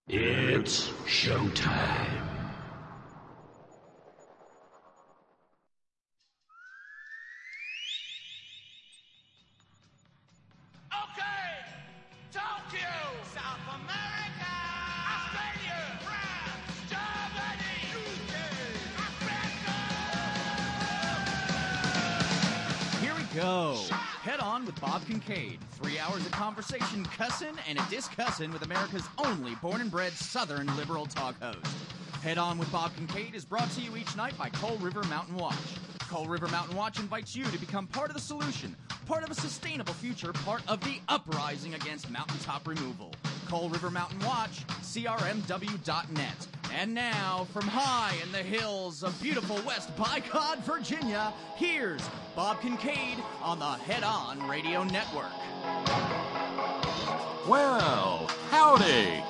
It's showtime. Okay, Tokyo, South America, Australia, France, Germany, UK, Africa. Here we go. Head On with Bob Kincaid. 3 hours of conversation, cussin' and a discussin' with America's only born and bred Southern liberal talk host. Head On with Bob Kincaid is brought to you each night by Coal River Mountain Watch. Coal River Mountain Watch invites you to become part of the solution, part of a sustainable future, part of the uprising against mountaintop removal. Coal River Mountain Watch, crmw.net. And now, from high in the hills of beautiful West Bicod, Virginia, here's Bob Kincaid on the Head On Radio Network. Well, howdy.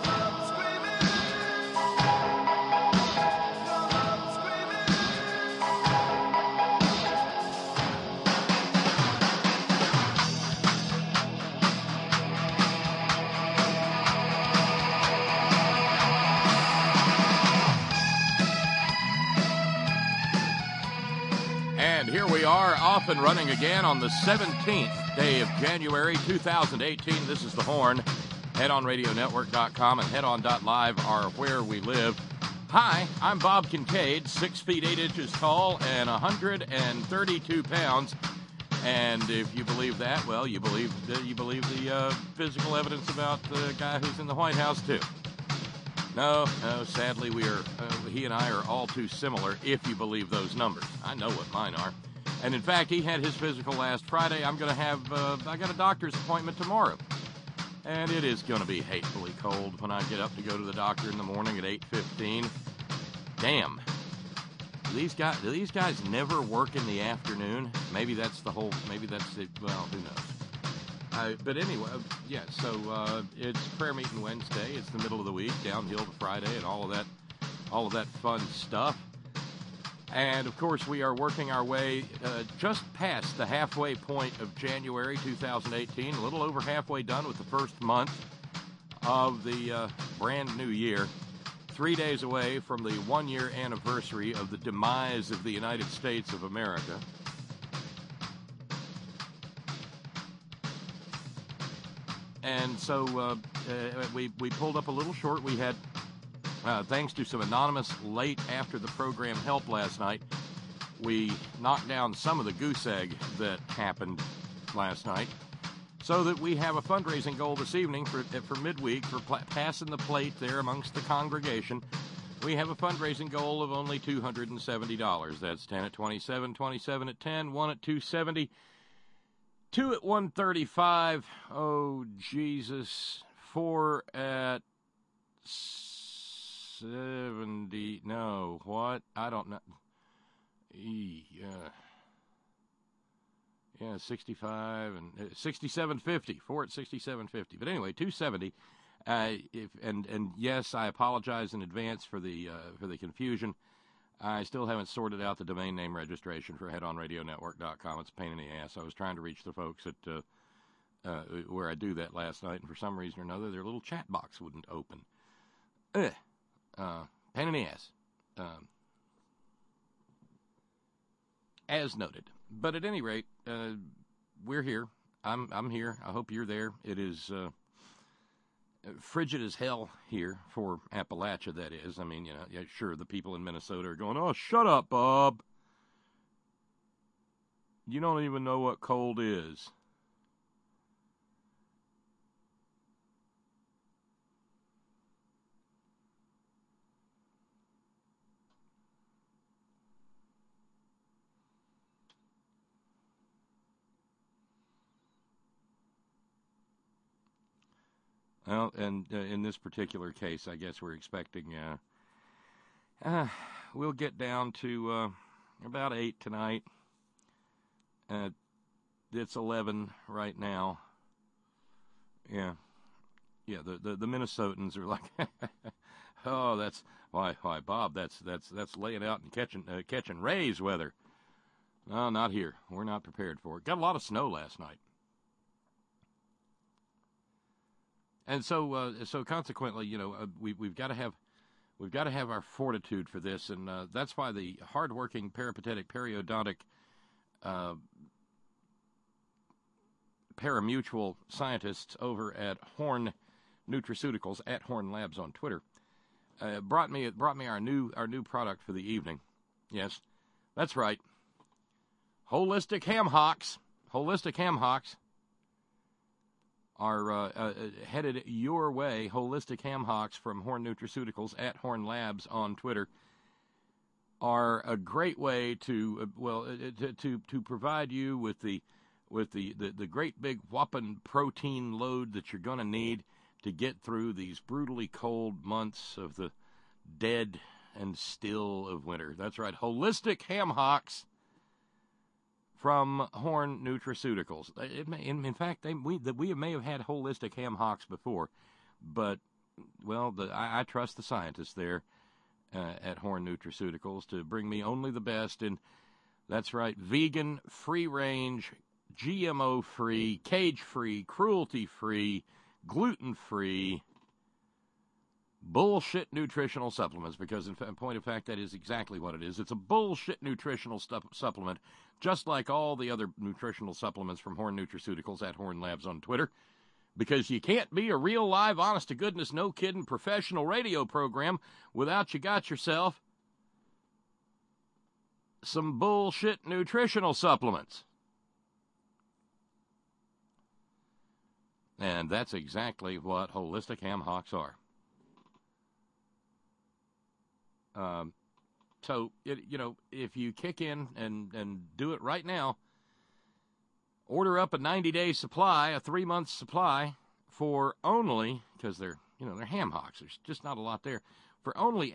And here we are, off and running again on the 17th day of January 2018. This is The Horn. HeadOnRadioNetwork.com and HeadOn.live are where we live. Hi, I'm Bob Kincaid, 6 feet 8 inches tall and 132 pounds. And if you believe that, well, you believe the physical evidence about the guy who's in the White House too. No, sadly, he and I are all too similar, if you believe those numbers. I know what mine are. And in fact, he had his physical last Friday. I got a doctor's appointment tomorrow. And it is going to be hatefully cold when I get up to go to the doctor in the morning at 8:15. Damn. Do these guys never work in the afternoon? Maybe that's it. Well, who knows? But anyway, yeah, so it's prayer meeting Wednesday. It's the middle of the week, downhill to Friday, and all of that fun stuff. And, of course, we are working our way just past the halfway point of January 2018, a little over halfway done with the first month of the brand new year. 3 days away from the one-year anniversary of the demise of the United States of America. And so we pulled up a little short. We had, thanks to some anonymous late after the program help last night, we knocked down some of the goose egg that happened last night, so that we have a fundraising goal this evening for midweek for passing the plate there amongst the congregation. We have a fundraising goal of only $270. That's 10 at 27, 27 at 10, 1 at 270. 2 at 135, oh Jesus, 4 at 70, no, what, I don't know, yeah, 65 and 67.50, 4 at 67.50, but anyway, 270, and yes, I apologize in advance for the confusion. I still haven't sorted out the domain name registration for HeadOnRadioNetwork.com. It's a pain in the ass. I was trying to reach the folks at where I do that last night, and for some reason or another, their little chat box wouldn't open. Pain in the ass. As noted. But at any rate, we're here. I'm here. I hope you're there. It is frigid as hell here for Appalachia, that is. I mean, yeah, sure, the people in Minnesota are going, oh, shut up, Bob. You don't even know what cold is. Well, and in this particular case, I guess we're expecting, we'll get down to about 8 tonight. It's 11 right now. Yeah, the Minnesotans are like, oh, that's why, Bob, that's laying out and catching rays weather. No, not here. We're not prepared for it. Got a lot of snow last night. And so consequently, you know, we've got to have our fortitude for this, and that's why the hardworking peripatetic periodontic parimutual scientists over at Horn Nutraceuticals, at Horn Labs on Twitter, brought me our new product for the evening. Yes, that's right. Holistic ham hocks. Holistic ham hocks are headed your way. Holistic ham hocks from Horn Nutraceuticals, at Horn Labs on Twitter, are a great way to provide you with the great big whopping protein load that you're going to need to get through these brutally cold months of the dead and still of winter. That's right, holistic ham hocks from Horn Nutraceuticals. In fact, we may have had holistic ham hocks before, but, well, I trust the scientists there at Horn Nutraceuticals to bring me only the best. And that's right, vegan, free-range, GMO-free, cage-free, cruelty-free, gluten-free, bullshit nutritional supplements, because in point of fact, that is exactly what it is. It's a bullshit nutritional supplement, just like all the other nutritional supplements from Horn Nutraceuticals, at Horn Labs on Twitter, because you can't be a real, live, honest-to-goodness, no-kidding professional radio program without you got yourself some bullshit nutritional supplements. And that's exactly what holistic ham hocks are. So, if you kick in and do it right now, order up a 90-day supply, a 3-month supply, for only, because they're ham hocks, there's just not a lot there, for only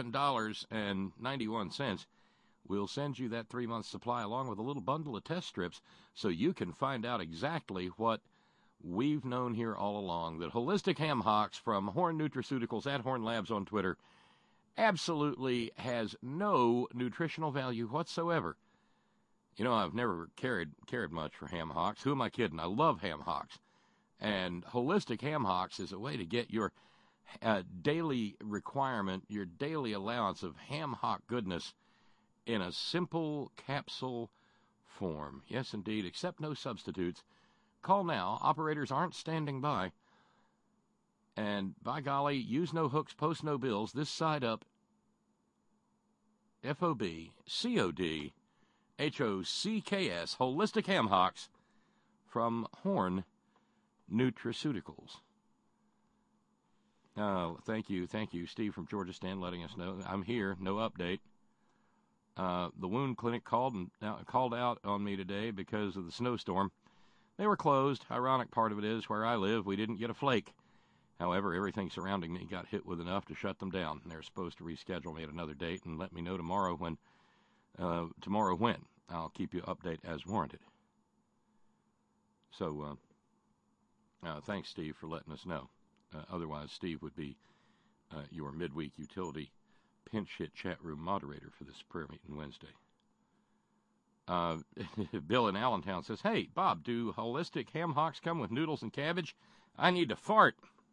$87.91. We'll send you that 3-month supply along with a little bundle of test strips so you can find out exactly what we've known here all along, that holistic ham hocks from Horn Nutraceuticals, at Horn Labs on Twitter, absolutely has no nutritional value whatsoever. You know, I've never cared much for ham hocks. Who am I kidding? I love ham hocks. And holistic ham hocks is a way to get your daily requirement, your daily allowance of ham hock goodness in a simple capsule form. Yes, indeed, accept no substitutes. Call now. Operators aren't standing by. And by golly, use no hooks, post no bills. This side up, FOBCODHOCKS, holistic ham hocks from Horn Nutraceuticals. Thank you, Steve from Georgistan, letting us know. I'm here, no update. The wound clinic called out on me today because of the snowstorm. They were closed. Ironic part of it is, where I live, we didn't get a flake. However, everything surrounding me got hit with enough to shut them down. They're supposed to reschedule me at another date and let me know tomorrow when. I'll keep you update as warranted. So, thanks, Steve, for letting us know. Otherwise, Steve would be your midweek utility pinch hit chat room moderator for this prayer meeting Wednesday. Bill in Allentown says, "Hey, Bob, do holistic ham hocks come with noodles and cabbage? I need to fart."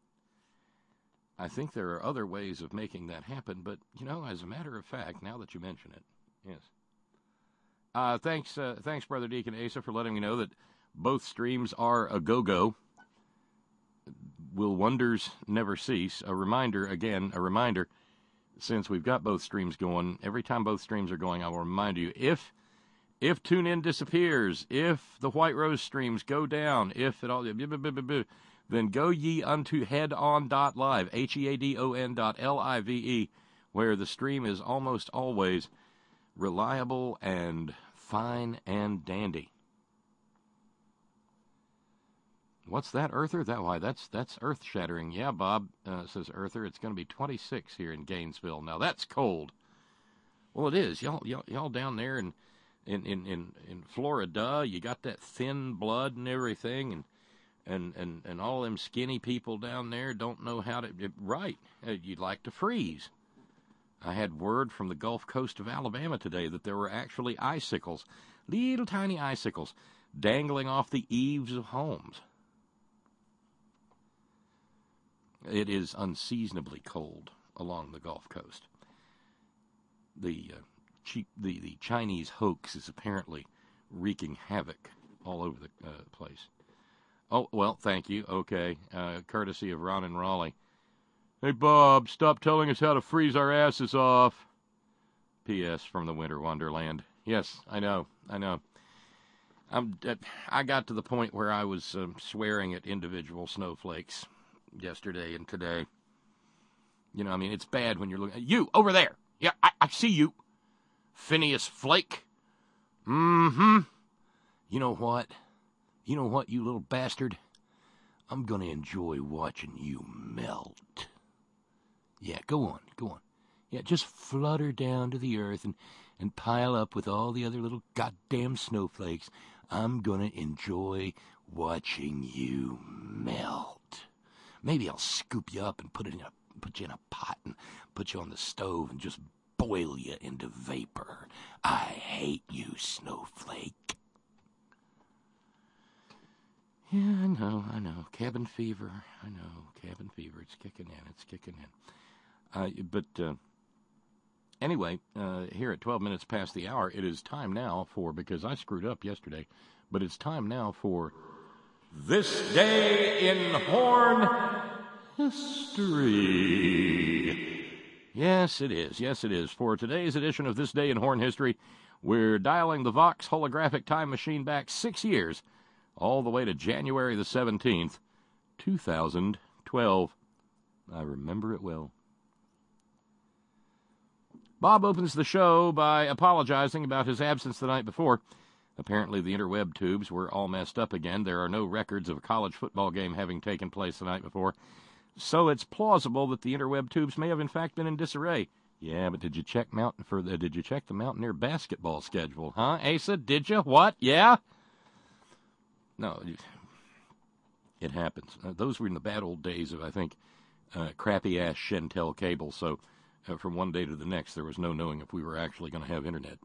I think there are other ways of making that happen, but, as a matter of fact, now that you mention it, yes. Thanks, Brother Deacon Asa, for letting me know that both streams are a go-go. Will wonders never cease? A reminder, since we've got both streams going, every time both streams are going, I will remind you, if TuneIn disappears, if the White Rose streams go down, if it all, then go ye unto headon.live, headon.live, where the stream is almost always reliable and fine and dandy. What's that, Earther? That's earth-shattering. Yeah, Bob, says Earther, it's going to be 26 here in Gainesville. Now, that's cold. Well, it is. Y'all down there in Florida, you got that thin blood and everything, and all them skinny people down there don't know how to... Right. You'd like to freeze. I had word from the Gulf Coast of Alabama today that there were actually icicles, little tiny icicles, dangling off the eaves of homes. It is unseasonably cold along the Gulf Coast. The Chinese hoax is apparently wreaking havoc all over the place. Oh, well, thank you. Okay. Courtesy of Ron and Raleigh. Hey, Bob, stop telling us how to freeze our asses off. P.S. from the Winter Wonderland. Yes, I know. I got to the point where I was swearing at individual snowflakes yesterday and today. You know, I mean, it's bad when you're looking at you over there. Yeah, I see you. Phineas Flake. Mm-hmm. You know what? You little bastard? I'm going to enjoy watching you melt. Yeah, go on. Yeah, just flutter down to the earth and pile up with all the other little goddamn snowflakes. I'm going to enjoy watching you melt. Maybe I'll scoop you up and put you in a pot and put you on the stove and just boil you into vapor. I hate you, snowflake. Yeah, I know. Cabin fever. I know, cabin fever. It's kicking in. But anyway, here at 12 minutes past the hour, it is time now for, because I screwed up yesterday, but it's time now for This Day in Horn History. Yes, it is. For today's edition of This Day in Horn History, we're dialing the Vox holographic time machine back 6 years, all the way to January the 17th, 2012. I remember it well. Bob opens the show by apologizing about his absence the night before. Apparently the interweb tubes were all messed up again. There are no records of a college football game having taken place the night before. So it's plausible that the interweb tubes may have in fact been in disarray. Yeah, but did you check the Mountaineer basketball schedule, huh, Asa? Did you? What? Yeah? No, it happens. Those were in the bad old days of, I think, crappy-ass Shentel cable, so from one day to the next, there was no knowing if we were actually going to have internet.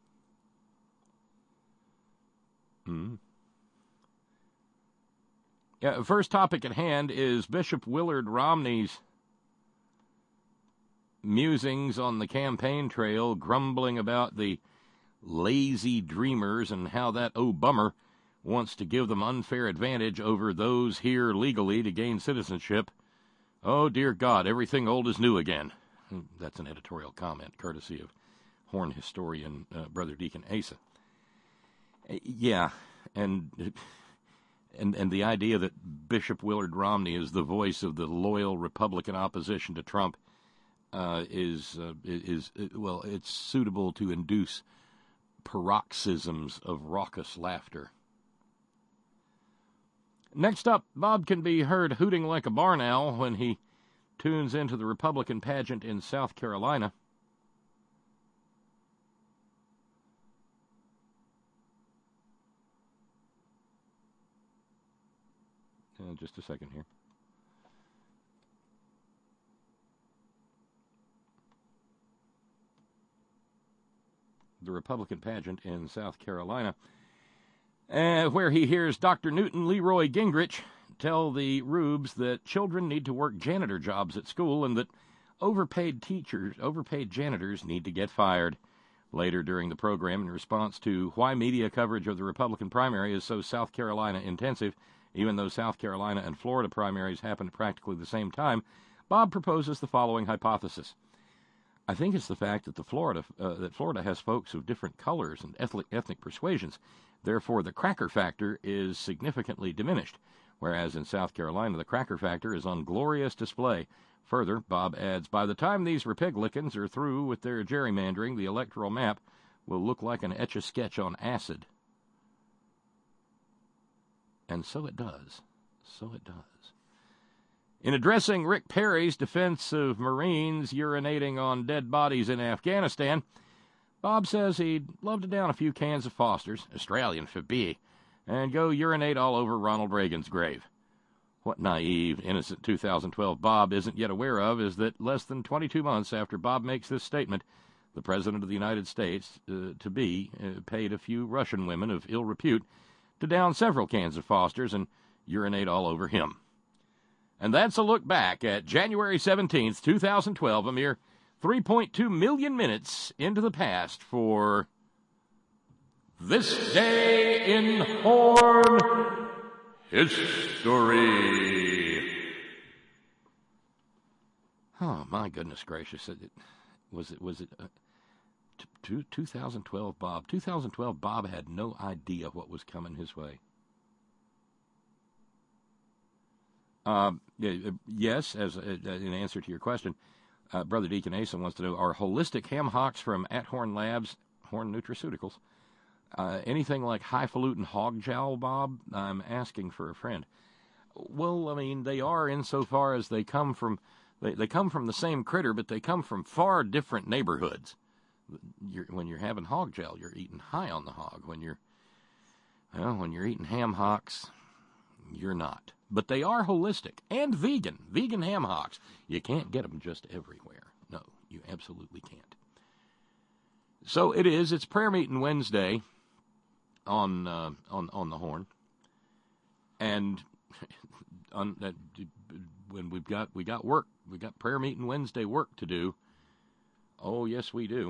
Yeah, first topic at hand is Bishop Willard Romney's musings on the campaign trail, grumbling about the lazy dreamers and how that bummer wants to give them unfair advantage over those here legally to gain citizenship. Oh, dear God, everything old is new again. That's an editorial comment, courtesy of Horn historian Brother Deacon Asa. Yeah, and the idea that Bishop Willard Romney is the voice of the loyal Republican opposition to Trump is it's suitable to induce paroxysms of raucous laughter. Next up, Bob can be heard hooting like a barn owl when he tunes into the Republican pageant in South Carolina. Just a second here. The Republican pageant in South Carolina, where he hears Dr. Newton Leroy Gingrich tell the rubes that children need to work janitor jobs at school and that overpaid janitors need to get fired. Later during the program, in response to why media coverage of the Republican primary is so South Carolina intensive, even though South Carolina and Florida primaries happened practically the same time, Bob proposes the following hypothesis. I think it's the fact that Florida has folks of different colors and ethnic persuasions. Therefore, the cracker factor is significantly diminished, whereas in South Carolina, the cracker factor is on glorious display. Further, Bob adds, by the time these Republicans are through with their gerrymandering, the electoral map will look like an Etch-a-Sketch on acid. And so it does. In addressing Rick Perry's defense of Marines urinating on dead bodies in Afghanistan, Bob says he'd love to down a few cans of Foster's, Australian for B, and go urinate all over Ronald Reagan's grave. What naive, innocent 2012 Bob isn't yet aware of is that less than 22 months after Bob makes this statement, the President of the United States, paid a few Russian women of ill repute to down several cans of Foster's and urinate all over him. And that's a look back at January 17th, 2012, a mere 3.2 million minutes into the past for This Day in Horn History. Oh, my goodness gracious. Was it 2012 Bob? 2012 Bob had no idea what was coming his way. Yes, as in answer to your question, Brother Deacon Asa wants to know, are holistic ham hocks from At Horn Labs, Horn Nutraceuticals, anything like highfalutin hog jowl, Bob? I'm asking for a friend. Well, I mean, they are insofar as they come from the same critter, but they come from far different neighborhoods. When you're having hog jowl, you're eating high on the hog. When you're eating ham hocks, you're not. But they are holistic and vegan ham hocks. You can't get them just everywhere. No, you absolutely can't. So it's prayer meeting Wednesday on the Horn. And when we got work, we got prayer meeting Wednesday work to do. Oh, yes, we do.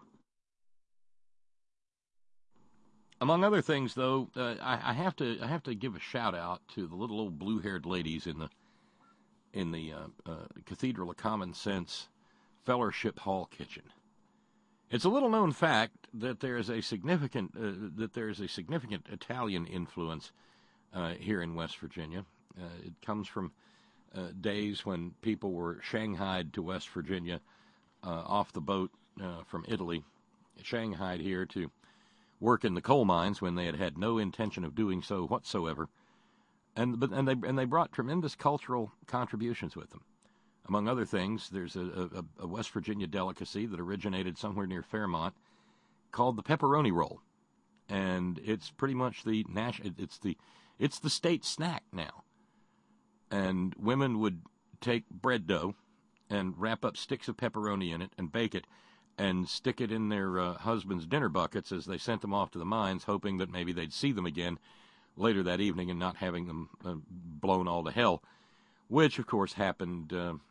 Among other things, though, I have to give a shout out to the little old blue-haired ladies in the Cathedral of Common Sense Fellowship Hall kitchen. It's a little-known fact that there is a significant Italian influence here in West Virginia. It comes from days when people were shanghaied to West Virginia off the boat from Italy, shanghaied here to work in the coal mines when they had no intention of doing so whatsoever, and they brought tremendous cultural contributions with them. Among other things, there's a West Virginia delicacy that originated somewhere near Fairmont called the pepperoni roll, and it's pretty much it's the state snack now. And women would take bread dough and wrap up sticks of pepperoni in it and bake it, and stick it in their husbands' dinner buckets as they sent them off to the mines, hoping that maybe they'd see them again later that evening and not having them blown all to hell, which, of course, happened,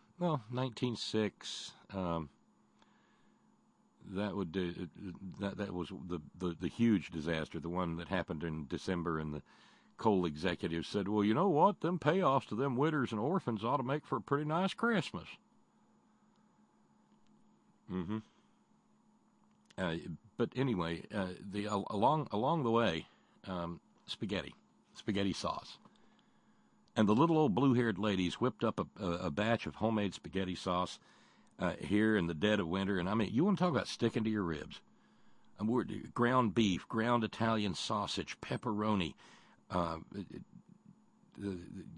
1906. That was the huge disaster, the one that happened in December, and the coal executives said, well, you know what, them payoffs to them widows and orphans ought to make for a pretty nice Christmas. Mm-hmm. But anyway, along the way, spaghetti sauce, and the little old blue-haired ladies whipped up a batch of homemade spaghetti sauce here in the dead of winter. And I mean, you want to talk about sticking to your ribs? Ground beef, ground Italian sausage, pepperoni, the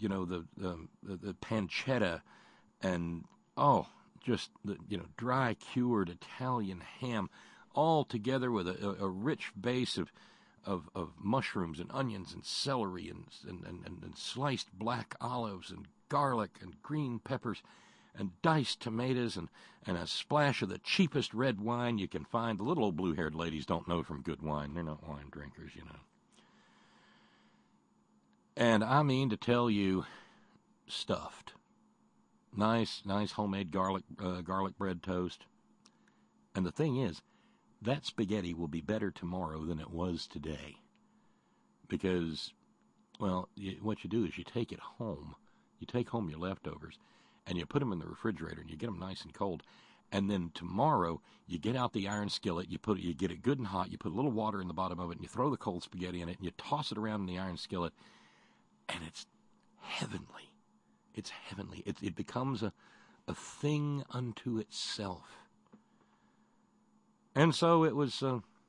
pancetta, and just dry cured Italian ham, all together with a rich base of mushrooms and onions and celery and sliced black olives and garlic and green peppers and diced tomatoes and a splash of the cheapest red wine you can find. The little old blue-haired ladies don't know from good wine. They're not wine drinkers, And I mean to tell you, stuffed. Nice homemade garlic bread toast. And the thing is, that spaghetti will be better tomorrow than it was today. Because, what you do is you take it home. You take home your leftovers, and you put them in the refrigerator, and you get them nice and cold. And then tomorrow, you get out the iron skillet, you get it good and hot, you put a little water in the bottom of it, and you throw the cold spaghetti in it, and you toss it around in the iron skillet, and it's heavenly. It's heavenly. It becomes a thing unto itself. And so it was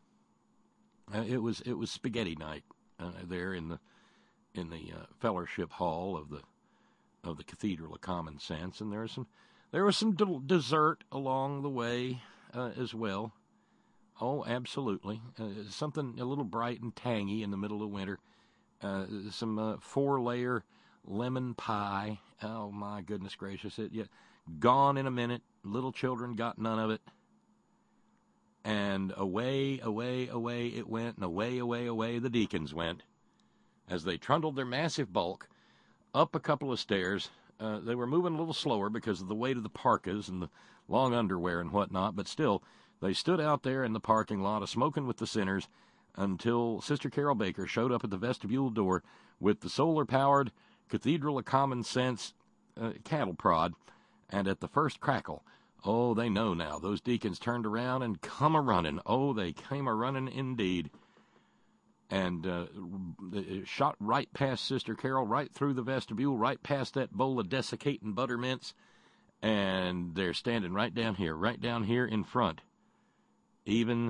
spaghetti night there in the fellowship hall of the Cathedral of Common Sense, and there was some dessert along the way as well. Oh, absolutely, something a little bright and tangy in the middle of winter. Some 4-layer lemon pie. Oh my goodness gracious! Gone in a minute. Little children got none of it. And away it went, and away the deacons went, as they trundled their massive bulk up a couple of stairs They were moving a little slower because of the weight of the parkas and the long underwear and whatnot, but still, they stood out there in the parking lot a smoking with the sinners until Sister Carol Baker showed up at the vestibule door with the solar-powered Cathedral of Common Sense cattle prod, and at the first crackle, oh, they know now, those deacons turned around and come a-running. Oh, they came a-running indeed. And shot right past Sister Carol, right through the vestibule, right past that bowl of desiccating buttermints, and they're standing right down here in front, even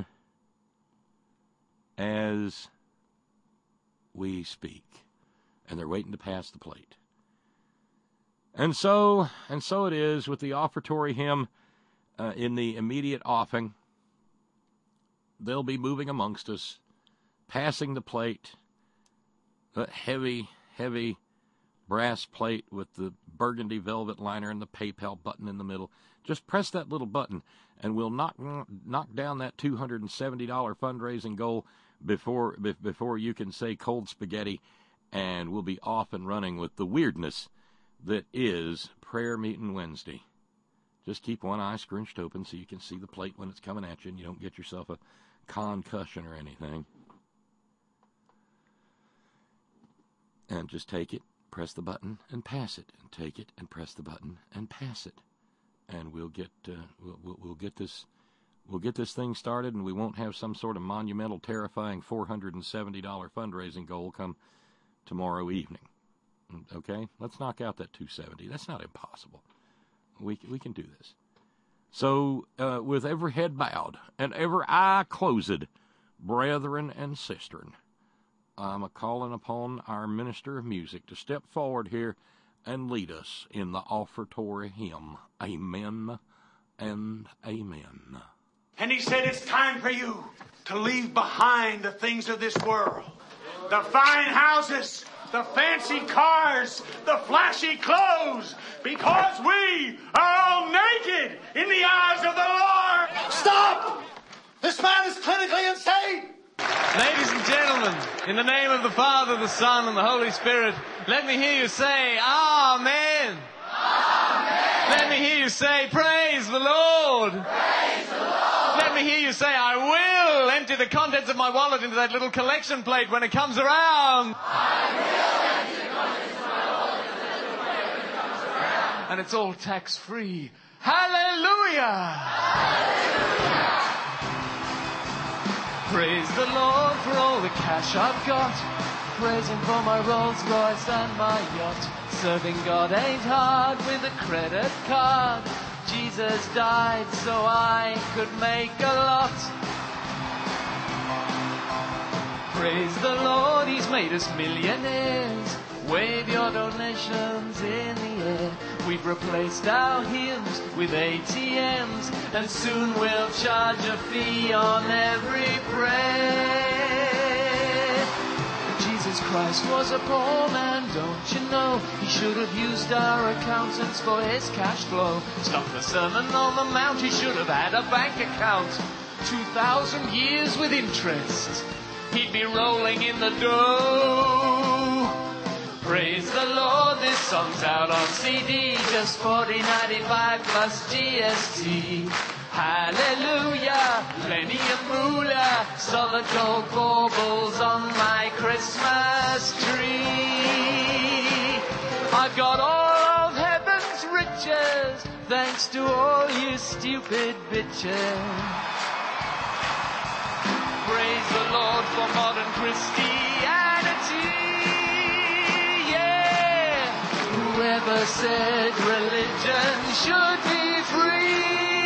as we speak. And they're waiting to pass the plate. And so it is with the offertory hymn in the immediate offing. They'll be moving amongst us, passing the plate, that heavy, heavy brass plate with the burgundy velvet liner and the PayPal button in the middle. Just press that little button, and we'll knock down that $270 fundraising goal before you can say cold spaghetti, and we'll be off and running with the weirdness that is Prayer Meeting Wednesday. Just keep one eye scrunched open so you can see the plate when it's coming at you and you don't get yourself a concussion or anything. And just take it, press the button, and pass it. And take it, and press the button, and pass it. And we'll get this thing started, and we won't have some sort of monumental, terrifying $470 fundraising goal come tomorrow evening. Okay? Let's knock out that $270. That's not impossible. We can do this. So, with every head bowed and every eye closed, brethren and sistren, I'm a-calling upon our minister of music to step forward here and lead us in the offertory hymn. Amen and amen. And he said, it's time for you to leave behind the things of this world. The fine houses, the fancy cars, the flashy clothes, because we are all naked in the eyes of the Lord. Stop! This man is clinically insane! Ladies and gentlemen, in the name of the Father, the Son, and the Holy Spirit, let me hear you say, Amen. Amen. Let me hear you say, Praise the Lord. Praise the Lord. Let me hear you say, I will empty the contents of my wallet into that little collection plate when it comes around. I will empty the contents of my wallet into that little plate when it comes around. And it's all tax-free. Hallelujah. Hallelujah. Praise the Lord for all the cash I've got. Praise Him for my Rolls Royce and my yacht. Serving God ain't hard with a credit card. Jesus died so I could make a lot. Praise the Lord, He's made us millionaires. Wave your donations in the air. We've replaced our hymns with ATMs, and soon we'll charge a fee on every prayer. Jesus Christ was a poor man, don't you know? He should have used our accountants for his cash flow. Stop the Sermon on the Mount, he should have had a bank account. 2,000 years with interest, he'd be rolling in the dough. Praise the Lord, this song's out on CD, just $40.95 plus GST. Hallelujah, plenty of moolah, solid gold baubles on my Christmas tree. I've got all of heaven's riches, thanks to all you stupid bitches. Praise the Lord for modern Christianity. Whoever said religion should be free?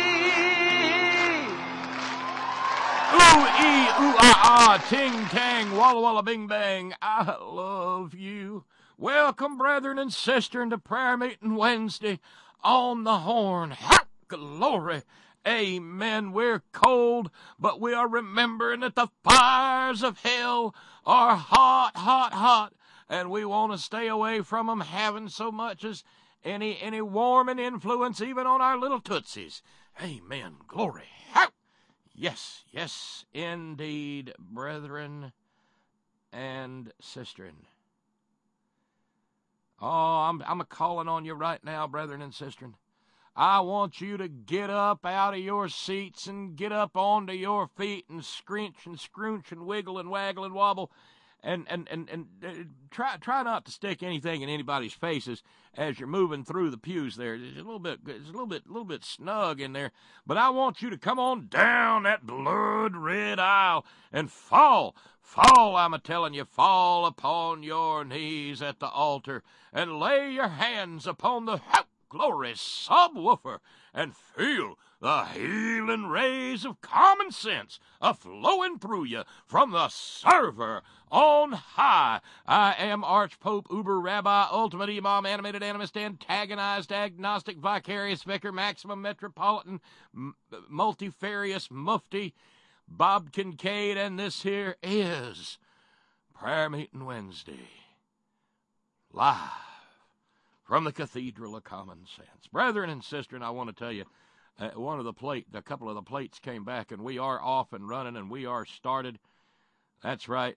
Ooh-ee, ooh-ah-ah, ting-tang, walla-walla, bing-bang, I love you. Welcome, brethren and sisters, to Prayer Meeting Wednesday on the Horn. Ha! Glory! Amen. We're cold, but we are remembering that the fires of hell are hot, hot, hot. And we want to stay away from them having so much as any warming influence even on our little tootsies. Amen. Glory. How? Yes, yes, indeed, brethren and sistren. Oh, I'm a-calling on you right now, brethren and sisters. I want you to get up out of your seats and get up onto your feet and screech and scrounch and wiggle and waggle and wobble and try not to stick anything in anybody's faces as you're moving through the pews there. It's a little bit snug in there, but I want you to come on down that blood-red aisle and fall, I'm a-telling you, fall upon your knees at the altar and lay your hands upon the glory subwoofer and feel the healing rays of common sense a-flowing through you from the server on high. I am Archpope, Uber Rabbi, Ultimate Imam, Animated Animist, Antagonized, Agnostic, Vicarious Vicar, Maximum Metropolitan, Multifarious Mufti, Bob Kincaid, and this here is Prayer Meeting Wednesday, live from the Cathedral of Common Sense. Brethren and sisters, I want to tell you, a couple of the plates came back, and we are off and running, and we are started. That's right.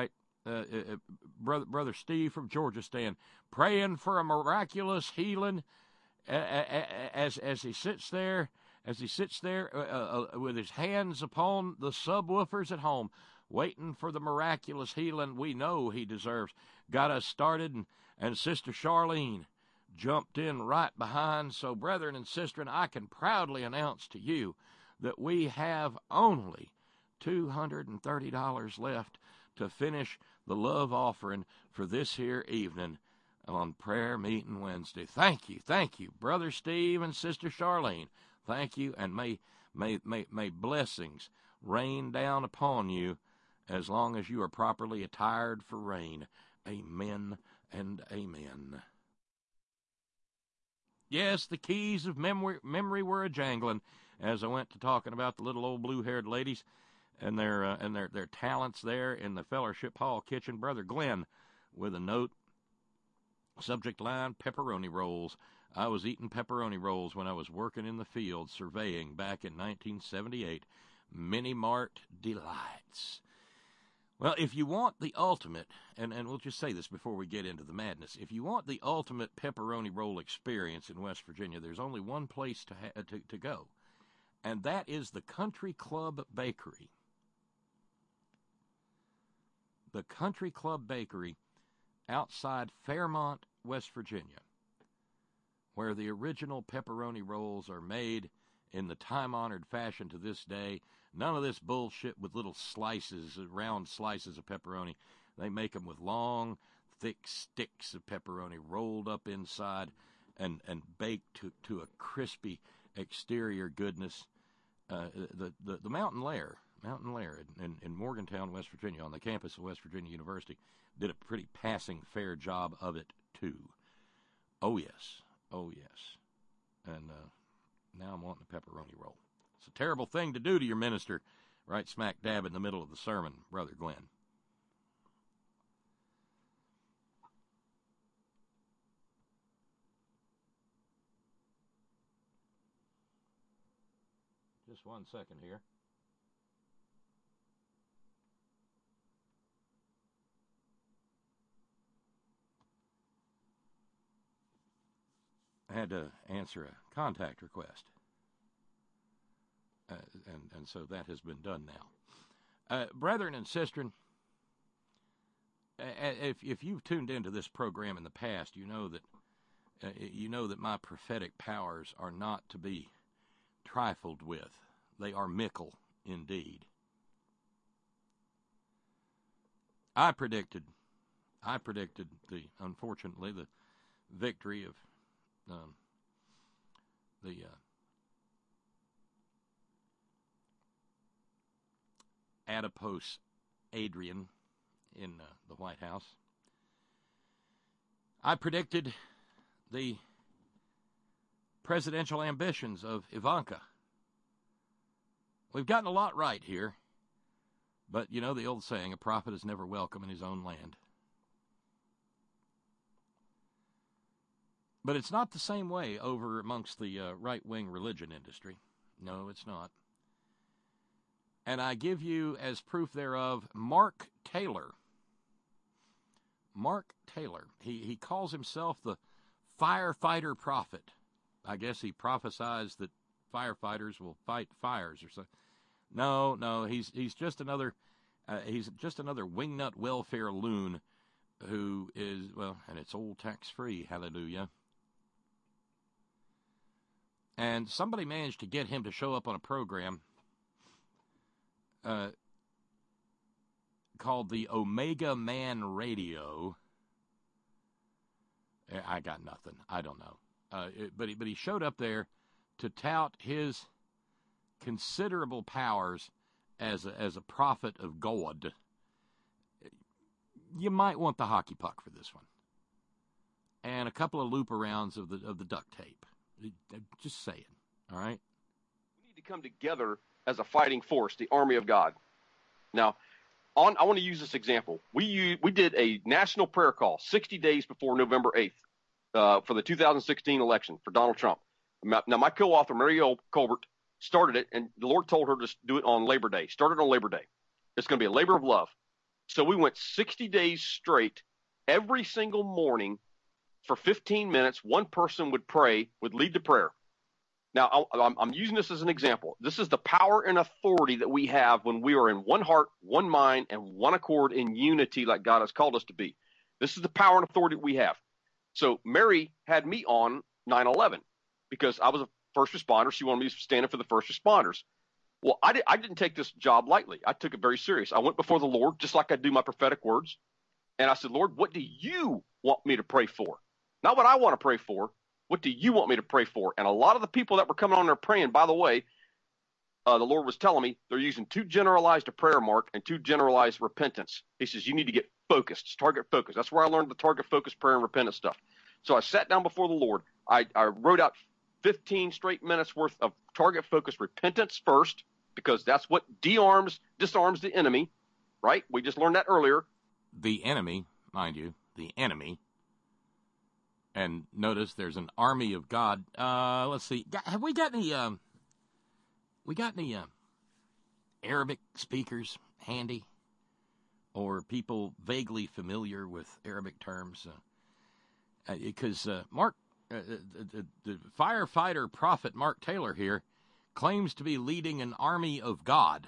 Brother Steve from Georgia Stan, praying for a miraculous healing as he sits there with his hands upon the subwoofers at home, waiting for the miraculous healing we know he deserves. Got us started, and Sister Charlene jumped in right behind. So, brethren and sisters, I can proudly announce to you that we have only $230 left to finish the love offering for this here evening on Prayer Meeting Wednesday. Thank you, Brother Steve and Sister Charlene. Thank you, and may blessings rain down upon you as long as you are properly attired for rain. Amen and amen. Yes, the keys of memory were a-jangling as I went to talking about the little old blue-haired ladies and their talents there in the Fellowship Hall kitchen. Brother Glenn with a note, subject line, pepperoni rolls. I was eating pepperoni rolls when I was working in the field surveying back in 1978. Mini Mart delights. Well, if you want the ultimate, and we'll just say this before we get into the madness, if you want the ultimate pepperoni roll experience in West Virginia, there's only one place to go, and that is the Country Club Bakery. The Country Club Bakery outside Fairmont, West Virginia, where the original pepperoni rolls are made in the time-honored fashion to this day. None of this bullshit with little slices, round slices of pepperoni. They make them with long, thick sticks of pepperoni rolled up inside and baked to a crispy exterior goodness. The Mountain Lair in Morgantown, West Virginia, on the campus of West Virginia University, did a pretty passing fair job of it, too. Oh, yes. And now I'm wanting a pepperoni roll. It's a terrible thing to do to your minister, right smack dab in the middle of the sermon, Brother Glenn. Just 1 second here. I had to answer a contact request. And so that has been done now. Brethren and sisters, if you've tuned into this program in the past, you know that my prophetic powers are not to be trifled with. They are mickle indeed. I predicted unfortunately the victory of the adipose Adrian in the White House. I predicted the presidential ambitions of Ivanka. We've gotten a lot right here, but you know the old saying, a prophet is never welcome in his own land. But it's not the same way over amongst the right-wing religion industry. No, it's not. And I give you, as proof thereof, Mark Taylor. Mark Taylor. He calls himself the firefighter prophet. I guess he prophesies that firefighters will fight fires or something. No, he's just another wingnut welfare loon who is, well, and it's all tax-free, hallelujah. And somebody managed to get him to show up on a program called the Omega Man Radio. I got nothing. I don't know. But he showed up there to tout his considerable powers as a prophet of God. You might want the hockey puck for this one, and a couple of loop arounds of the duct tape. Just saying. All right. We need to come together as a fighting force, the army of God. Now, I want to use this example. We did a national prayer call 60 days before November 8th for the 2016 election for Donald Trump. Now, my co-author, Mary Colbert, started it, and the Lord told her to do it on Labor Day. Started on Labor Day. It's going to be a labor of love. So we went 60 days straight, every single morning for 15 minutes. One person would lead the prayer. Now, I'm using this as an example. This is the power and authority that we have when we are in one heart, one mind, and one accord in unity like God has called us to be. This is the power and authority we have. So Mary had me on 9/11 because I was a first responder. She wanted me to stand up for the first responders. Well, I didn't take this job lightly. I took it very serious. I went before the Lord, just like I do my prophetic words. And I said, Lord, what do you want me to pray for? Not what I want to pray for. What do you want me to pray for? And a lot of the people that were coming on there praying, by the way, the Lord was telling me they're using too generalized a prayer, Mark, and too generalized repentance. He says, you need to get focused. It's target focus. That's where I learned the target focus prayer and repentance stuff. So I sat down before the Lord. I wrote out 15 straight minutes worth of target focus repentance first, because that's what disarms the enemy, right? We just learned that earlier. The enemy, mind you, the enemy. And notice there's an army of God. Let's see. Have we got any Arabic speakers handy, or people vaguely familiar with Arabic terms? Because Mark, the firefighter prophet Mark Taylor here, claims to be leading an army of God.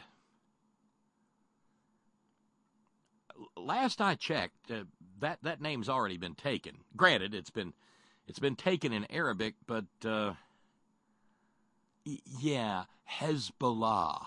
Last I checked, that name's already been taken. Granted, it's been taken in Arabic, but yeah, Hezbollah,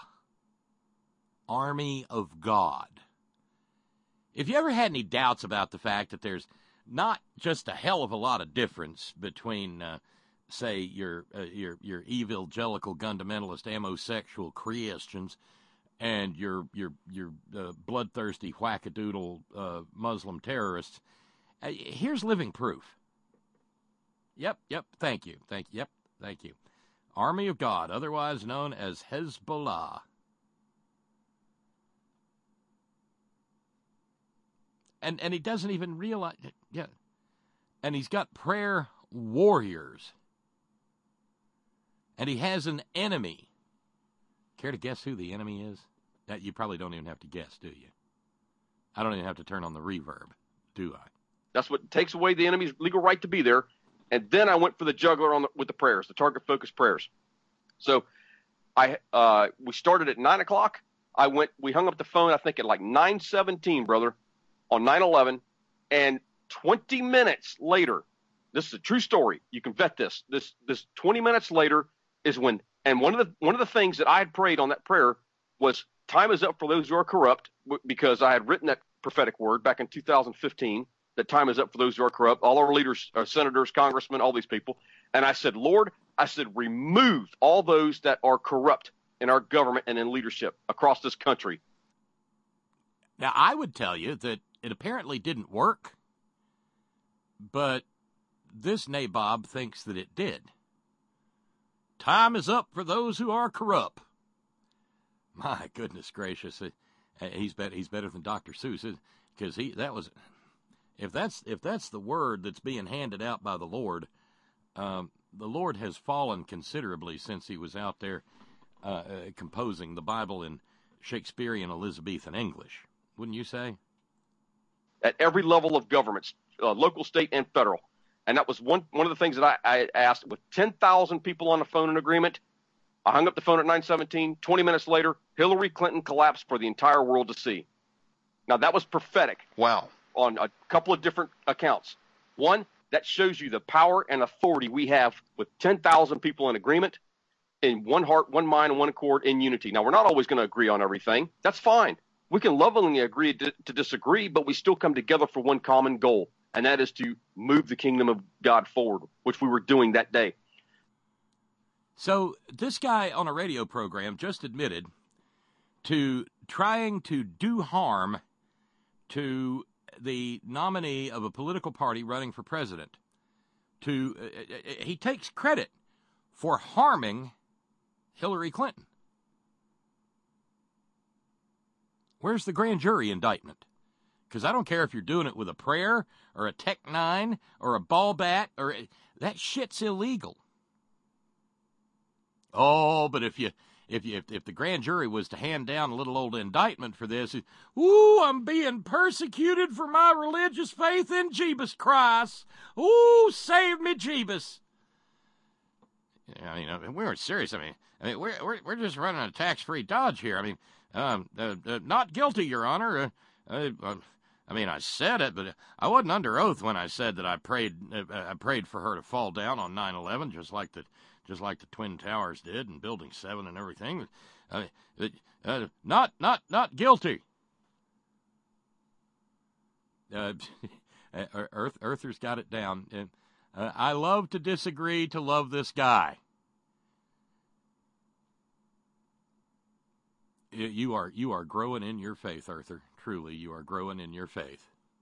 army of God. If you ever had any doubts about the fact that there's not just a hell of a lot of difference between, say, your evangelical, fundamentalist, homosexual Christians and your bloodthirsty wackadoodle Muslim terrorists, here's living proof. Yep, thank you. Army of God, otherwise known as Hezbollah. And he doesn't even realize it. Yeah. And he's got prayer warriors. And he has an enemy. Care to guess who the enemy is? You probably don't even have to guess, do you? I don't even have to turn on the reverb, do I? That's what takes away the enemy's legal right to be there. And then I went for the juggler with the prayers, the target focus prayers. So we started at 9 o'clock. We hung up the phone, I think at like 9:17, brother, on 9/11. And 20 minutes later, this is a true story. You can vet this. This 20 minutes later is when, and one of the things that I had prayed on that prayer was, time is up for those who are corrupt, because I had written that prophetic word back in 2015, that time is up for those who are corrupt, all our leaders, our senators, congressmen, all these people. And I said, Lord, remove all those that are corrupt in our government and in leadership across this country. Now, I would tell you that it apparently didn't work, but this nabob thinks that it did. Time is up for those who are corrupt. My goodness gracious, he's better than Dr. Seuss, because if that's the word that's being handed out by the Lord has fallen considerably since he was out there composing the Bible in Shakespearean Elizabethan English, wouldn't you say? at every level of government, local, state, and federal. And that was one of the things that I asked. With 10,000 people on the phone in agreement, I hung up the phone at 9:17. 20 minutes later, Hillary Clinton collapsed for the entire world to see. Now, that was prophetic. Wow. On a couple of different accounts. One, that shows you the power and authority we have with 10,000 people in agreement, in one heart, one mind, and one accord, in unity. Now, we're not always going to agree on everything. That's fine. We can lovingly agree to disagree, but we still come together for one common goal, and that is to move the kingdom of God forward, which we were doing that day. So this guy on a radio program just admitted to trying to do harm to the nominee of a political party running for president. He takes credit for harming Hillary Clinton. Where's the grand jury indictment? Because I don't care if you're doing it with a prayer or a Tech 9 or a ball bat, or that shit's illegal. Oh, but if the grand jury was to hand down a little old indictment for this, ooh, I'm being persecuted for my religious faith in Jesus Christ. Ooh, save me, Jesus. Yeah, we weren't serious. I mean, we're just running a tax-free Dodge here. I mean, not guilty, Your Honor. I mean, I said it, but I wasn't under oath when I said that I prayed for her to fall down on 9/11, just like the Twin Towers did, and Building 7 and everything. Not guilty. Earther's got it down. I love to disagree to love this guy. You are growing in your faith, Earther. Truly, you are growing in your faith.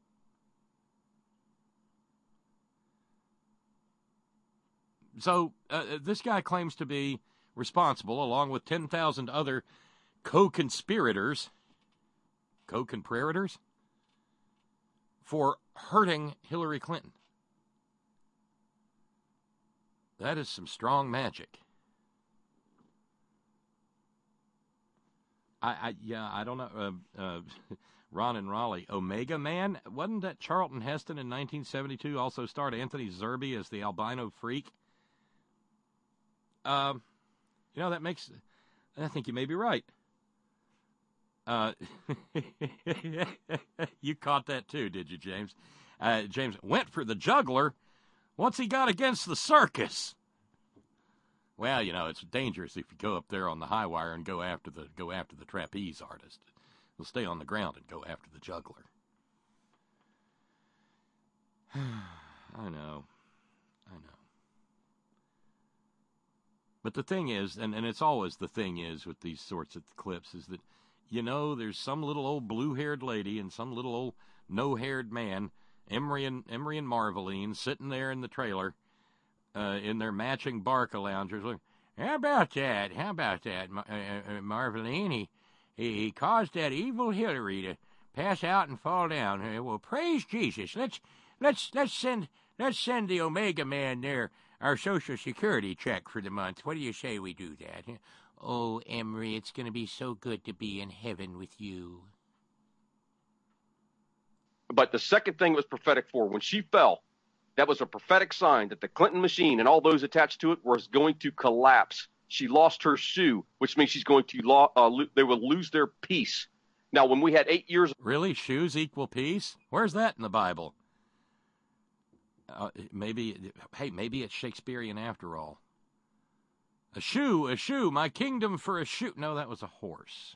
So this guy claims to be responsible, along with 10,000 other co-conspirators, for hurting Hillary Clinton. That is some strong magic. I don't know. Ron and Raleigh, Omega Man, wasn't that Charlton Heston in 1972 also starred Anthony Zerbe as the albino freak? That makes, I think you may be right. You caught that too, did you, James? James went for the juggler. What's he got against the circus? Well, it's dangerous if you go up there on the high wire and go after the trapeze artist. He'll stay on the ground and go after the juggler. I know. But the thing is, and it's always the thing is with these sorts of clips, is that, there's some little old blue-haired lady and some little old no-haired man, Emery and Marveline, sitting there in the trailer, in their matching Barca loungers. Like, how about that, Marveline? He caused that evil Hillary to pass out and fall down. Well, praise Jesus. Let's send the Omega Man there our Social Security check for the month. What do you say we do that? Oh, Emery, it's going to be so good to be in heaven with you. But the second thing was prophetic for when she fell. That was a prophetic sign that the Clinton machine and all those attached to it was going to collapse. She lost her shoe, which means she's going to they will lose their peace. Now, when we had 8 years... Really? Shoes equal peace? Where's that in the Bible? Maybe it's Shakespearean after all. A shoe, my kingdom for a shoe. No, that was a horse.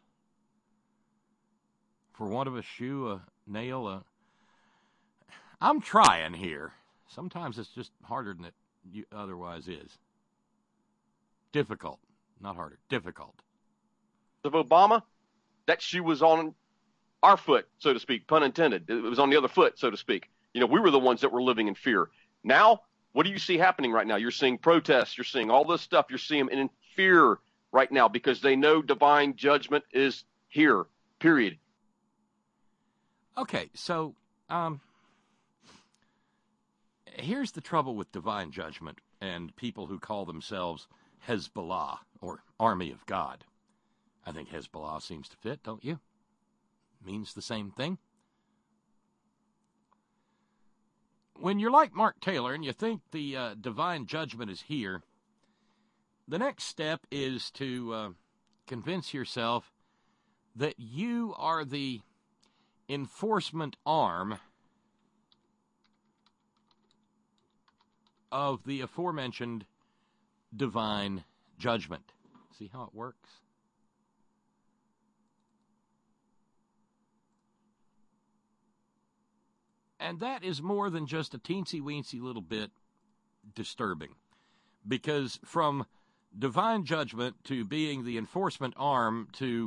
For want of a shoe, a nail, I'm trying here. Sometimes it's just harder than it otherwise is. Difficult, not harder, difficult. Of Obama, that shoe was on our foot, so to speak, pun intended. It was on the other foot, so to speak. We were the ones that were living in fear. Now, what do you see happening right now? You're seeing protests. You're seeing all this stuff. You're seeing them in fear right now because they know divine judgment is here, period. Okay, so here's the trouble with divine judgment and people who call themselves Hezbollah or Army of God. I think Hezbollah seems to fit, don't you? Means the same thing. when you're like Mark Taylor and you think the divine judgment is here, the next step is to convince yourself that you are the enforcement arm of the aforementioned divine judgment. See how it works? And that is more than just a teensy-weensy little bit disturbing. Because from divine judgment to being the enforcement arm to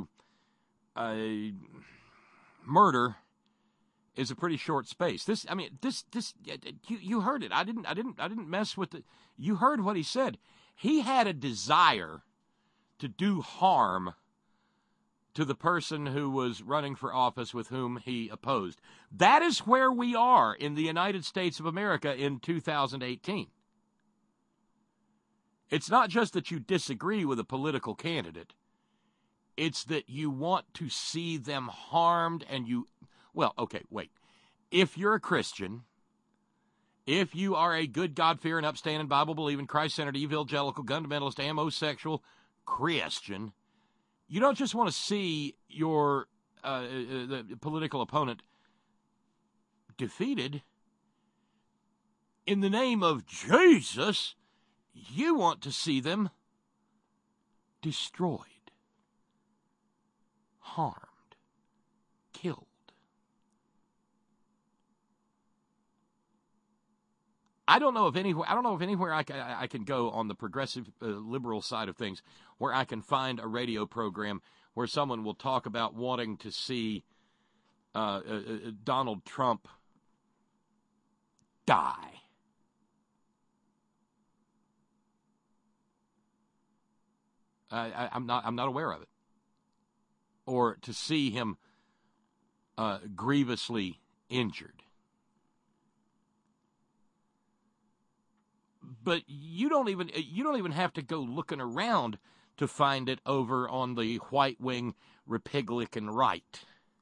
murder is a pretty short space. This you heard it. I didn't mess with it. You heard what he said. He had a desire to do harm to the person who was running for office with whom he opposed. That is where we are in the United States of America in 2018. It's not just that you disagree with a political candidate. It's that you want to see them harmed and you... Well, okay, wait. If you're a Christian, if you are a good, God-fearing, upstanding, Bible-believing, Christ-centered, evangelical, fundamentalist, amosexual Christian, you don't just want to see your the political opponent defeated. In the name of Jesus, you want to see them destroyed, harmed, killed. I don't know of anywhere I can go on the progressive liberal side of things where I can find a radio program where someone will talk about wanting to see Donald Trump die. I'm not aware of it, or to see him grievously injured. But you don't even have to go looking around to find it over on the white wing Republican right.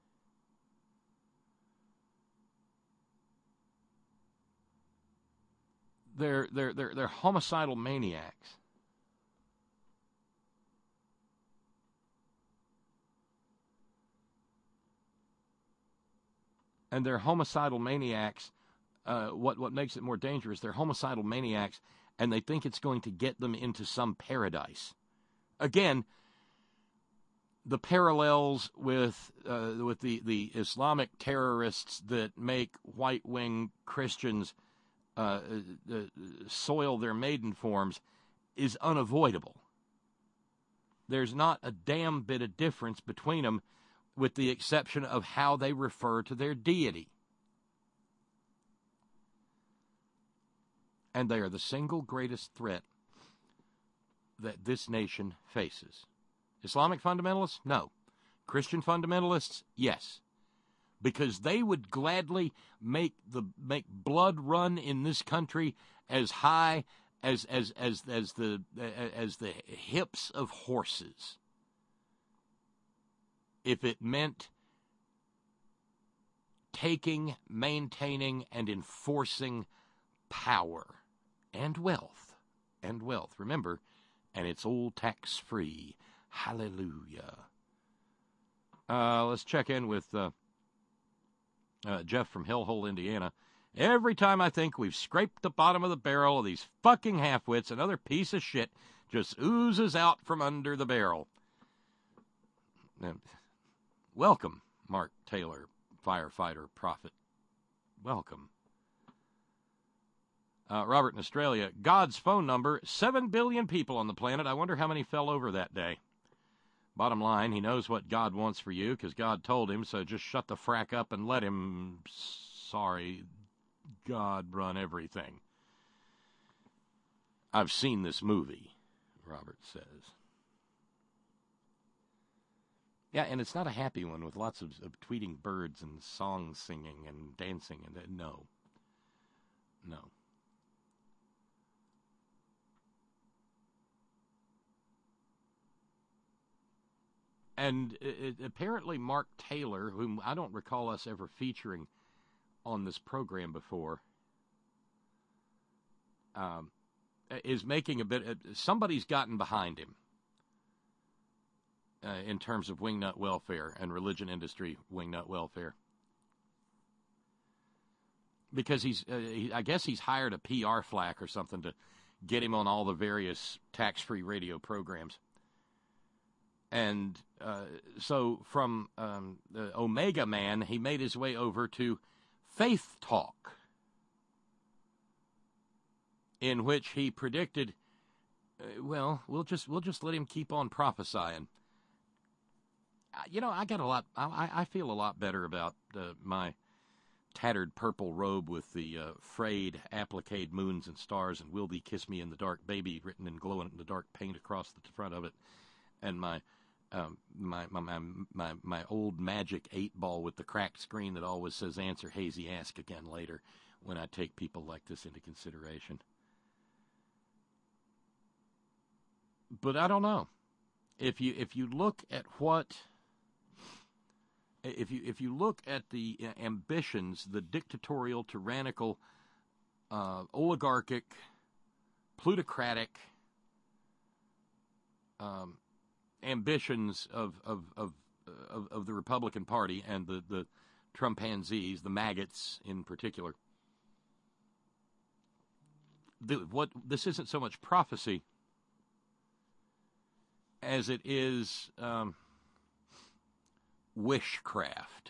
They're homicidal maniacs. And they're homicidal maniacs. What makes it more dangerous, they're homicidal maniacs, and they think it's going to get them into some paradise. Again, the parallels with the Islamic terrorists that make white-wing Christians soil their maiden forms is unavoidable. There's not a damn bit of difference between them, with the exception of how they refer to their deity. And they are the single greatest threat that this nation faces. Islamic fundamentalists? No. Christian fundamentalists? Yes. Because they would gladly make blood run in this country as high as the hips of horses, if it meant taking, maintaining, and enforcing power. And wealth. Remember, and it's all tax-free. Hallelujah. Let's check in with Jeff from Hellhole, Indiana. Every time I think we've scraped the bottom of the barrel of these fucking half-wits, another piece of shit just oozes out from under the barrel. Welcome, Mark Taylor, firefighter prophet. Welcome. Robert in Australia, God's phone number, 7 billion people on the planet. I wonder how many fell over that day. Bottom line, he knows what God wants for you because God told him, so just shut the frack up and let him, God run everything. I've seen this movie, Robert says. Yeah, and it's not a happy one with lots of tweeting birds and songs singing and dancing. And no. And apparently Mark Taylor, whom I don't recall us ever featuring on this program before, is making a bit. Somebody's gotten behind him in terms of wingnut welfare and religion industry wingnut welfare, because I guess he's hired a PR flack or something to get him on all the various tax-free radio programs. And so from the Omega Man, he made his way over to Faith Talk, in which he predicted, we'll just let him keep on prophesying. I feel a lot better about my tattered purple robe with the frayed applique moons and stars and "Will Thee Kiss Me in the Dark, Baby" written in glow-in-the-dark paint across the front of it, and my old Magic 8-ball with the cracked screen that always says "Answer Hazy, ask again later" when I take people like this into consideration. But I don't know. If you look at if you look at the ambitions, the dictatorial, tyrannical, oligarchic, plutocratic ambitions of the Republican Party and the Trumpanzees, the maggots in particular, this isn't so much prophecy as it is wishcraft.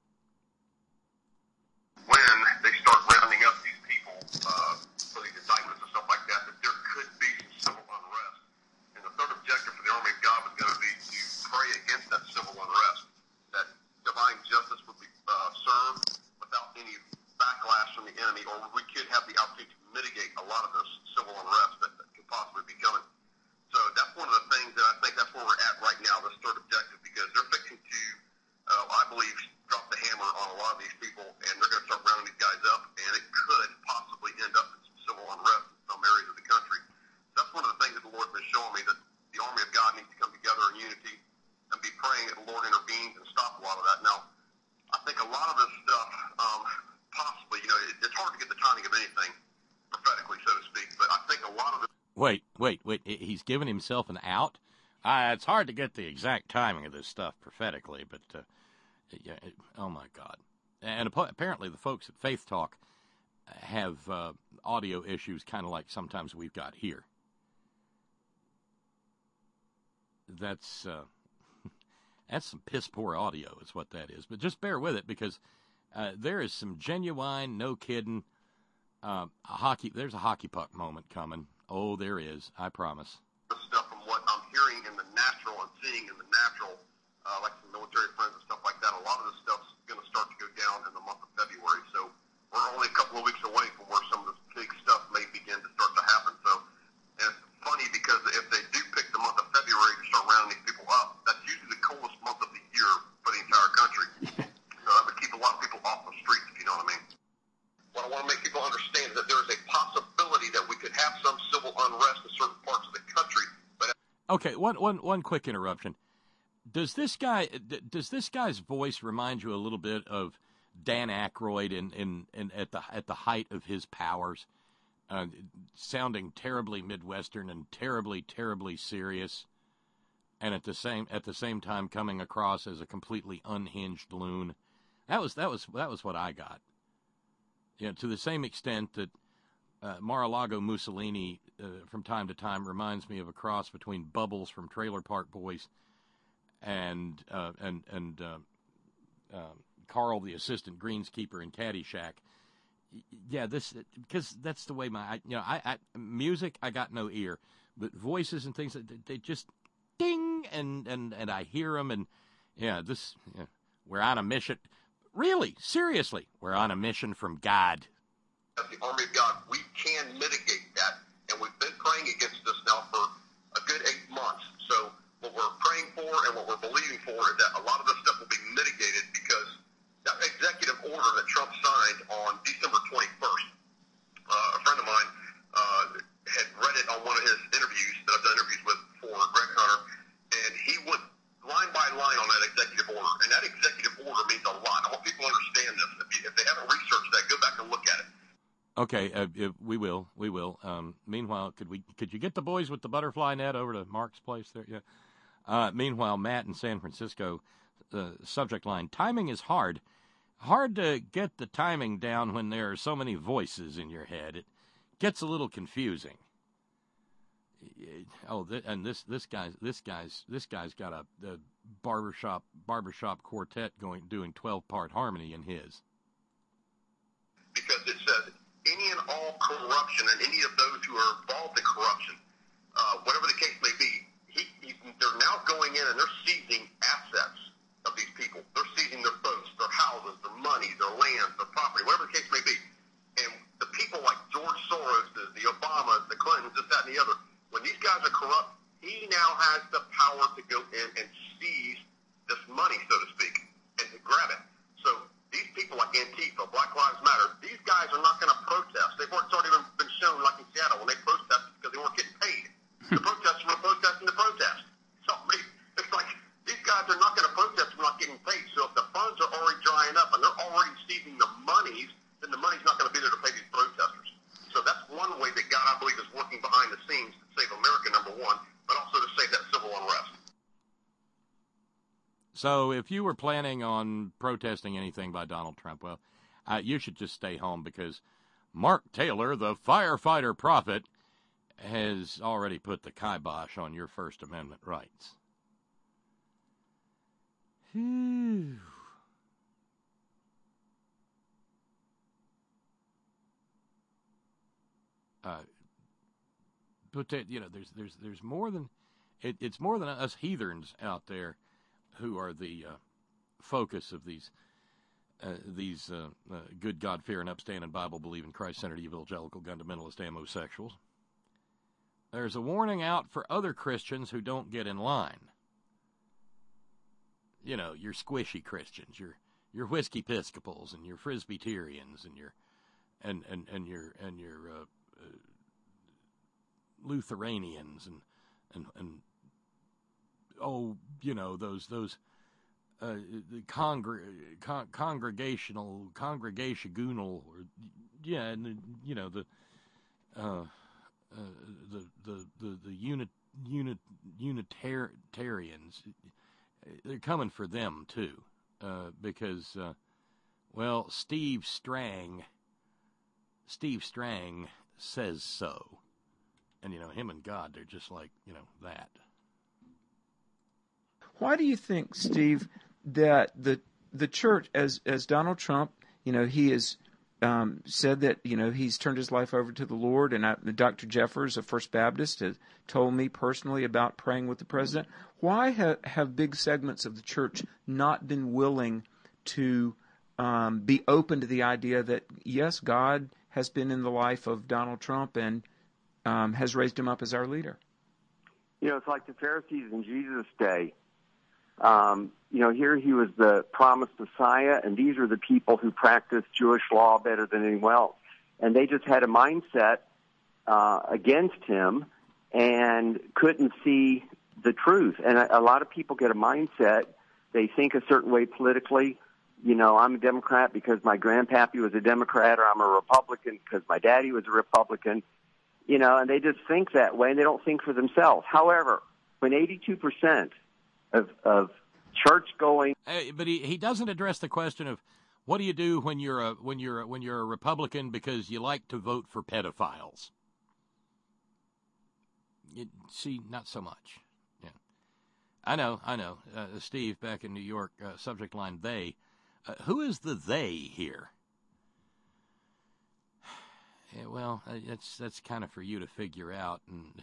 When they start rounding up these people for these indictments and stuff like that there could be some civil unrest. And the third objective for the Army of God was going to be to pray against that civil unrest, that divine justice would be served without any backlash from the enemy, or we could have the opportunity to mitigate a lot of this civil unrest that could possibly be coming. So that's one of the things that I think that's where we're at right now, this third objective, because they're fixing to, I believe, drop the hammer on a lot of these people, and they're going to start rounding these guys up, and it could possibly end up in some civil unrest in some areas of the country. That's one of the things that the Lord's been showing me, that the Army of God needs to come together in unity and be praying that the Lord intervenes and stop a lot of that. Now, I think a lot of this stuff, possibly, it's hard to get the timing of anything prophetically, so to speak, but I think a lot of this. Wait. He's given himself an out? It's hard to get the exact timing of this stuff prophetically, but, oh my God. And apparently the folks at Faith Talk have audio issues kind of like sometimes we've got here. That's some piss-poor audio is what that is. But just bear with it, because there is some genuine, no kidding, there's a hockey puck moment coming. Oh, there is. I promise. Stuff from what I'm hearing in the natural and seeing in the natural, like some military friends and stuff like that, a lot of this stuff's going to start to go down in the month of February. So we're only a couple of weeks away from where some of this big stuff may begin to start to happen. So, and it's funny because if they do pick the month of February to start rounding these people up, that's usually the coldest month of the year for the entire country. So that would keep a lot of people off the streets, if you know what I mean. What I want to make people understand is that there is a possibility that we could have some civil unrest in certain parts of the country. But okay, one quick interruption. Does this guy's voice remind you a little bit of Dan Aykroyd in at the height of his powers, sounding terribly Midwestern and terribly serious, and at the same time coming across as a completely unhinged loon? That was what I got. To the same extent that Mar-a-Lago Mussolini from time to time reminds me of a cross between Bubbles from Trailer Park Boys and Carl, the assistant greenskeeper in Caddyshack. Yeah, because that's the way music, I got no ear, but voices and things, they just ding, and I hear them, and we're on a mission. Really, seriously, we're on a mission from God. As the Army of God, we can mitigate that, and we've been praying against this now for a good 8 months. So what we're praying for and what we're believing for is that a lot of this stuff will be mitigated, because that executive order that Trump signed on December 21st, a friend of mine had read it on one of his interviews that I've done interviews with for Greg Hunter, and he went line by line on that executive order, and that executive order means a lot. I want people to understand this. If they haven't researched that, go back and look at it. Okay, we will. Meanwhile, could you get the boys with the butterfly net over to Mark's place there? Yeah. Meanwhile, Matt in San Francisco, subject line: timing is hard. Hard to get the timing down when there are so many voices in your head. It gets a little confusing. And this guy's got a barbershop quartet doing 12-part harmony in his. Because it says any and all corruption, and any of those who are involved in corruption, whatever the case may be, they're now going in and they're seizing assets of these people. They're seizing their boats, their houses, their money, their land, their property, whatever the case may be. And the people like George Soros, the Obamas, the Clintons, this, that, and the other, when these guys are corrupt, he now has the power to go in and seize this money, so to speak, and to grab it. So these people like Antifa, Black Lives Matter, these guys are not going to protest. It's already been shown, like in Seattle, when they protested because they weren't getting paid. The protesters were protesting the protest. So it's like these guys are not going to protest if they're not getting paid. So if the funds are already drying up and they're already seizing the monies, then the money's not going to be there to pay these protesters. So that's one way that God, I believe, is working behind the scenes to save America, number one, but also to save that civil unrest. So if you were planning on protesting anything by Donald Trump, well, you should just stay home, because Mark Taylor, the firefighter prophet, has already put the kibosh on your First Amendment rights. Whew. But there's more than it's more than us heathens out there who are the focus of these good, God-fearing, upstanding, Bible-believing, Christ-centered, evangelical, fundamentalist, homosexuals. There's a warning out for other Christians who don't get in line. You know, your squishy Christians, your whiskey Episcopals, and your Frisbeeterians, and your Lutheranians, and those the congregational, or the Unitarians. They're coming for them too, because Steve Strang says so, and him and God, they're just like that. Why do you think, Steve, that the church, as Donald Trump, he has said that he's turned his life over to the Lord, and Dr. Jeffers of First Baptist has told me personally about praying with the president. Why have big segments of the church not been willing to be open to the idea that yes, God has been in the life of Donald Trump and has raised him up as our leader? It's like the Pharisees in Jesus' day. Here he was the promised Messiah, and these are the people who practice Jewish law better than anyone else. And they just had a mindset against him and couldn't see the truth. And a lot of people get a mindset. They think a certain way politically. I'm a Democrat because my grandpappy was a Democrat, or I'm a Republican because my daddy was a Republican. And they just think that way, and they don't think for themselves. However, when 82% of church going, but he doesn't address the question of what do you do when you're a Republican because you like to vote for pedophiles. Not so much. Yeah, I know. Steve, back in New York, subject line they. Who is the they here? Yeah, well, that's kind of for you to figure out, and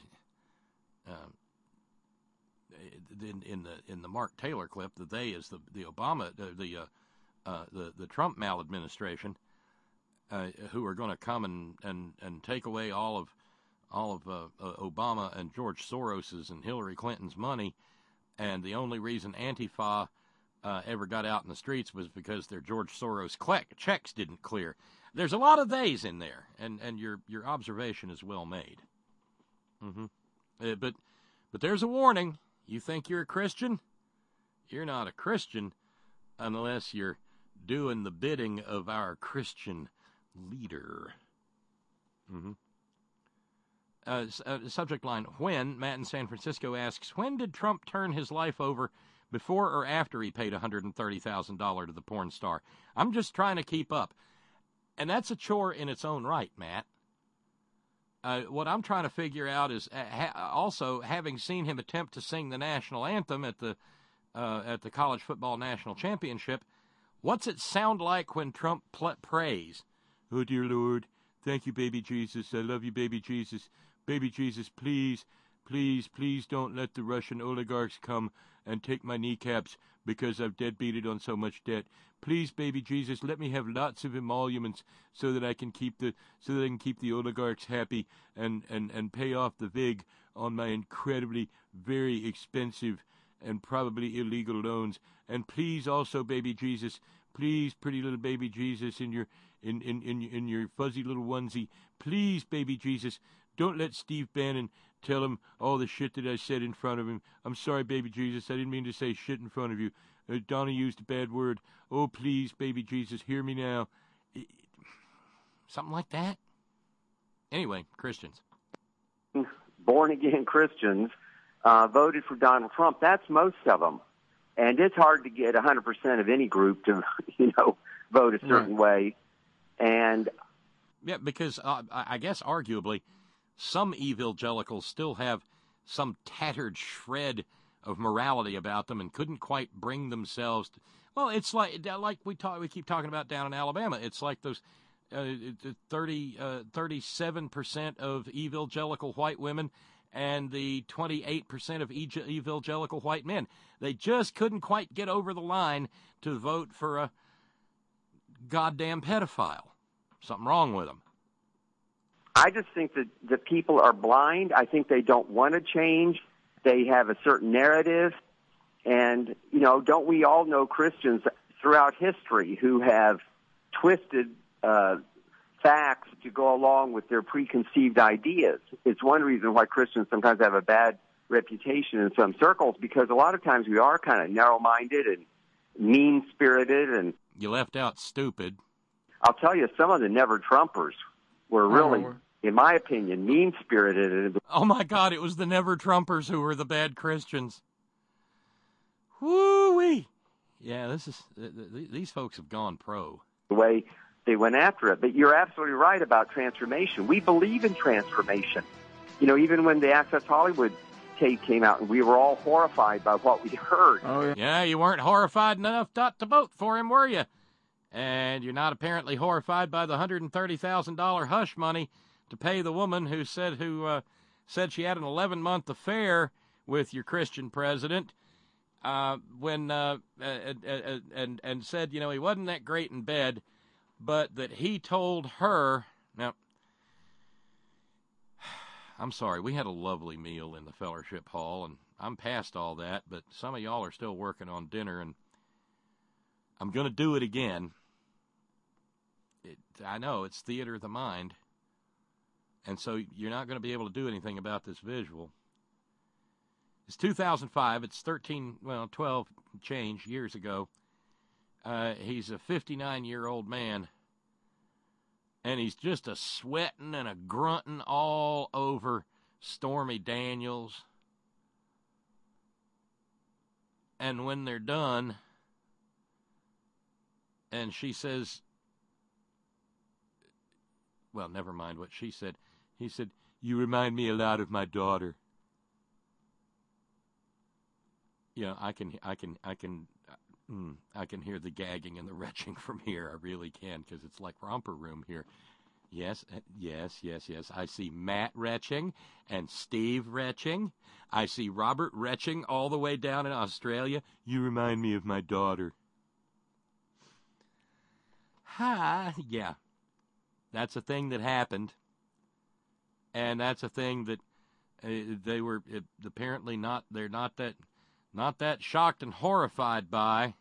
in the Mark Taylor clip, the they is the Obama, the Trump maladministration, who are going to come and take away all of Obama and George Soros's and Hillary Clinton's money, and the only reason Antifa ever got out in the streets was because their George Soros checks didn't clear. There's a lot of theys in there, and your observation is well made. Mm-hmm. But there's a warning. You think you're a Christian? You're not a Christian unless you're doing the bidding of our Christian leader. Subject line, when, Matt in San Francisco asks, when did Trump turn his life over, before or after he paid $130,000 to the porn star? I'm just trying to keep up. And that's a chore in its own right, Matt. What I'm trying to figure out is, also, having seen him attempt to sing the national anthem at the College Football National Championship, what's it sound like when Trump prays? Oh, dear Lord, thank you, baby Jesus. I love you, baby Jesus. Baby Jesus, please, please, please don't let the Russian oligarchs come and take my kneecaps because I've deadbeated on so much debt. Please, baby Jesus, let me have lots of emoluments so that I can keep the oligarchs happy and pay off the vig on my incredibly very expensive and probably illegal loans. And please also, baby Jesus, please, pretty little baby Jesus in your fuzzy little onesie, please, baby Jesus, don't let Steve Bannon tell him all the shit that I said in front of him. I'm sorry, baby Jesus, I didn't mean to say shit in front of you. Donna used a bad word. Oh, please, baby Jesus, hear me now. Something like that. Anyway, Christians. Born-again Christians voted for Donald Trump. That's most of them. And it's hard to get 100% of any group to, vote a certain way. And yeah, because I guess arguably some evangelicals still have some tattered shred of morality about them and couldn't quite bring themselves to, well, it's like we keep talking about down in Alabama. It's like those 37% of evangelical white women and the 28% of evangelical white men. They just couldn't quite get over the line to vote for a goddamn pedophile. Something wrong with them. I just think that the people are blind. I think they don't want to change. They have a certain narrative. And, don't we all know Christians throughout history who have twisted facts to go along with their preconceived ideas? It's one reason why Christians sometimes have a bad reputation in some circles, because a lot of times we are kind of narrow-minded and mean-spirited. And you left out stupid. I'll tell you, some of the never-Trumpers were really, in my opinion, mean-spirited. Oh, my God, it was the never-Trumpers who were the bad Christians. Woo-wee. Yeah, these folks have gone pro. The way they went after it. But you're absolutely right about transformation. We believe in transformation. Even when the Access Hollywood tape came out, and we were all horrified by what we heard. Oh, yeah. Yeah, you weren't horrified enough not to vote for him, were you? And you're not apparently horrified by the $130,000 hush money to pay the woman who said she had an 11-month affair with your Christian president, and said he wasn't that great in bed, but that he told her. Now, I'm sorry, we had a lovely meal in the fellowship hall, and I'm past all that, but some of y'all are still working on dinner, and I'm going to do it again. I know, it's theater of the mind. And so you're not going to be able to do anything about this visual. It's 2005. It's 12 change years ago. He's a 59-year-old man. And he's just a sweating and a grunting all over Stormy Daniels. And when they're done, and she says, well, never mind what she said. He said, "You remind me a lot of my daughter." I can hear the gagging and the retching from here. I really can, because it's like romper room here. Yes. I see Matt retching and Steve retching. I see Robert retching all the way down in Australia. You remind me of my daughter. Yeah. That's a thing that happened. And that's a thing that they were apparently they're not that shocked and horrified by.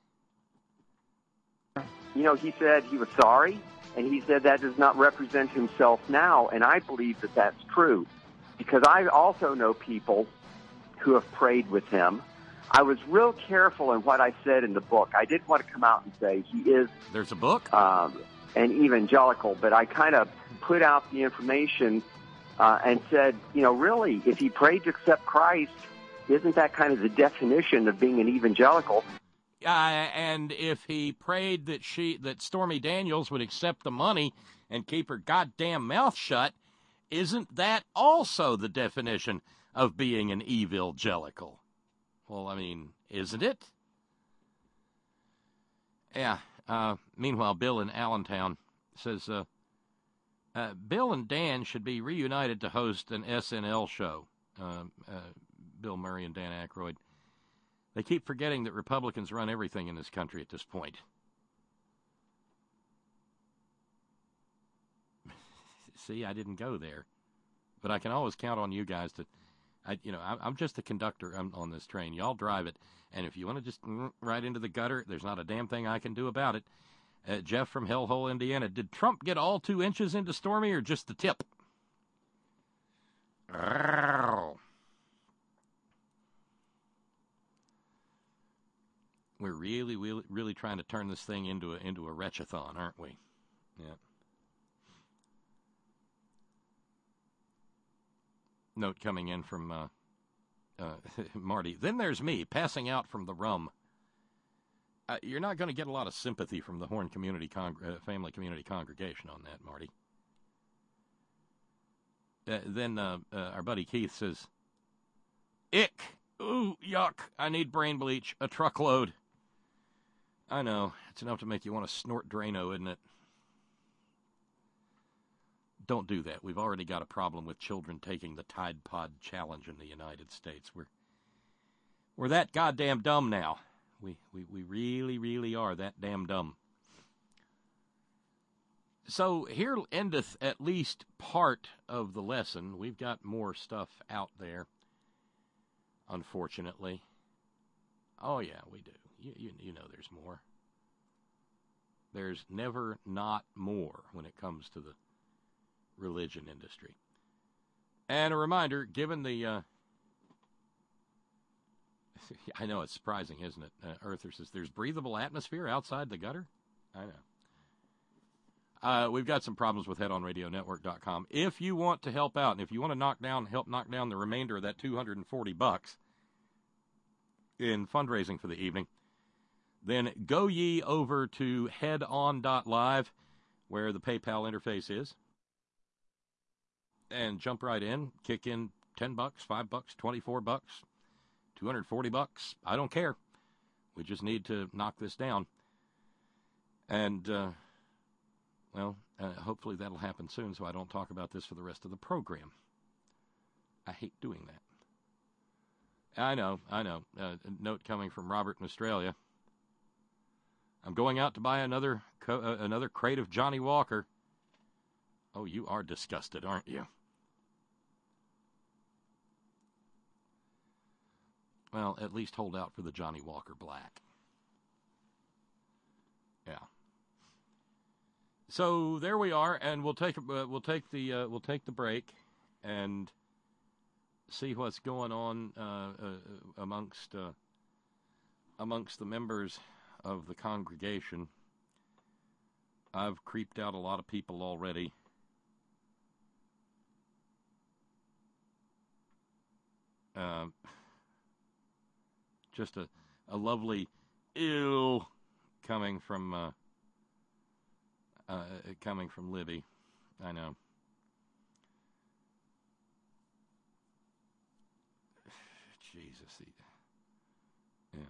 He said he was sorry, and he said that does not represent himself now, and I believe that that's true, because I also know people who have prayed with him. I was real careful in what I said in the book. I didn't want to come out and say he is... There's a book? An evangelical, but I kind of put out the information and said, you know, really, if he prayed to accept Christ, isn't that kind of the definition of being an evangelical? And if he prayed that Stormy Daniels would accept the money and keep her goddamn mouth shut, isn't that also the definition of being an evangelical? Well, I mean, isn't it? Yeah. Meanwhile, Bill in Allentown says, Bill and Dan should be reunited to host an SNL show. Bill Murray and Dan Aykroyd. They keep forgetting that Republicans run everything in this country at this point. See, I didn't go there. But I can always count on you guys to, I'm just the conductor on this train. Y'all drive it. And if you want to just right into the gutter, there's not a damn thing I can do about it. Jeff from Hellhole, Indiana. Did Trump get all 2 inches into Stormy or just the tip? We're really, really, really trying to turn this thing into a wretchathon, aren't we? Yeah. Note coming in from Marty. Then there's me, passing out from the rum. You're not going to get a lot of sympathy from the Horn Family Community Congregation on that, Marty. Then our buddy Keith says, ick, ooh, yuck, I need brain bleach, a truckload. I know, it's enough to make you want to snort Drano, isn't it? Don't do that. We've already got a problem with children taking the Tide Pod Challenge in the United States. We're that goddamn dumb now. We really, really are that damn dumb. So here endeth at least part of the lesson. We've got more stuff out there, unfortunately. Oh, yeah, we do. You know there's more. There's never not more when it comes to the religion industry. And a reminder, given the... I know, it's surprising, isn't it? Earther says, there's breathable atmosphere outside the gutter? I know. We've got some problems with headonradionetwork.com. If you want to help out, and if you want to help knock down the remainder of that $240 in fundraising for the evening, then go ye over to headon.live, where the PayPal interface is, and jump right in, kick in $10, $5, $24, $240. I don't care. We just need to knock this down. And, hopefully that'll happen soon so I don't talk about this for the rest of the program. I hate doing that. I know. A note coming from Robert in Australia. I'm going out to buy another crate of Johnny Walker. Oh, you are disgusted, aren't you? Well, at least hold out for the Johnny Walker Black. Yeah. So there we are, and we'll take the break and see what's going on amongst the members of the congregation. I've creeped out a lot of people already. Just a lovely ew coming from Libby. I know. Jesus. Yeah.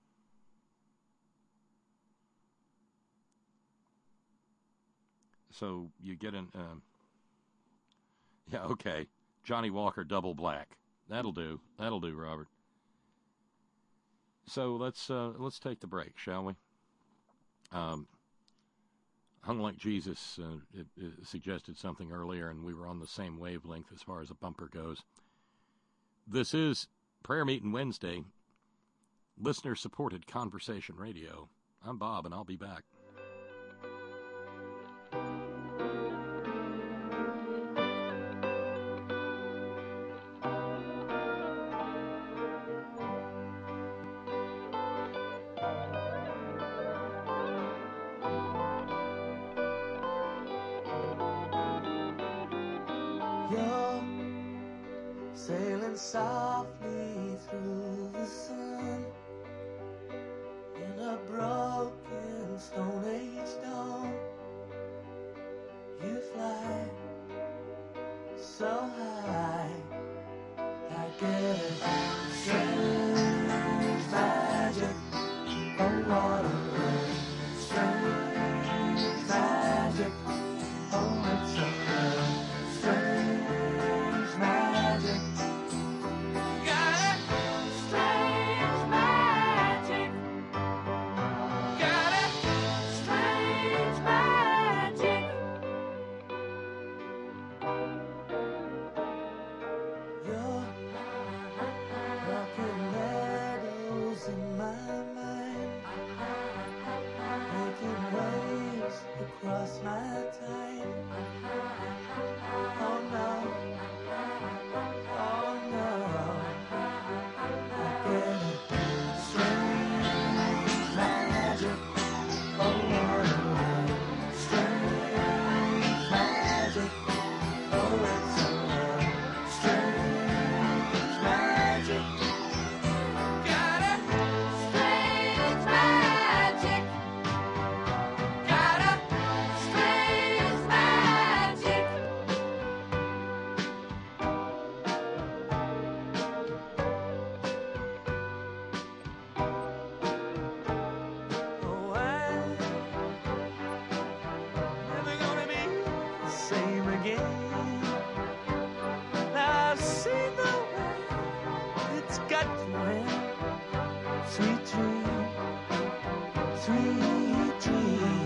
So you get an yeah, okay. Johnny Walker double black. That'll do, Robert. So let's take the break, shall we? Hung Like Jesus it suggested something earlier, and we were on the same wavelength as far as a bumper goes. This is Prayer Meeting Wednesday, listener-supported conversation radio. I'm Bob, and I'll be back. You're sailing softly through the sun in a broken Stone Age dawn. You fly so high, I get a strange magic. Oh, what a world, strange magic. Oh, it's a world, strange magic. Got it, strange magic. Got it, strange magic. You're rocking meadows in my mind, making waves across my time. Oh no, oh no, I get a strange magic. Oh, what a world, strange magic. Oh, it's a world, strange magic. Got it, strange magic. Got it, strange magic. Oh, I'm never gonna be the same again. I've seen the way it's got to end. Sweet dream, sweet dream.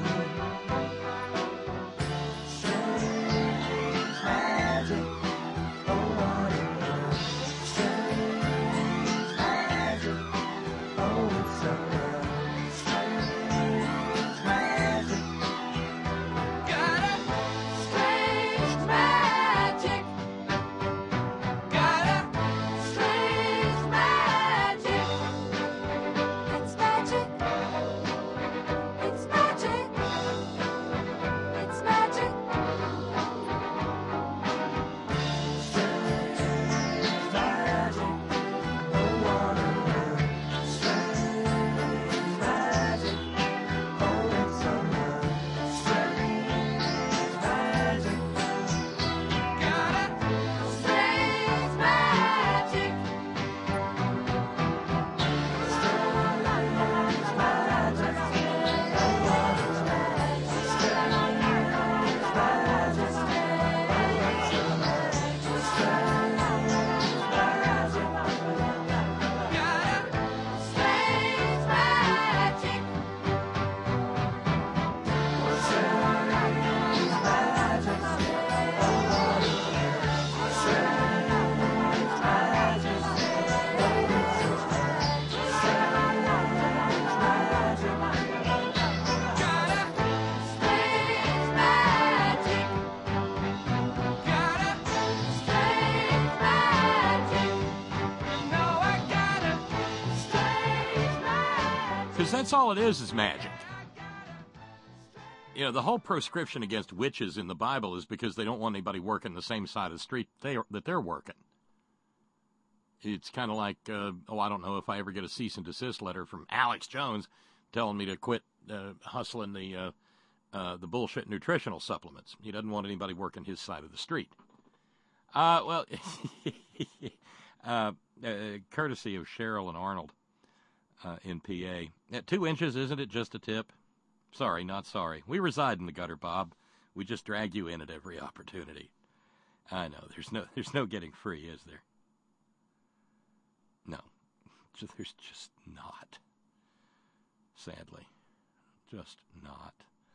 Strange magic. Oh, what a world. Strange magic. Oh, it's a world. Strange magic. Got it, strange magic. Got it, strange magic. It's magic. It's magic. It's magic. Strange magic. Oh, what a world. Strange magic. Oh, it's a world. Strange magic. Got it, strange magic. Strange magic. Oh, what a world. Strange magic. Oh, it's a world. Strange magic. Got it, strange magic. Because that's all it is magic. You know, the whole proscription against witches in the Bible is because they don't want anybody working the same side of the street that they're working. It's kind of like, I don't know if I ever get a cease and desist letter from Alex Jones telling me to quit hustling the bullshit nutritional supplements. He doesn't want anybody working his side of the street. Courtesy of Cheryl and Arnold in PA. At 2 inches, isn't it just a tip? Sorry, not sorry. We reside in the gutter, Bob. We just drag you in at every opportunity. I know, there's no getting free, is there? No. There's just not. Sadly. Just not.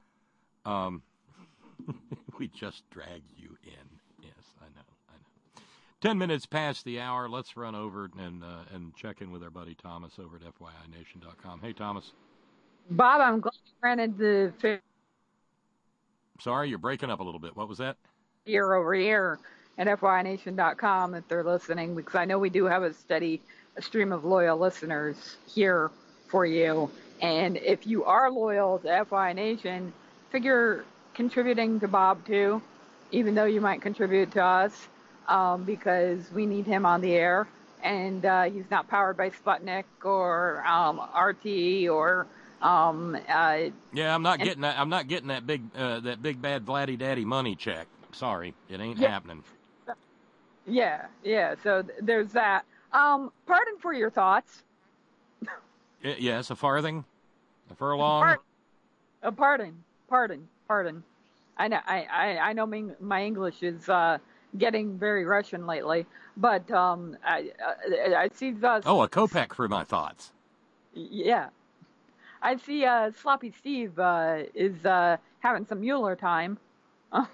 We just drag you in. Yes, I know. 10 minutes past the hour. Let's run over and check in with our buddy Thomas over at FYINation.com. Hey, Thomas. Bob, I'm glad you rented the... Sorry, you're breaking up a little bit. What was that? Year over year at FYINation.com if they're listening, because I know we do have a stream of loyal listeners here for you. And if you are loyal to FY Nation, figure contributing to Bob too, even though you might contribute to us. because we need him on the air, and he's not powered by Sputnik or RT or. Yeah, I'm not getting that. I'm not getting that big bad Vladdy Daddy money check. Sorry, it ain't happening. Yeah. So there's that. Pardon for your thoughts. Yes, a farthing, a furlong. Pardon. I know my English is getting very Russian lately, but I see. A kopeck for my thoughts. Yeah. I see Sloppy Steve is having some Mueller time. I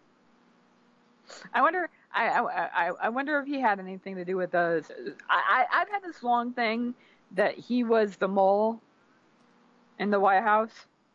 wonder if he had anything to do with those. I've had this long thing that he was the mole in the White House,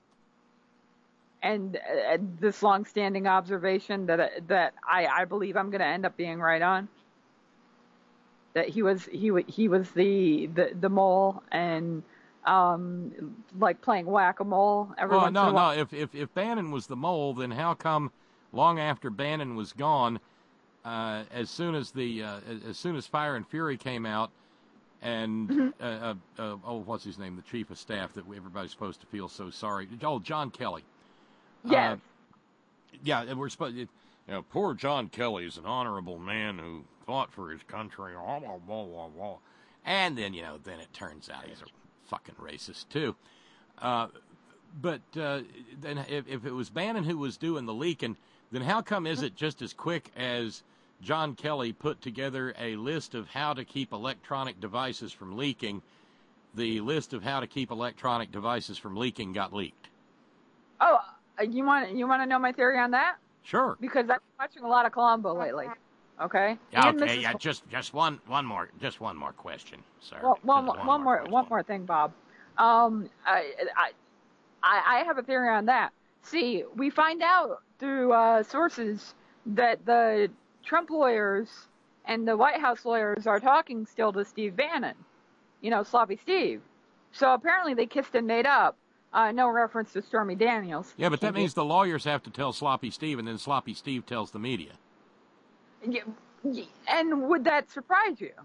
and this long-standing observation that I believe I'm going to end up being right on. That he was the mole, and like playing whack-a-mole. If Bannon was the mole, then how come long after Bannon was gone, as soon as Fire and Fury came out, and what's his name, the chief of staff that everybody's supposed to feel so sorry, John Kelly. Yes. And we're supposed. Poor John Kelly is an honorable man who fought for his country. And then then it turns out he's a fucking racist too. But then if it was Bannon who was doing the leaking, then how come is it just as quick as John Kelly put together a list of how to keep electronic devices from leaking, the list of how to keep electronic devices from leaking got leaked? Oh, you want to know my theory on that? Sure. Because I've been watching a lot of Columbo lately. Okay. Okay. Yeah. Just one more question, sir. Well, one more thing, Bob. I have a theory on that. See, we find out through sources that the Trump lawyers and the White House lawyers are talking still to Steve Bannon. Sloppy Steve. So apparently they kissed and made up. No reference to Stormy Daniels. Yeah, but that means the lawyers have to tell Sloppy Steve, and then Sloppy Steve tells the media. Yeah, and would that surprise you?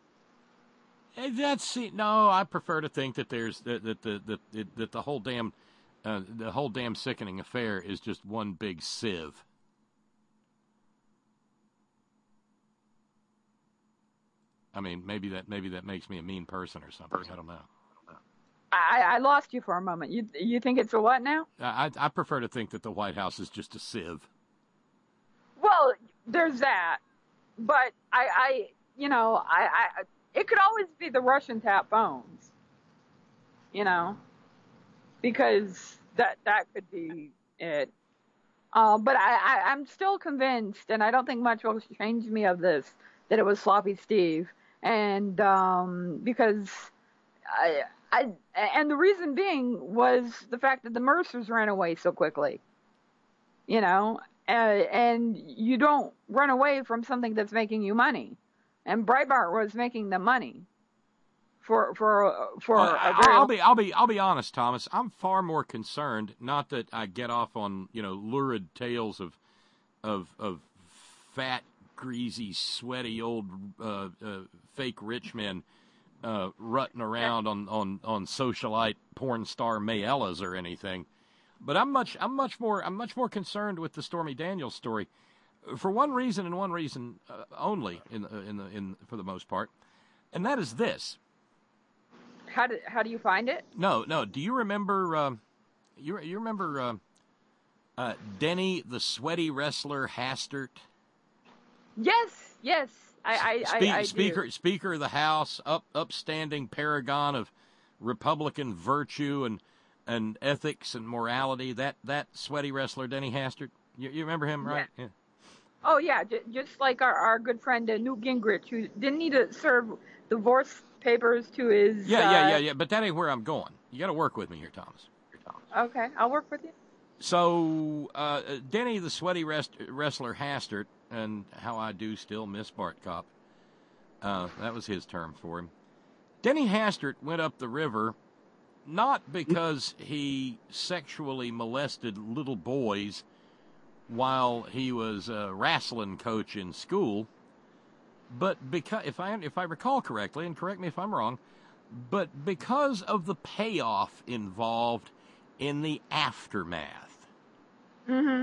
No. I prefer to think that there's that the whole damn sickening affair is just one big sieve. I mean, maybe that makes me a mean person or something. I don't know. I lost you for a moment. You think it's a what now? I prefer to think that the White House is just a sieve. Well, there's that, but I it could always be the Russian tap phones, because that could be it. But I'm still convinced, and I don't think much will change me of this, that it was Sloppy Steve, and because and the reason being was the fact that the Mercers ran away so quickly, and you don't run away from something that's making you money, and Breitbart was making the money for I'll be honest, Thomas. I'm far more concerned, not that I get off on lurid tales of fat, greasy, sweaty old fake rich men rutting around on socialite porn star Mayellas or anything, but I'm much more concerned with the Stormy Daniels story, for one reason and one reason only in for the most part, and that is this. How do you find it? No. Do you remember? You remember Denny the sweaty wrestler Hastert? Yes. I Speaker of the House, upstanding paragon of Republican virtue and ethics and morality. That sweaty wrestler Denny Hastert. You remember him, right? Yeah. Oh yeah, just like our good friend Newt Gingrich, who didn't need to serve divorce papers to his. Yeah. But that ain't where I'm going. You got to work with me here, Thomas. Okay, I'll work with you. So Denny the sweaty wrestler Hastert, and how I do still miss Bart Kopp. That was his term for him. Denny Hastert went up the river not because he sexually molested little boys while he was a wrestling coach in school, But because if I recall correctly, and correct me if I'm wrong, but because of the payoff involved in the aftermath. Mm-hmm.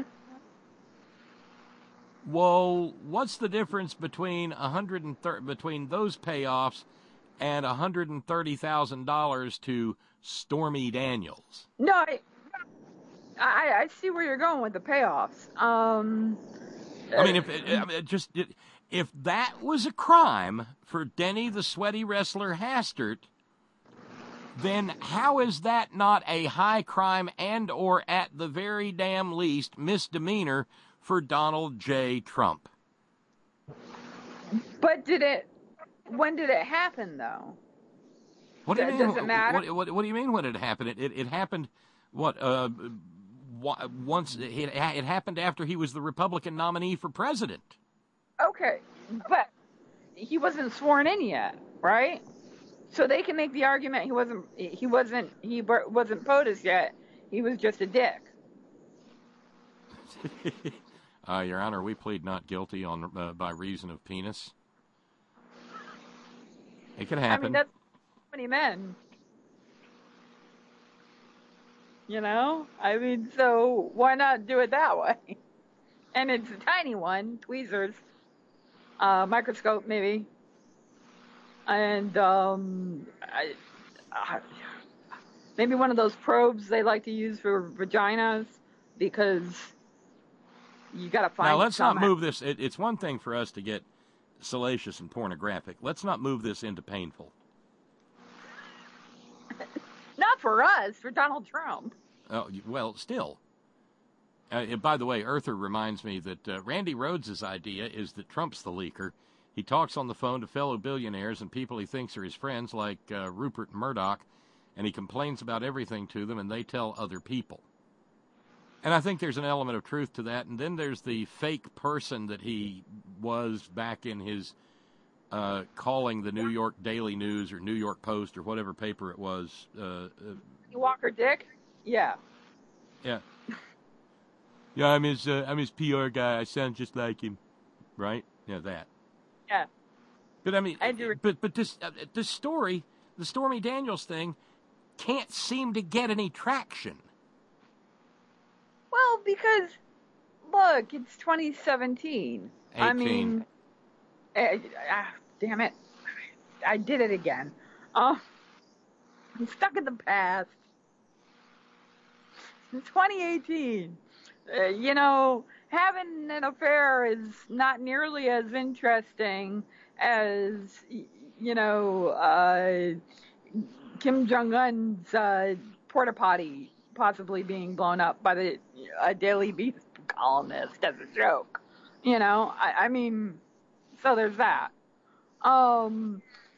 Well, what's the difference between between those payoffs and $130,000 to Stormy Daniels? No, I see where you're going with the payoffs. I mean, if that was a crime for Denny the Sweaty Wrestler Hastert, then how is that not a high crime and or at the very damn least misdemeanor for Donald J. Trump? But when did it happen, though? What do you mean? Does it matter? What do you mean when it happened? It happened, once it happened after he was the Republican nominee for president. Okay, but he wasn't sworn in yet, right? So they can make the argument he wasn't POTUS yet. He was just a dick. Your Honor, we plead not guilty on by reason of penis. It can happen. I mean, that's many men. You know? I mean, so why not do it that way? And it's a tiny one, tweezers, microscope maybe. And maybe one of those probes they like to use for vaginas, because you got to find. Now let's not move this. It's one thing for us to get salacious and pornographic. Let's not move this into painful. Not for us, for Donald Trump. Oh, well, still. By the way, Earther reminds me that Randy Rhoads' idea is that Trump's the leaker. He talks on the phone to fellow billionaires and people he thinks are his friends, like Rupert Murdoch, and he complains about everything to them, and they tell other people. And I think there's an element of truth to that. And then there's the fake person that he was back in his calling the New York Daily News or New York Post or whatever paper it was. Walker Dick? Yeah. Yeah. Yeah, I'm his PR guy. I sound just like him. Right? Yeah, that. Yeah. But I mean, but this story, the Stormy Daniels thing, can't seem to get any traction. Well, because look, it's 2017. 18. I mean, damn it, I did it again. I'm stuck in the past. It's 2018. You know, having an affair is not nearly as interesting as, you know, Kim Jong-un's porta potty possibly being blown up by the Daily Beast columnist as a joke. You know, I mean, so there's that. And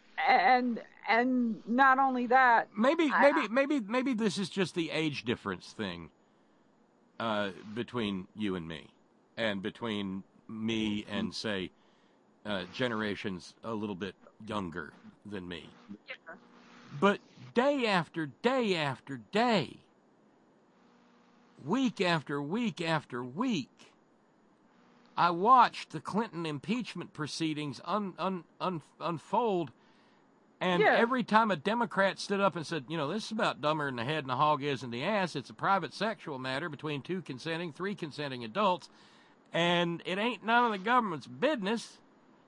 not only that, maybe this is just the age difference thing between you and me, and between me and say generations a little bit younger than me. Yeah. But day after day after day, week after week after week, I watched the Clinton impeachment proceedings unfold, and every time a Democrat stood up and said, you know, this is about dumber in the head than the hog is in the ass. It's a private sexual matter between three consenting adults, and it ain't none of the government's business.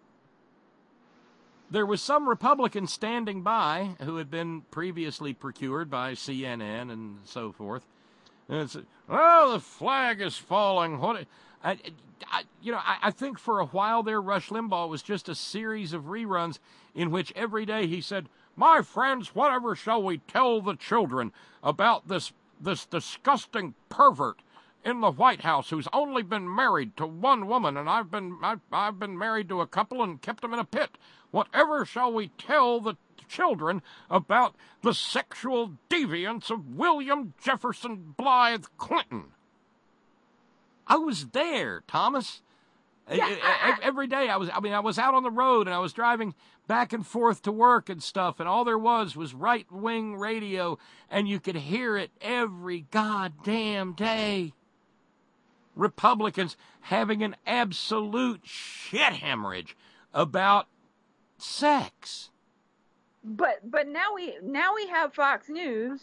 There was some Republican standing by who had been previously procured by CNN and so forth. And it's, oh, the flag is falling. I think for a while there, Rush Limbaugh was just a series of reruns in which every day he said, my friends, whatever shall we tell the children about this disgusting pervert in the White House who's only been married to one woman, and I've been married to a couple and kept them in a pit. Whatever shall we tell the children about the sexual deviance of William Jefferson Blythe Clinton? I was there, Thomas. Every day I was out on the road and I was driving back and forth to work and stuff, and all there was right-wing radio, and you could hear it every goddamn day. Republicans having an absolute shit hemorrhage about sex. But now we have Fox News,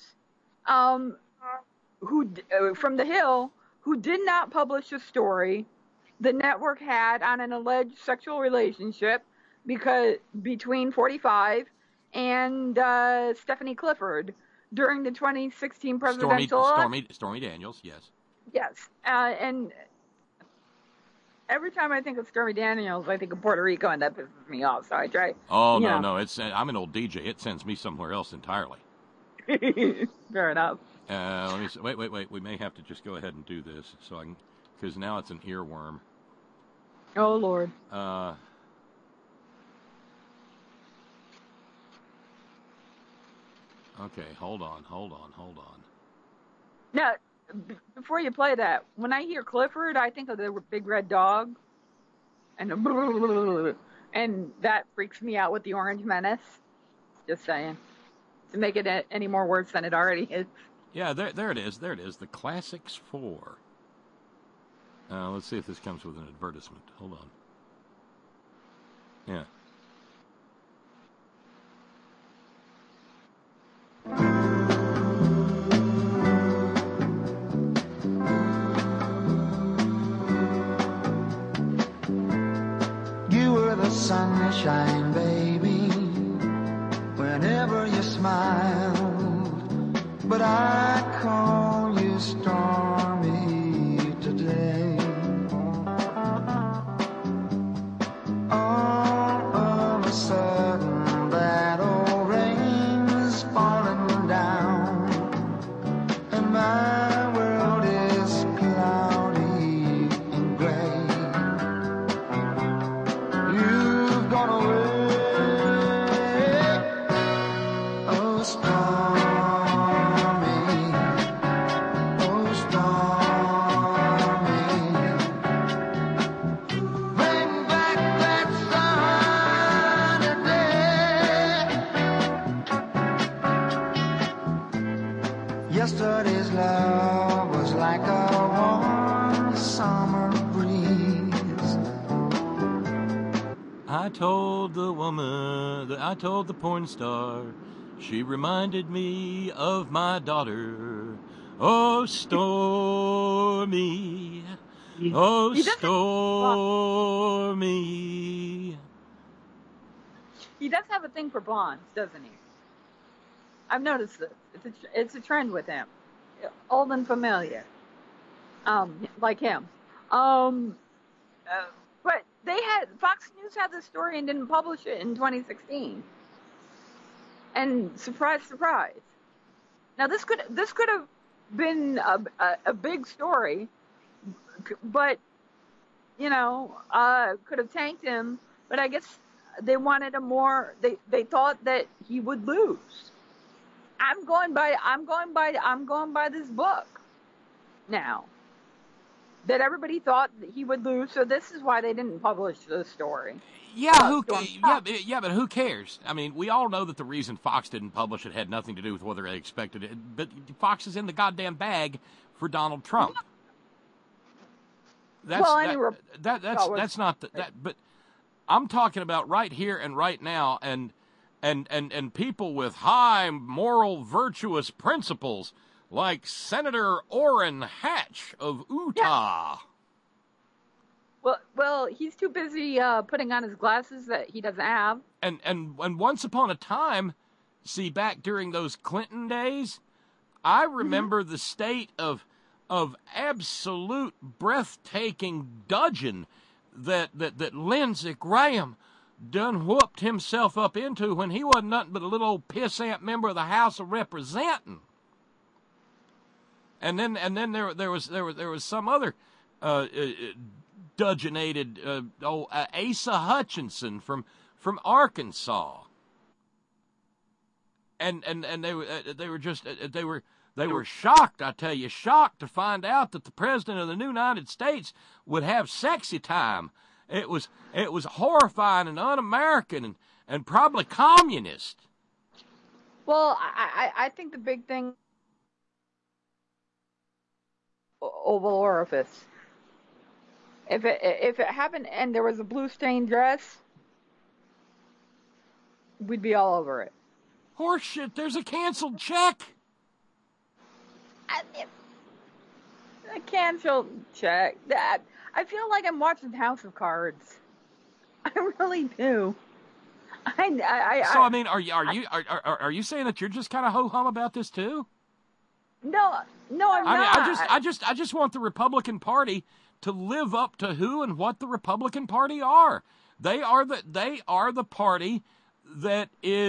who from the Hill, who did not publish a story the network had on an alleged sexual relationship between 45 and Stephanie Clifford during the 2016 presidential election. Stormy Daniels, yes. Yes, and every time I think of Stormy Daniels, I think of Puerto Rico, and that pisses me off. So I try. Oh no! I'm an old DJ. It sends me somewhere else entirely. Fair enough. Let me see. Wait. We may have to just go ahead and do this so I can, because now it's an earworm. Oh Lord. Okay, hold on. Now, before you play that, when I hear Clifford, I think of the big red dog, and that freaks me out with the Orange Menace. Just saying, to make it any more worse than it already is. Yeah, there it is. The Classics 4. Let's see if this comes with an advertisement. Hold on. Yeah. You were the sunshine, baby, whenever you smiled, but I call you stormy today. All of a sudden that old rain's falling down, and my world is cloudy and gray. You've gone away, oh stormy, oh stormy. Bring back that sunny day. Yesterday's love was like a warm summer breeze. I told the porn star, she reminded me of my daughter. Oh, Stormy. Oh, Stormy. He does have a thing for blondes, doesn't he? I've noticed this. It's a trend with him. Old and familiar. Like him. But Fox News had this story and didn't publish it in 2016. And surprise, surprise. Now this could have been a big story, but could have tanked him. But I guess they wanted a more. They thought that he would lose. I'm going by this book now. That everybody thought that he would lose, so this is why they didn't publish the story. But who cares? I mean, we all know that the reason Fox didn't publish it had nothing to do with whether they expected it. But Fox is in the goddamn bag for Donald Trump. That's not that. But I'm talking about right here and right now, and people with high moral, virtuous principles. Like Senator Orrin Hatch of Utah. Yeah. Well, he's too busy putting on his glasses that he doesn't have. And once upon a time, see, back during those Clinton days, I remember the state of absolute breathtaking dudgeon that Lindsey Graham done whooped himself up into when he wasn't nothing but a little old pissant member of the House of Representing. And then there was some other dudgeonated Asa Hutchinson from Arkansas, and they were shocked. I tell you, shocked to find out that the president of the United States would have sexy time. It was horrifying and un-American and probably communist. Well, I think the big thing. Oval orifice. If it happened and there was a blue stained dress, we'd be all over it. Horseshit, there's a canceled check. A canceled check. That I feel like I'm watching House of Cards. I really do. I mean, are you saying that you're just kind of ho-hum about this too? No, I'm not. I just want the Republican Party to live up to who and what the Republican Party are. They are the party that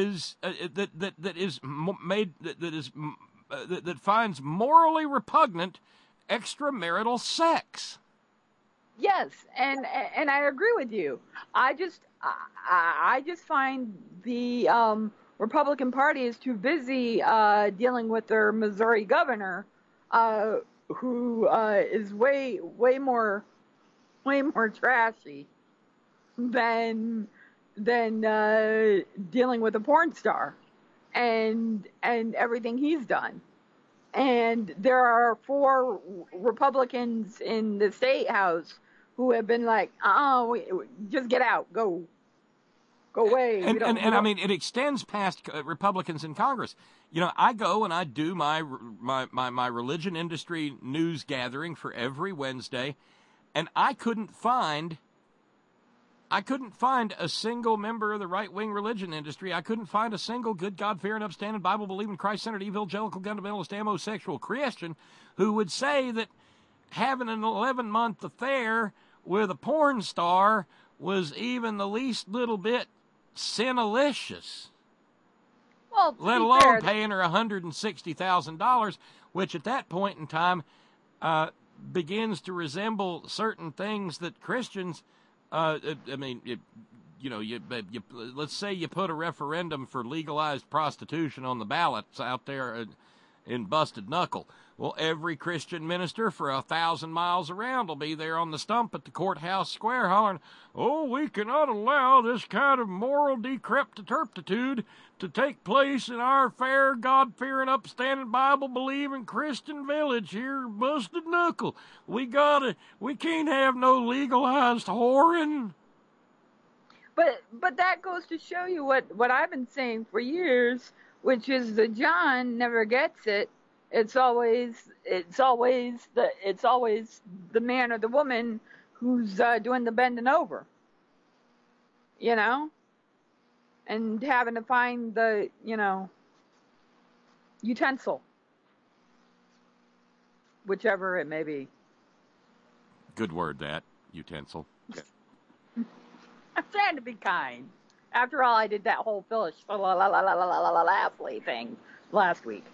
finds morally repugnant extramarital sex. Yes, and I agree with you. I just find the Republican Party is too busy dealing with their Missouri governor, who is way more trashy than dealing with a porn star and everything he's done. And there are 4 Republicans in the state house who have been like, just get out, go away. And I mean, it extends past Republicans in Congress. You know, I go and I do my religion industry news gathering for every Wednesday, and I couldn't find a single member of the right-wing religion industry. I couldn't find a single good, God-fearing, upstanding, Bible-believing, Christ-centered, evangelical, fundamentalist, homosexual Christian who would say that having an 11-month affair with a porn star was even the least little bit sinalicious. Well, let alone paying her $160,000, which at that point in time begins to resemble certain things that Christians. I mean, let's say you put a referendum for legalized prostitution on the ballots out there in busted knuckle. Well, every Christian minister for 1,000 miles around will be there on the stump at the courthouse square hollering, "Oh, we cannot allow this kind of moral decrepitude to take place in our fair, God-fearing, upstanding, Bible-believing Christian village here, busted knuckle. We can't have no legalized whoring." But that goes to show you what I've been saying for years, which is that John never gets it. It's always the man or the woman who's doing the bending over, you know, and having to find the utensil, whichever it may be. Good word, that utensil. I'm trying to be kind. After all, I did that whole Phyllis Schlafly thing last week.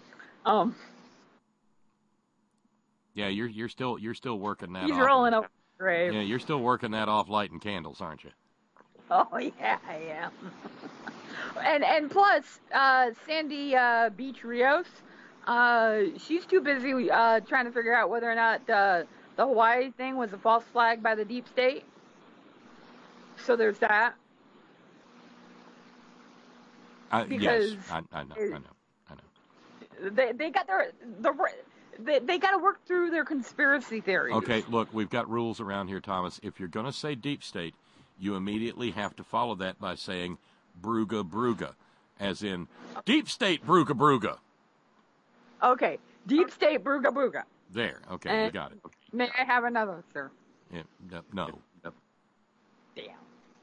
Yeah, you're still working that. He's off. rolling up the grave. Yeah, you're still working that off, lighting candles, aren't you? Oh yeah, I am. and plus, Sandy Beach Rios, she's too busy trying to figure out whether or not the Hawaii thing was a false flag by the deep state. So there's that. Yes, I know. They got they got to work through their conspiracy theories. Okay, look, we've got rules around here, Thomas. If you're going to say deep state, you immediately have to follow that by saying Bruga Bruga, as in deep state Bruga Bruga. Okay, deep state Bruga Bruga. There, okay, you got it. May I have another, sir? Yeah, no. Damn.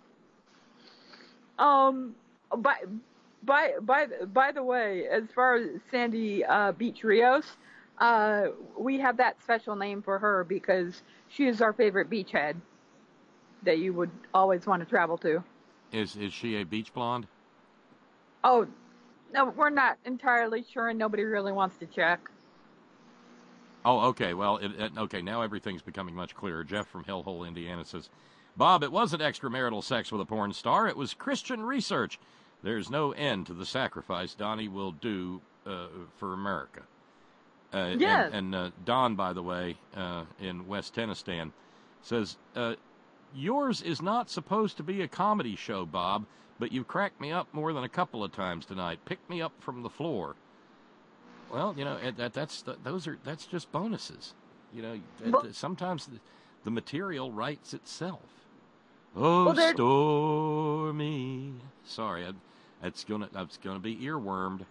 By the way, as far as Sandy Beach Rios, we have that special name for her because she is our favorite beachhead that you would always want to travel to. Is she a beach blonde? Oh, no, we're not entirely sure, and nobody really wants to check. Oh, okay. Well, okay, now everything's becoming much clearer. Jeff from Hellhole, Indiana says, "Bob, it wasn't extramarital sex with a porn star. It was Christian research. There's no end to the sacrifice Donnie will do for America." Yes. And Don, by the way, in West Tennistan, says, "Yours is not supposed to be a comedy show, Bob, but you've cracked me up more than a couple of times tonight. Pick me up from the floor." Well, you know, that's just bonuses. You know, sometimes the material writes itself. Oh, well, Stormy. Sorry, It's gonna be earwormed.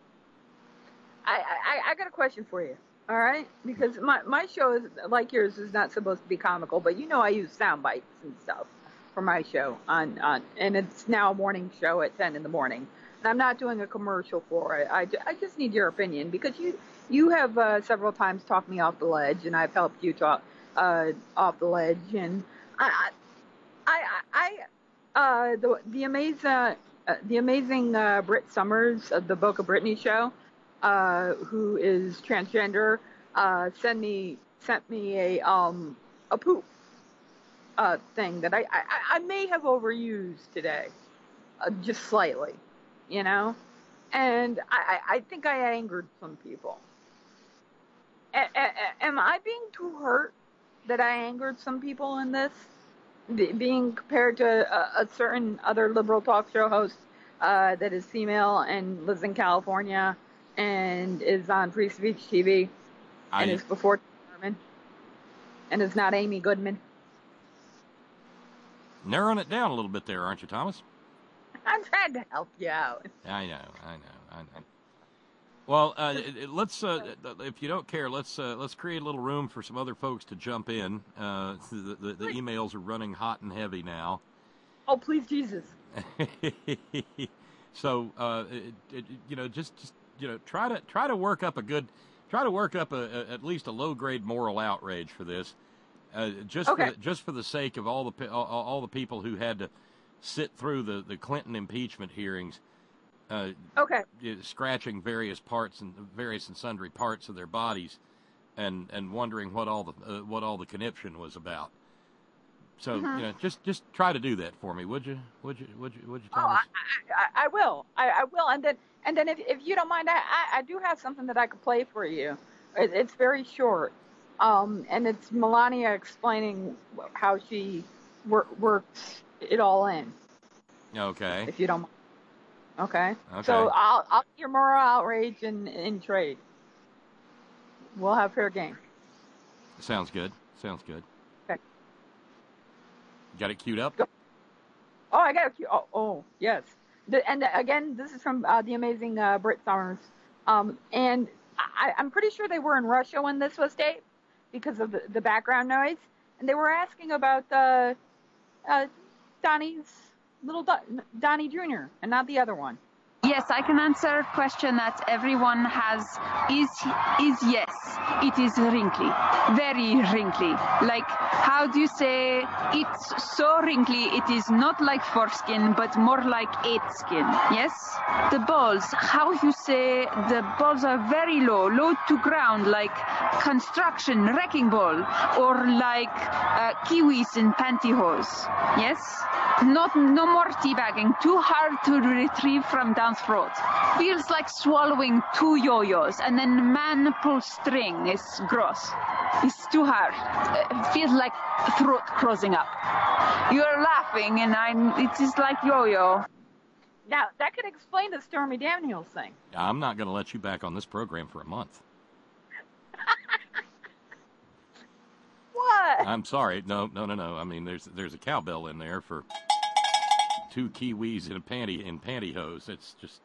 I got a question for you. All right, because my show is like yours is not supposed to be comical, but I use sound bites and stuff for my show on and it's now a morning show at 10 in the morning. And I'm not doing a commercial for it. I just need your opinion because you have several times talked me off the ledge, and I've helped you talk off the ledge. And the amazing Britt Summers of the Boca Brittany show, who is transgender, sent me a poop thing that I may have overused today, just slightly, and I think I angered some people. Am I being too hurt that I angered some people in this? Being compared to a certain other liberal talk show host that is female and lives in California and is on Free Speech TV and is before Thurman and is not Amy Goodman. Narrowing it down a little bit there, aren't you, Thomas? I'm trying to help you out. I know. Well, let's, if you don't care, let's create a little room for some other folks to jump in. The emails are running hot and heavy now. Oh, please, Jesus. So, try to work up at least a low grade moral outrage for this. Just for the sake of all the people who had to sit through the Clinton impeachment hearings, scratching various and sundry parts of their bodies, and wondering what all the conniption was about. So just try to do that for me, would you, Thomas? Oh, I will. I will, and then if you don't mind, I do have something that I could play for you. It's very short. And it's Melania explaining how she works it all in. Okay. If you don't mind. Okay. So I'll get your moral outrage in trade. We'll have fair game. Sounds good. Okay. Got it queued up? Go. Oh, I got it queued. Oh, yes. And again, this is from the amazing Britt Summers. And I'm pretty sure they were in Russia when this was taped, because of the background noise, and they were asking about Donnie Jr. and not the other one. Yes, I can answer a question that everyone has. Is yes. It is wrinkly, very wrinkly. Like, how do you say it's so wrinkly? It is not like foreskin, but more like ape skin. Yes, the balls. How you say the balls are very low to ground, like construction wrecking ball, or like kiwis in pantyhose. Yes. No more teabagging. Too hard to retrieve from down throat. Feels like swallowing 2 yo-yos and then man pull string. It's gross. It's too hard. Feels like throat closing up. You're laughing and it is like yo-yo. Now, that could explain the Stormy Daniels thing. I'm not going to let you back on this program for a month. What? I'm sorry. No. I mean, there's a cowbell in there for 2 kiwis in pantyhose. It's just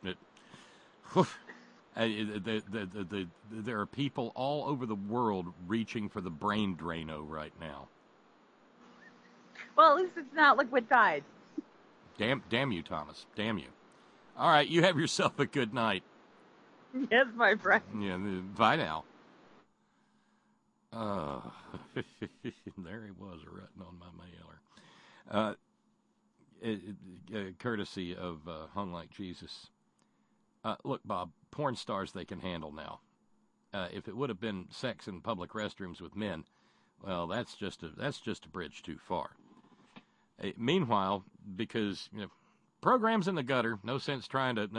there are people all over the world reaching for the brain Drano right now. Well, at least it's not Liquid Tide. Damn you, Thomas. Damn you. All right, you have yourself a good night. Yes, my friend. Yeah, bye now. There he was, written on my mailer. Courtesy of Hung Like Jesus. Look, Bob, porn stars they can handle now. If it would have been sex in public restrooms with men, well, that's just a bridge too far. Meanwhile, because programs in the gutter, no sense trying to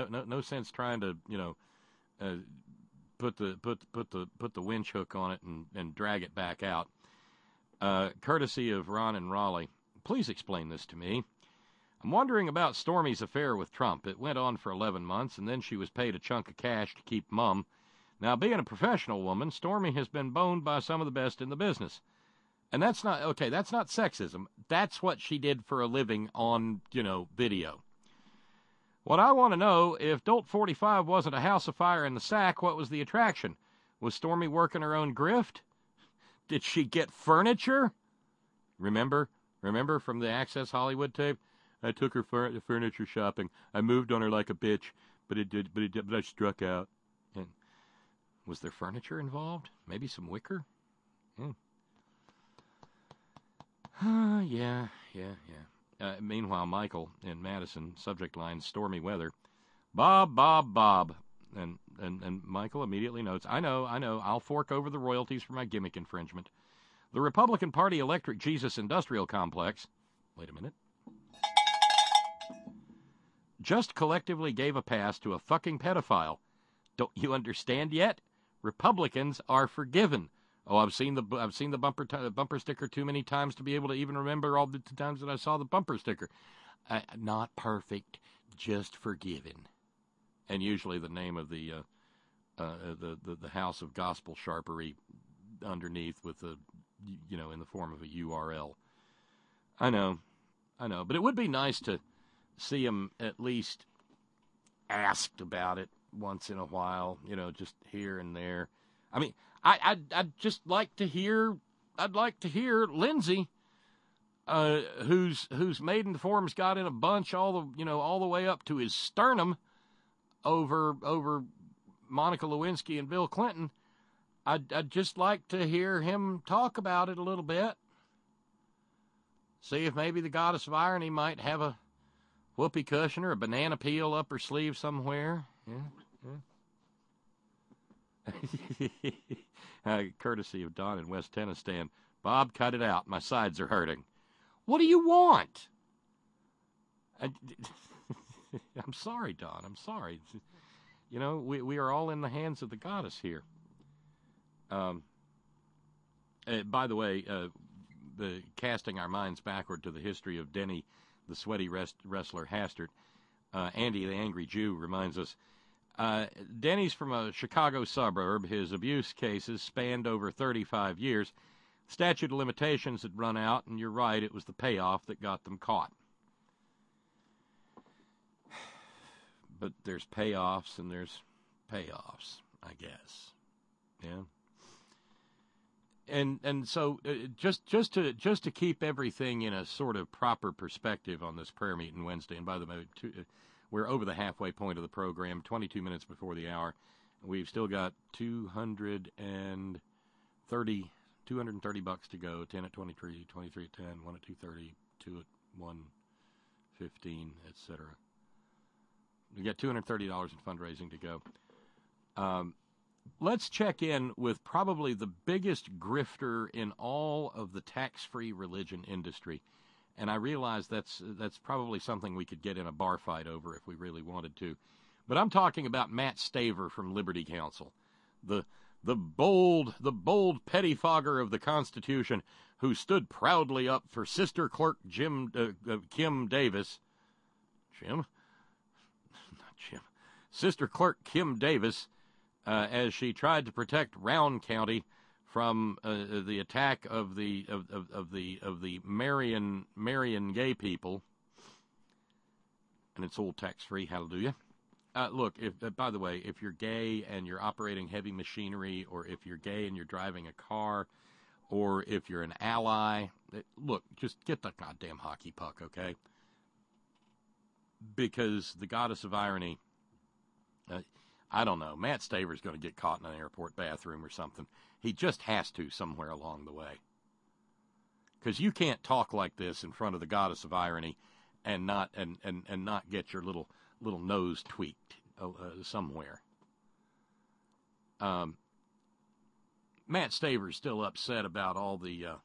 put the winch hook on it and drag it back out. Courtesy of Ron and Raleigh, please explain this to me. I'm wondering about Stormy's affair with Trump. It went on for 11 months, and then she was paid a chunk of cash to keep mum. Now, being a professional woman, Stormy has been boned by some of the best in the business. And that's not sexism. That's what she did for a living on, video. What I want to know, if Dolt 45 wasn't a house of fire in the sack, what was the attraction? Was Stormy working her own grift? Did she get furniture? Remember from the Access Hollywood tape? I took her furniture shopping. I moved on her like a bitch, but I struck out. And was there furniture involved? Maybe some wicker? Yeah. Meanwhile, Michael in Madison, subject line, stormy weather. Bob. And Michael immediately notes, I know, I'll fork over the royalties for my gimmick infringement. The Republican Party Electric Jesus Industrial Complex, wait a minute, just collectively gave a pass to a fucking pedophile. Don't you understand yet? Republicans are forgiven. Oh, I've seen the bumper sticker too many times to be able to even remember all the times that I saw the bumper sticker. Not perfect, just forgiven. And usually the name of the House of Gospel Sharpery underneath with the, in the form of a URL. I know, but it would be nice to see him at least asked about it once in a while, just here and there. I mean, I'd just like to hear. I'd like to hear Lindsay, whose maiden form's got in a bunch all the way up to his sternum over Monica Lewinsky and Bill Clinton. I'd just like to hear him talk about it a little bit. See if maybe the goddess of irony might have a whoopee cushion or a banana peel up her sleeve somewhere. Yeah. Courtesy of Don in West Tennessee. Bob, cut it out. My sides are hurting. What do you want? I'm sorry, Don. I'm sorry. We are all in the hands of the goddess here. By the way, the casting our minds backward to the history of Denny, the sweaty wrestler Hastert, Andy the Angry Jew reminds us, Denny's from a Chicago suburb. His abuse cases spanned over 35 years. Statute of limitations had run out, and you're right, it was the payoff that got them caught. But there's payoffs and there's payoffs, I guess. Yeah. And so just to keep everything in a sort of proper perspective on this prayer meeting Wednesday, and by the way, we're over the halfway point of the program, 22 minutes before the hour. We've still got $230 bucks to go. 10 at 23, 23 at 10, 1 at 2:30, 2 at 1:15, etc. We got $230 in fundraising to go. Let's check in with probably the biggest grifter in all of the tax-free religion industry. And I realize that's probably something we could get in a bar fight over if we really wanted to. But I'm talking about Matt Staver from Liberty Counsel, the bold pettifogger of the Constitution who stood proudly up for Sister Clerk Kim Davis. Sister Clerk Kim Davis, as she tried to protect Round County from the attack of the Marian gay people, and it's all tax-free. Hallelujah! Look, by the way, if you're gay and you're operating heavy machinery, or if you're gay and you're driving a car, or if you're an ally, look, just get the goddamn hockey puck, okay? Because the goddess of irony, I don't know, Matt Staver's going to get caught in an airport bathroom or something. He just has to somewhere along the way. Because you can't talk like this in front of the goddess of irony and not get your little nose tweaked somewhere. Matt Staver's still upset about all the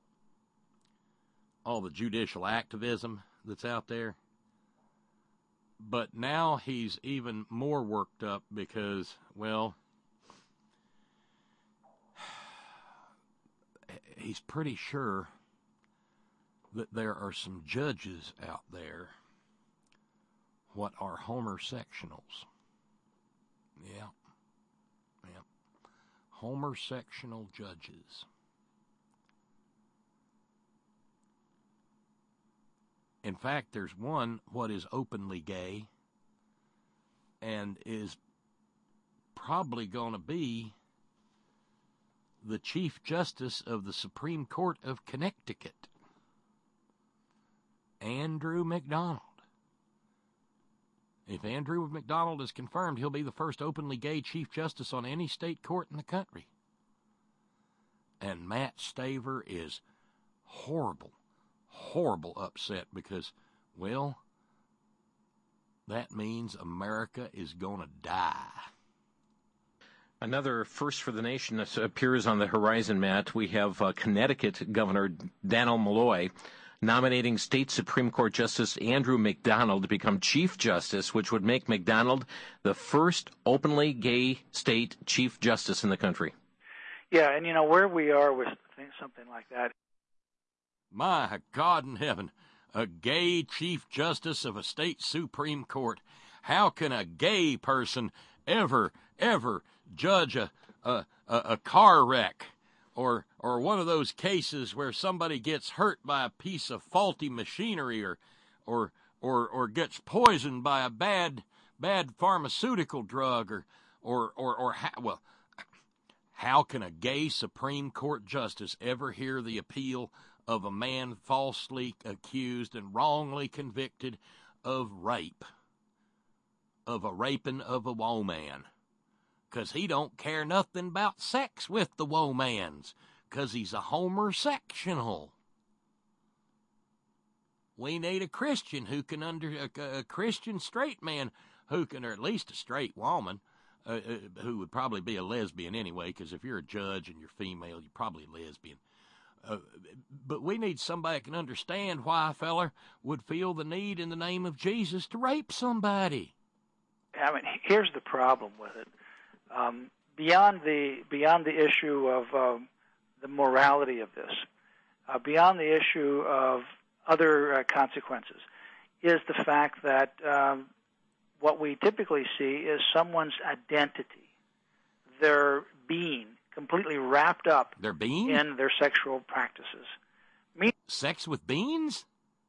judicial activism that's out there. But now he's even more worked up because, well, he's pretty sure that there are some judges out there what are homosexuals. Yeah. Homosexual judges. In fact, there's one what is openly gay, and is probably going to be the Chief Justice of the Supreme Court of Connecticut, Andrew McDonald. If Andrew McDonald is confirmed, he'll be the first openly gay Chief Justice on any state court in the country. And Matt Staver is horrible upset because, well, that means America is going to die. Another first for the nation that appears on the horizon, Matt. We have Connecticut Governor Dannel Malloy nominating State Supreme Court Justice Andrew McDonald to become Chief Justice, which would make McDonald the first openly gay state Chief Justice in the country. Yeah, and where we are with something like that. My God in heaven, a gay Chief Justice of a state Supreme Court. How can a gay person ever judge a car wreck or one of those cases where somebody gets hurt by a piece of faulty machinery or gets poisoned by a bad pharmaceutical drug how can a gay Supreme Court justice ever hear the appeal of a man falsely accused and wrongly convicted of rape, of a raping of a woman? 'Cause he don't care nothing about sex with the womans, 'cause he's a homosexual. We need a Christian who can a Christian straight man who can, or at least a straight woman, who would probably be a lesbian anyway, because if you're a judge and you're female, you're probably a lesbian. But we need somebody that can understand why a feller would feel the need in the name of Jesus to rape somebody. I mean, here's the problem with it. Beyond the issue of the morality of this, beyond the issue of other consequences, is the fact that what we typically see is someone's identity, their being, completely wrapped up in their sexual practices. Sex with beans?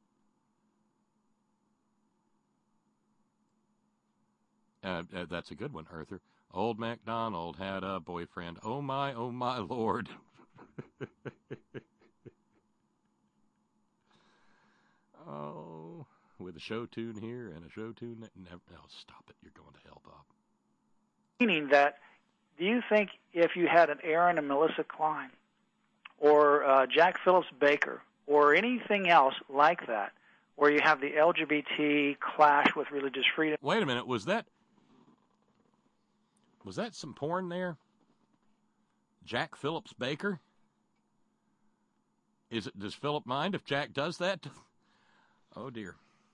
That's a good one, Arthur. Old MacDonald had a boyfriend. Oh my Lord. Oh, with a show tune here and a show tune. No, stop it. You're going to hell, Bob. Meaning that, do you think if you had an Aaron and Melissa Klein or Jack Phillips Baker or anything else like that, where you have the LGBT clash with religious freedom? Wait a minute. Was that some porn there? Jack Phillips Baker? Does Philip mind if Jack does that? Oh, dear.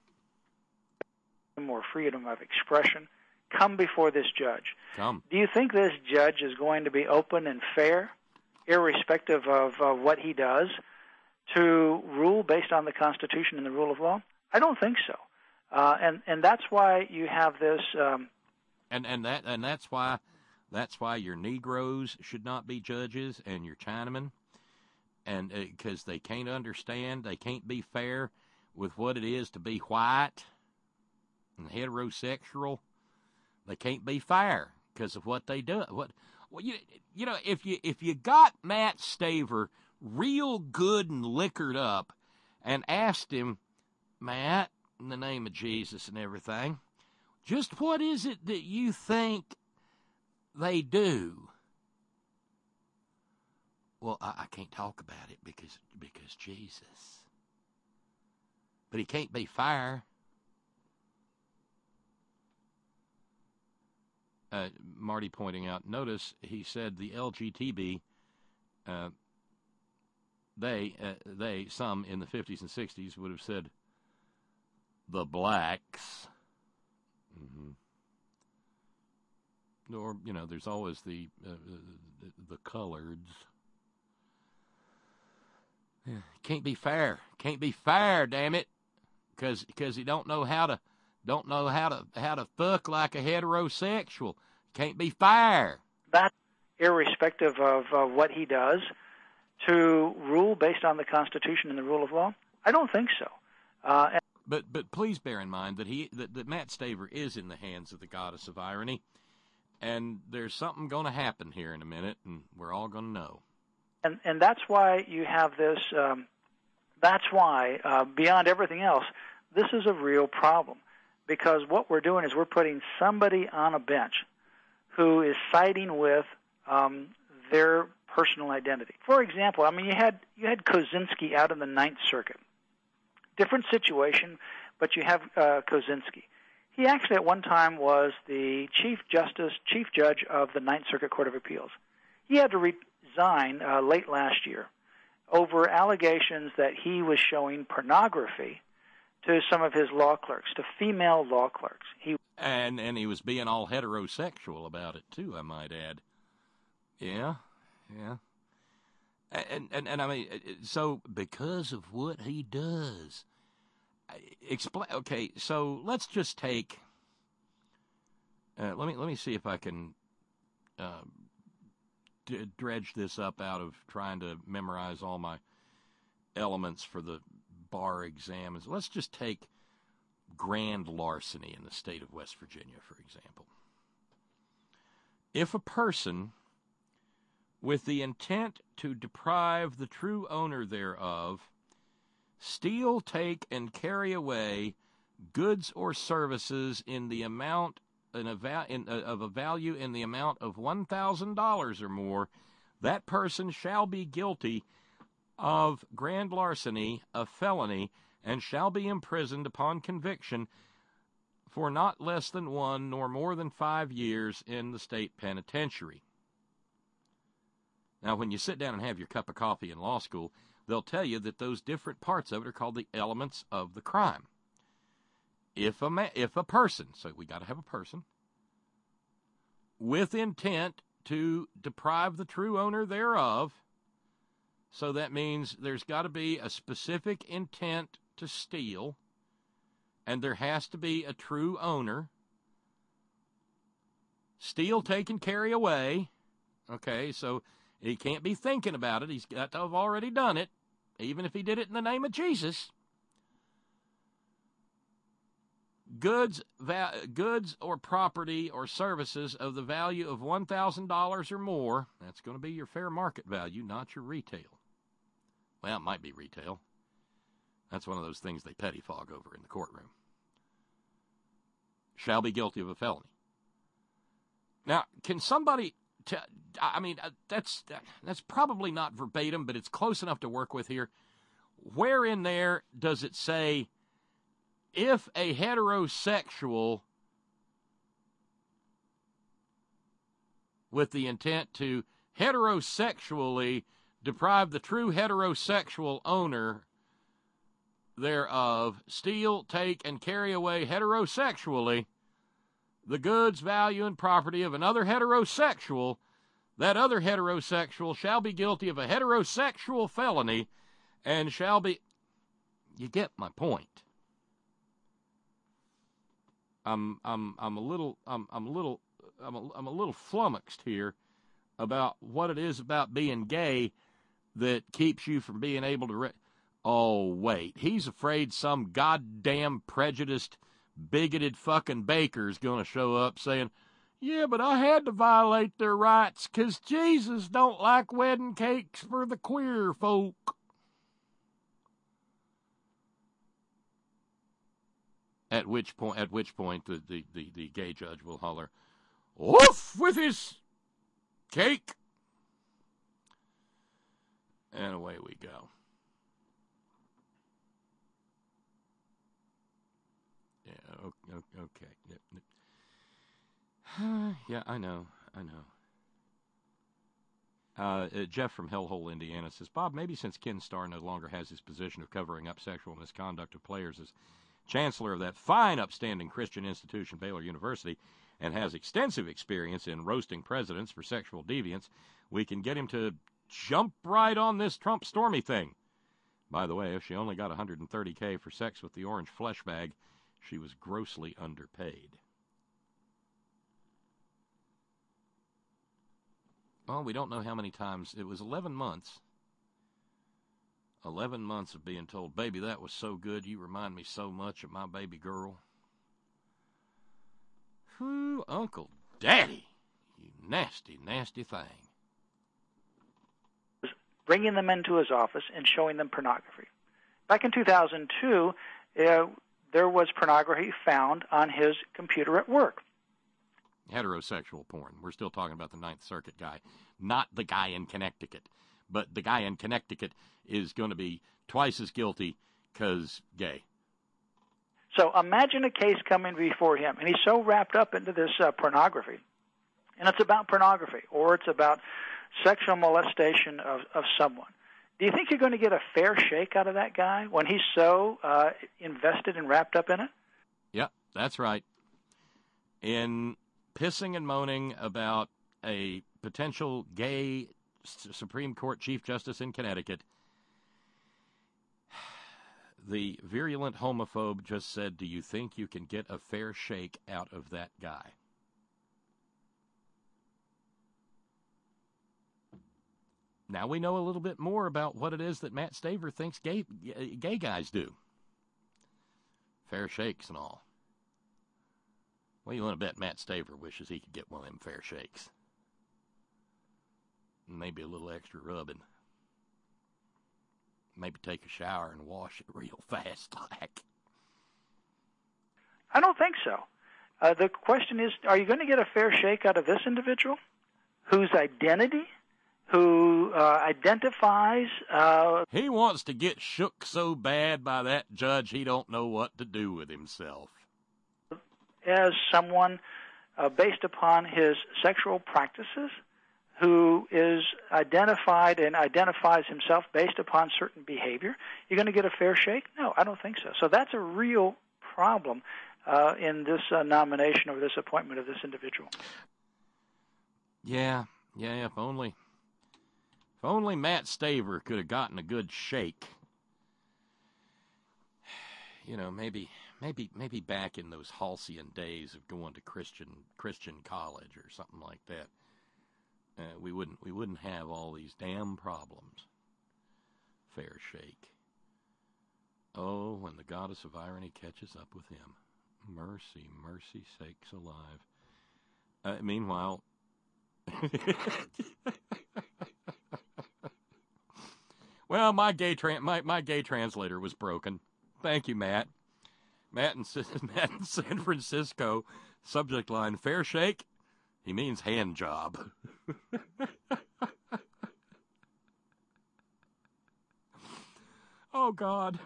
More freedom of expression. Come before this judge. Come. Do you think this judge is going to be open and fair, irrespective of what he does, to rule based on the Constitution and the rule of law? I don't think so. And that's why you have this. And that's why your Negroes should not be judges and your Chinamen, and because they can't understand, they can't be fair with what it is to be white and heterosexual. They can't be fair because of what they do. If you got Matt Staver real good and liquored up and asked him, Matt, in the name of Jesus and everything, just what is it that you think they do? Well, I can't talk about it because Jesus. But he can't be fair. Marty pointing out, notice he said the LGBT, some in the 50s and 60s would have said the blacks. Mm-hmm. Or, there's always the coloreds. Can't be fair. Can't be fair, damn it. Because he don't know how to fuck like a heterosexual. Can't be fair. That, irrespective of what he does, to rule based on the Constitution and the rule of law? I don't think so. But please bear in mind that that Matt Staver is in the hands of the goddess of irony, and there's something going to happen here in a minute, and we're all going to know. And that's why you have this. That's why, beyond everything else, this is a real problem, because what we're doing is we're putting somebody on a bench who is siding with their personal identity. For example, I mean, you had Kozinski out in the Ninth Circuit. Different situation, but you have Kozinski. He actually at one time was the chief judge of the Ninth Circuit Court of Appeals. He had to resign late last year over allegations that he was showing pornography to some of his law clerks, to female law clerks. And he was being all heterosexual about it too, I might add. Yeah. And I mean, so because of what he does, explain. Okay, so let's just take. Let me see if I can dredge this up out of trying to memorize all my elements for the bar exams. Let's just take grand larceny in the state of West Virginia, for example. If a person, with the intent to deprive the true owner thereof, steal, take, and carry away goods or services in the amount of a value in the amount of $1,000 or more, that person shall be guilty of grand larceny, a felony, and shall be imprisoned upon conviction for not less than 1 nor more than 5 years in the state penitentiary. Now, when you sit down and have your cup of coffee in law school, they'll tell you that those different parts of it are called the elements of the crime. If a person, so we got to have a person, with intent to deprive the true owner thereof, so that means there's got to be a specific intent to steal, and there has to be a true owner. Steal, take, and carry away. Okay, so he can't be thinking about it. He's got to have already done it, even if he did it in the name of Jesus. Goods or property or services of the value of $1,000 or more, that's going to be your fair market value, not your retail. Well, it might be retail. That's one of those things they pettifog over in the courtroom. Shall be guilty of a felony. Now, can somebody... that's probably not verbatim, but it's close enough to work with here. Where in there does it say, if a heterosexual with the intent to heterosexually deprive the true heterosexual owner thereof, steal, take, and carry away heterosexually the goods, value, and property of another heterosexual, that other heterosexual shall be guilty of a heterosexual felony and shall be... You get my point. I'm a little flummoxed here about what it is about being gay that keeps you from being able to... Oh, wait. He's afraid some goddamn prejudiced, bigoted fucking baker's going to show up saying, yeah, but I had to violate their rights because Jesus don't like wedding cakes for the queer folk. At which point the gay judge will holler, off with his cake. And away we go. Yeah, okay. Yeah, I know. Jeff from Hellhole, Indiana says, Bob, maybe since Ken Starr no longer has his position of covering up sexual misconduct of players as chancellor of that fine, upstanding Christian institution, Baylor University, and has extensive experience in roasting presidents for sexual deviance, we can get him to jump right on this Trump Stormy thing. By the way, if she only got $130K for sex with the orange flesh bag, she was grossly underpaid. Well, we don't know how many times. It was 11 months. 11 months of being told, baby, that was so good. You remind me so much of my baby girl. Whew, Uncle Daddy, you nasty, nasty thing. Bringing them into his office and showing them pornography. Back in 2002, there was pornography found on his computer at work. Heterosexual porn. We're still talking about the Ninth Circuit guy, not the guy in Connecticut. But the guy in Connecticut is going to be twice as guilty because gay. So imagine a case coming before him, and he's so wrapped up into this pornography, and it's about pornography, or it's about sexual molestation of someone. Do you think you're going to get a fair shake out of that guy when he's so invested and wrapped up in it? Yep, that's right. In pissing and moaning about a potential gay Supreme Court Chief Justice in Connecticut, the virulent homophobe just said, do you think you can get a fair shake out of that guy? Now we know a little bit more about what it is that Matt Staver thinks gay guys do. Fair shakes and all. Well, you want to bet Matt Staver wishes he could get one of them fair shakes. Maybe a little extra rubbing. Maybe take a shower and wash it real fast like. I don't think so. The question is, are you going to get a fair shake out of this individual whose identity, who identifies... He wants to get shook so bad by that judge he don't know what to do with himself. As someone based upon his sexual practices, who is identified and identifies himself based upon certain behavior, you're going to get a fair shake? No, I don't think so. So that's a real problem in this nomination or this appointment of this individual. Yeah, if only Matt Staver could have gotten a good shake. You know, maybe back in those halcyon days of going to Christian college or something like that. We wouldn't have all these damn problems. Fair shake. Oh, when the goddess of irony catches up with him. Mercy, mercy sakes alive. Meanwhile, well, my gay translator was broken. Thank you, Matt. Matt in San Francisco. Subject line: fair shake. He means hand job. Oh, God.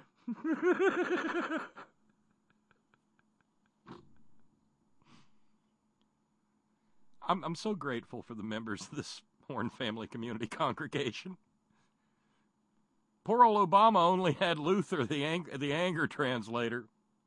I'm so grateful for the members of this Horn Family Community congregation. Poor old Obama only had Luther, the anger translator.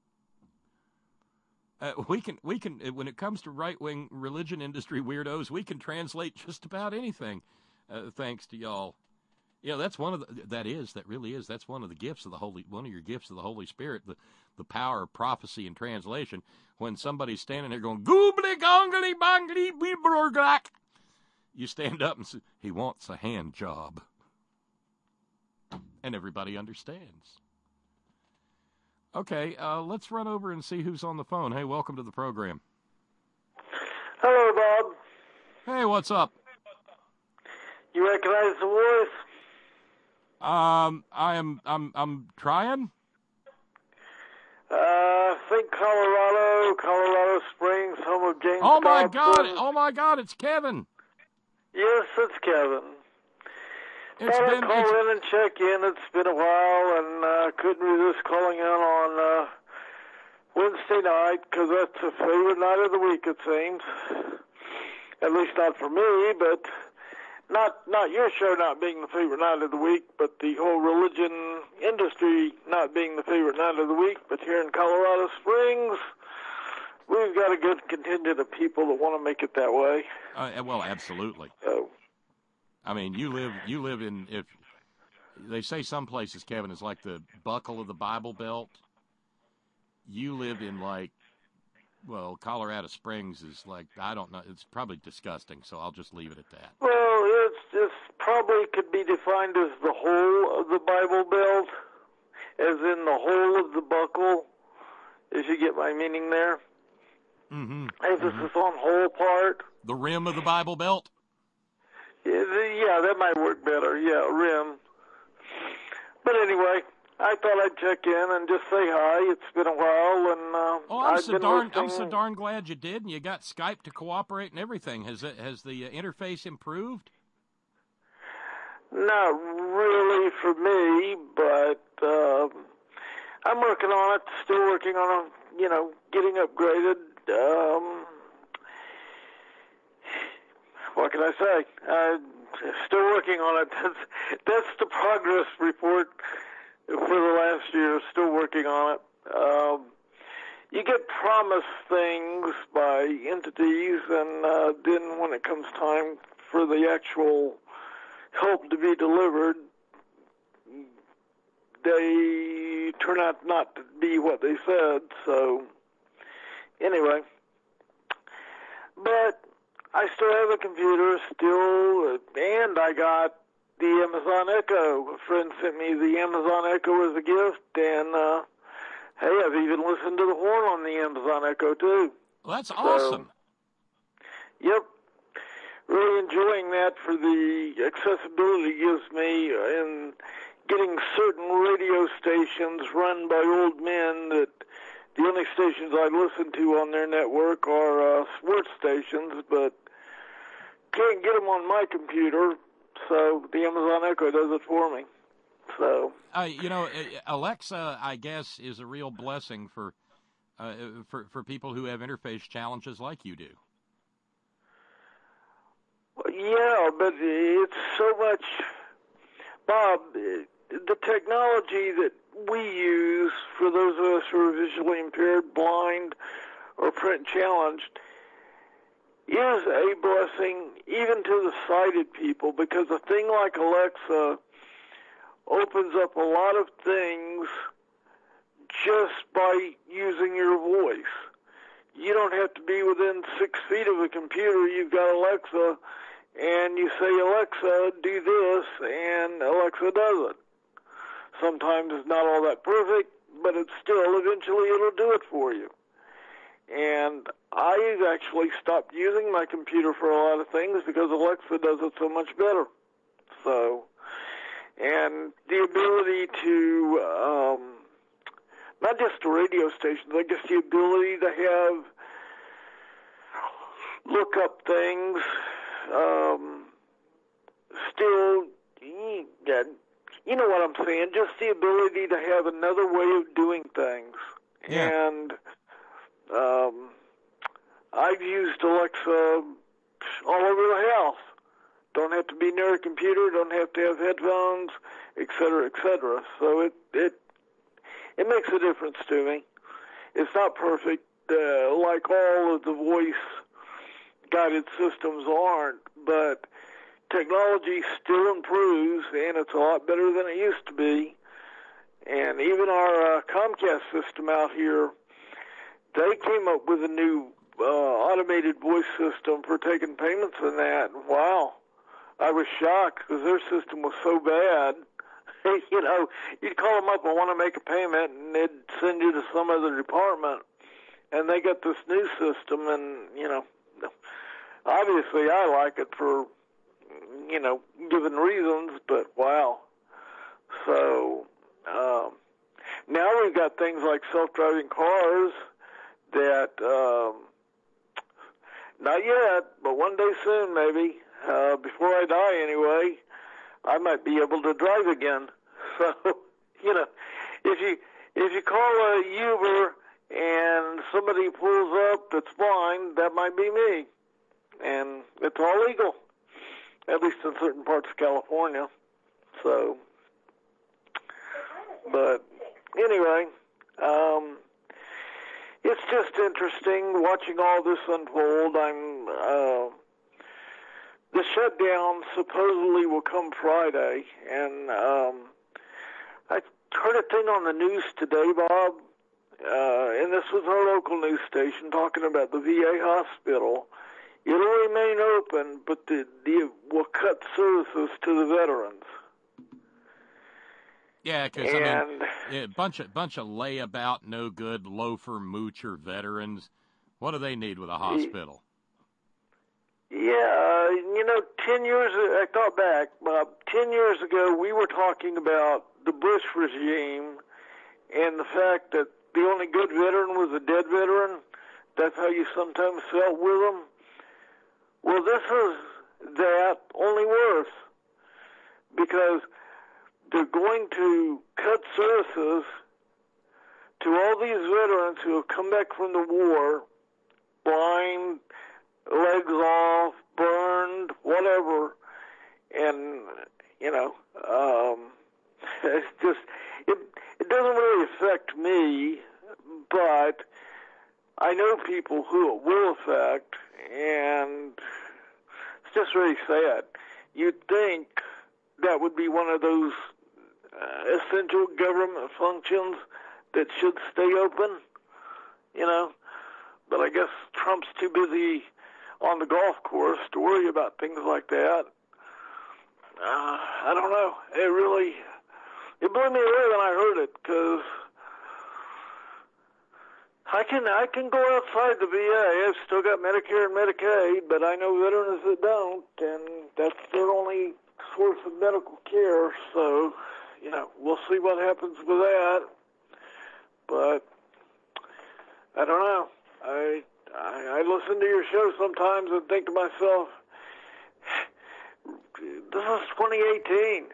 We can when it comes to right-wing religion industry weirdos, we can translate just about anything, thanks to y'all. Yeah, that's one of that's one of the gifts of one of your gifts of the Holy Spirit, the power of prophecy and translation. When somebody's standing there going, goobly gongly bongly beeblorglak, you stand up and say, he wants a hand job. And everybody understands. Okay, let's run over and see who's on the phone. Hey, welcome to the program. Hello, Bob. Hey, what's up? You recognize the voice? I'm trying. I think Colorado Springs, home of James. Oh my Dobson. God, it's Kevin. Yes, it's Kevin. Thought I'd call in and check in. It's been a while, and couldn't resist calling in on Wednesday night, because that's a favorite night of the week, it seems. At least not for me, but not your show not being the favorite night of the week, but the whole religion industry not being the favorite night of the week. But here in Colorado Springs, we've got a good contingent of people that want to make it that way. Well, absolutely. I mean, you live in, if they say some places, Kevin, is like the buckle of the Bible Belt. You live in Colorado Springs is like, I don't know, it's probably disgusting, so I'll just leave it at that. Well, it's probably could be defined as the whole of the Bible Belt. as in the whole of the buckle, if you get my meaning there. Mm-hmm. Emphasis on whole part. The rim of the Bible Belt? Yeah, that might work better. Yeah, rim. But anyway, I thought I'd check in and just say hi. It's been a while, and I'm so darn glad you did, and you got Skype to cooperate and everything. Has the interface improved? Not really for me, but I'm working on it. Still working on getting upgraded. What can I say? Still working on it. That's the progress report for the last year. Still working on it. You get promised things by entities, and then when it comes time for the actual help to be delivered, they turn out not to be what they said. So anyway, but I still have a computer and I got the Amazon Echo. A friend sent me the Amazon Echo as a gift, and hey, I've even listened to the horn on the Amazon Echo too. Well, that's awesome. Yep. Really enjoying that for the accessibility it gives me in getting certain radio stations run by old men that the only stations I listen to on their network are sports stations, but can't get them on my computer, so the Amazon Echo does it for me. So Alexa, I guess, is a real blessing for people who have interface challenges like you do. Yeah, but it's so much, Bob, the technology that we use for those of us who are visually impaired, blind, or print challenged is a blessing even to the sighted people, because a thing like Alexa opens up a lot of things just by using your voice. You don't have to be within 6 feet of a computer. You've got Alexa, and you say, Alexa, do this, and Alexa does it. Sometimes it's not all that perfect, but it's still, eventually it'll do it for you. And I've actually stopped using my computer for a lot of things because Alexa does it so much better. So, and the ability to, not just the radio stations, I guess the ability to have, look up things, still, you know what I'm saying, just the ability to have another way of doing things. Yeah. And I've used Alexa all over the house. Don't have to be near a computer, don't have to have headphones, et cetera, et cetera. So it makes a difference to me. It's not perfect, like all of the voice-guided systems aren't, but technology still improves, and it's a lot better than it used to be. And even our Comcast system out here, they came up with a new automated voice system for taking payments and that. Wow, I was shocked because their system was so bad. You'd call them up and want to make a payment, and they'd send you to some other department. And they got this new system, and, obviously I like it for, given reasons, but wow. So now we've got things like self-driving cars that, not yet, but one day soon maybe, before I die anyway, I might be able to drive again. So, if you call a Uber and somebody pulls up that's blind, that might be me. And it's all legal, at least in certain parts of California. So, but anyway, it's just interesting watching all this unfold. The shutdown supposedly will come Friday, and I heard a thing on the news today, Bob, and this was our local news station talking about the VA hospital. It'll remain open, but will cut services to the veterans. Yeah, because I mean, a bunch of layabout, no good, loafer, moocher veterans. What do they need with a hospital? Yeah, 10 years, I thought back, Bob, 10 years ago we were talking about the Bush regime and the fact that the only good veteran was a dead veteran. That's how you sometimes felt with them. Well, this is that, only worse, because they're going to cut services to all these veterans who have come back from the war, blind, legs off, burned, whatever, and it's just it doesn't really affect me, but I know people who it will affect, and it's just really sad. You'd think that would be one of those essential government functions that should stay open, but I guess Trump's too busy on the golf course to worry about things like that. I don't know. It blew me away when I heard it, because I can go outside the VA. I've still got Medicare and Medicaid, but I know veterans that don't, and that's their only source of medical care. So, we'll see what happens with that. But I don't know. I listen to your show sometimes and think to myself, this is 2018.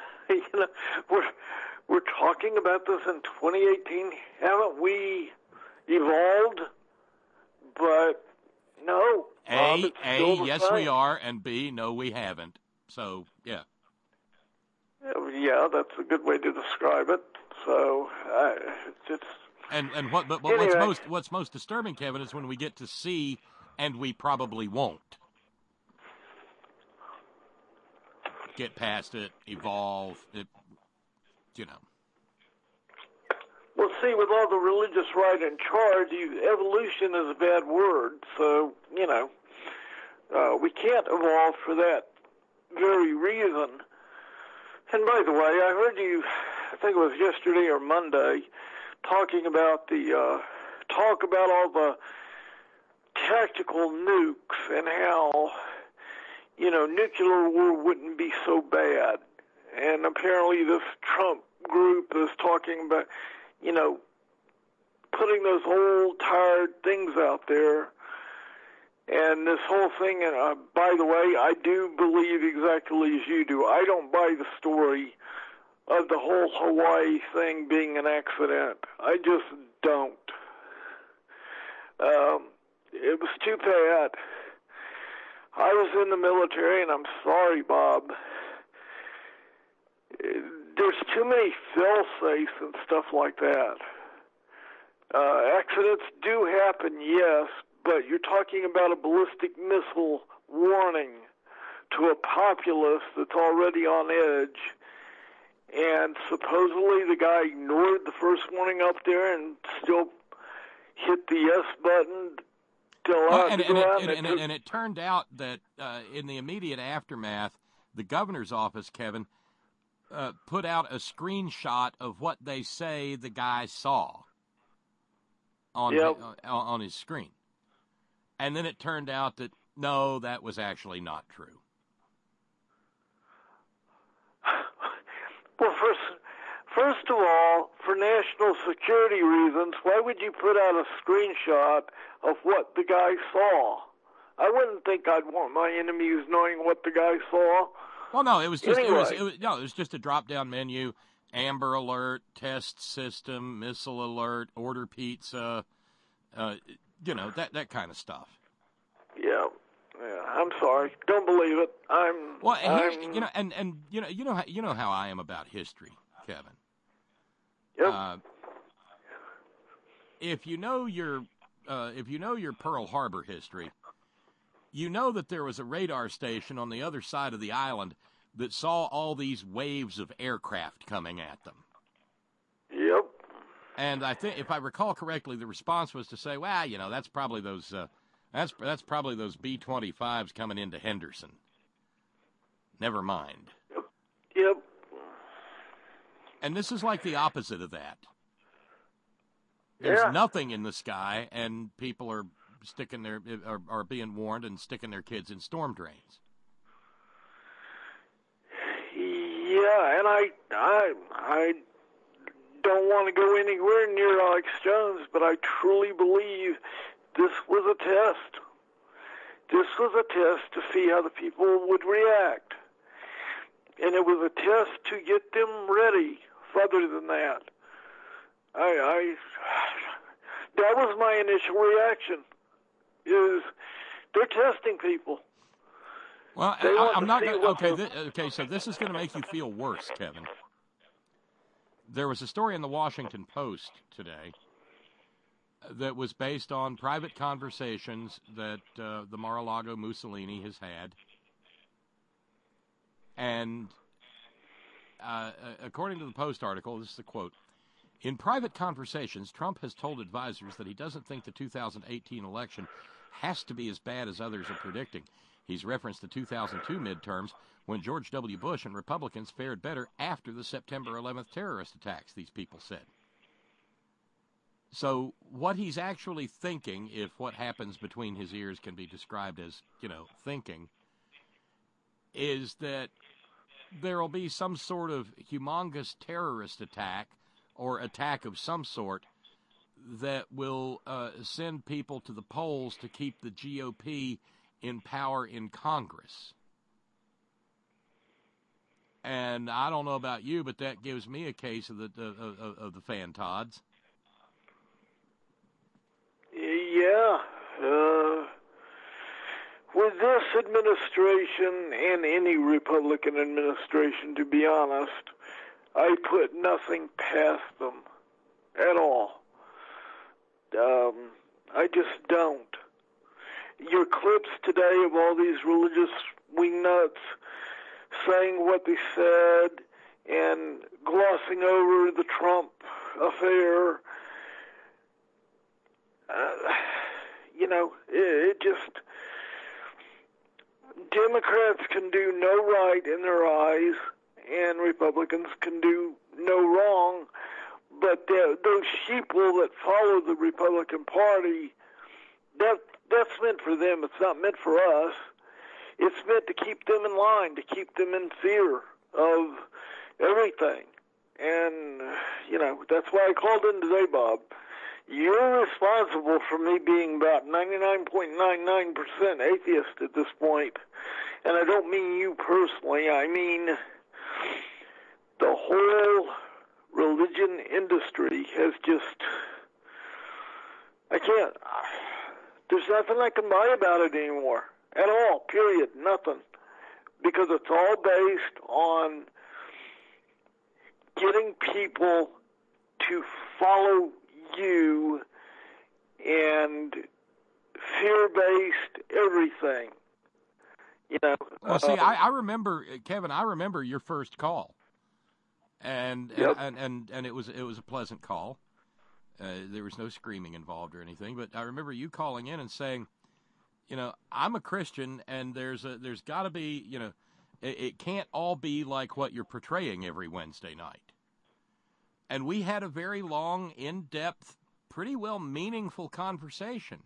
We're talking about this in 2018. Haven't we evolved? But no. A, yes we are, and B, no we haven't. So, yeah. Yeah, that's a good way to describe it. So, it's anyway. what's most disturbing, Kevin, is when we get to see, and we probably won't get past it, evolve, Well, see, with all the religious right in charge, evolution is a bad word. So, we can't evolve for that very reason. And by the way, I heard you, I think it was yesterday or Monday, talking about all the tactical nukes and how, nuclear war wouldn't be so bad. And apparently this Trump group is talking about, putting those old, tired things out there. And this whole thing, and by the way, I do believe exactly as you do. I don't buy the story of the whole Hawaii thing being an accident. I just don't. It was too bad. I was in the military, and I'm sorry, Bob. There's too many fail-safes and stuff like that. Accidents do happen, yes, but you're talking about a ballistic missile warning to a populace that's already on edge. And supposedly the guy ignored the first warning up there and still hit the yes button. And it turned out that in the immediate aftermath, the governor's office, Kevin, put out a screenshot of what they say the guy saw on his screen. And then it turned out that, no, that was actually not true. Well, first of all, for national security reasons, why would you put out a screenshot of what the guy saw? I wouldn't think I'd want my enemies knowing what the guy saw. Well, no, it was just anyway. it was just a drop-down menu: Amber Alert, Test System, Missile Alert, Order Pizza, that kind of stuff. Yeah, I'm sorry, don't believe it. You know how I am about history, Kevin. Yep. If you know your Pearl Harbor history, you know that there was a radar station on the other side of the island that saw all these waves of aircraft coming at them. Yep. And I think, if I recall correctly, the response was to say, "Well, that's probably those that's probably those B-25s coming into Henderson. Never mind." Yep. And this is like the opposite of that. There's nothing in the sky, and people are are being warned and sticking their kids in storm drains. Yeah, and I don't want to go anywhere near Alex Jones, but I truly believe this was a test. This was a test to see how the people would react. And it was a test to get them ready. Further than that, that was my initial reaction. Is they're testing people. Well, I'm not going. Okay. So this is going to make you feel worse, Kevin. There was a story in the Washington Post today that was based on private conversations that the Mar-a-Lago Mussolini has had, and according to the Post article, this is a quote. In private conversations, Trump has told advisors that he doesn't think the 2018 election has to be as bad as others are predicting. He's referenced the 2002 midterms when George W. Bush and Republicans fared better after the September 11th terrorist attacks, these people said. So what he's actually thinking, if what happens between his ears can be described as, thinking, is that there will be some sort of humongous terrorist attack or attack of some sort that will send people to the polls to keep the GOP in power in Congress. And I don't know about you, but that gives me a case of the Fantods. Yeah. With this administration and any Republican administration, to be honest, I put nothing past them at all. I just don't. Your clips today of all these religious wingnuts saying what they said and glossing over the Trump affair, it just... Democrats can do no right in their eyes, and Republicans can do no wrong, but those sheeple that follow the Republican Party, that's meant for them. It's not meant for us. It's meant to keep them in line, to keep them in fear of everything. And, that's why I called in today, Bob. You're responsible for me being about 99.99% atheist at this point. And I don't mean you personally. I mean the whole religion industry has just... I can't... There's nothing I can buy about it anymore. At all. Period. Nothing. Because it's all based on getting people to follow you and fear-based everything. Well, see, I remember, Kevin. I remember your first call, and it was a pleasant call. There was no screaming involved or anything, but I remember you calling in and saying, I'm a Christian, and there's got to be, it can't all be like what you're portraying every Wednesday night. And we had a very long, in-depth, pretty well meaningful conversation.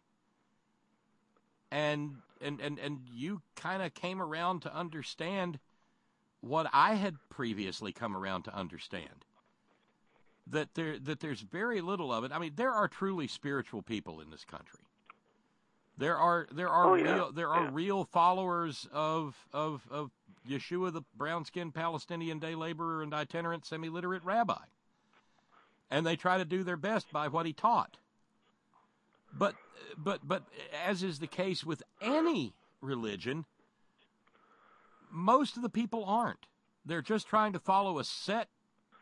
And you kind of came around to understand what I had previously come around to understand. That there's very little of it. I mean, there are truly spiritual people in this country. There are real followers of Yeshua, the brown-skinned Palestinian day laborer and itinerant semi-literate rabbi. And they try to do their best by what he taught. But as is the case with any religion, most of the people aren't. They're just trying to follow a set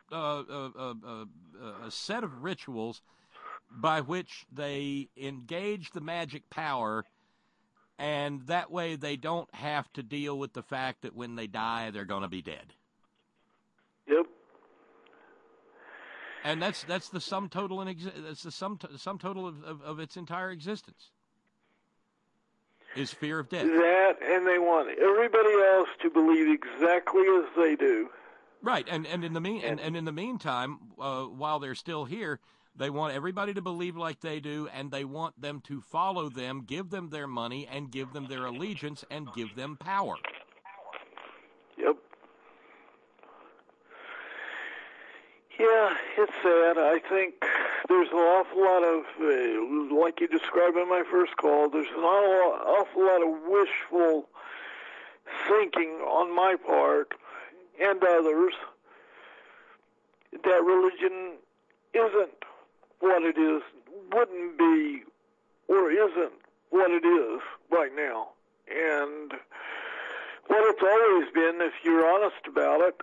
of rituals by which they engage the magic power, and that way they don't have to deal with the fact that when they die, they're going to be dead. Yep. And that's the sum total that's the sum total of its entire existence. Is fear of death. That, and they want everybody else to believe exactly as they do. Right, and in the meantime, while they're still here, they want everybody to believe like they do, and they want them to follow them, give them their money, and give them their allegiance, and give them power. Yep. Yeah, it's sad. I think there's an awful lot of, like you described in my first call, there's an awful lot of wishful thinking on my part and others that religion isn't what it is, wouldn't be, or isn't what it is right now. And what it's always been, if you're honest about it,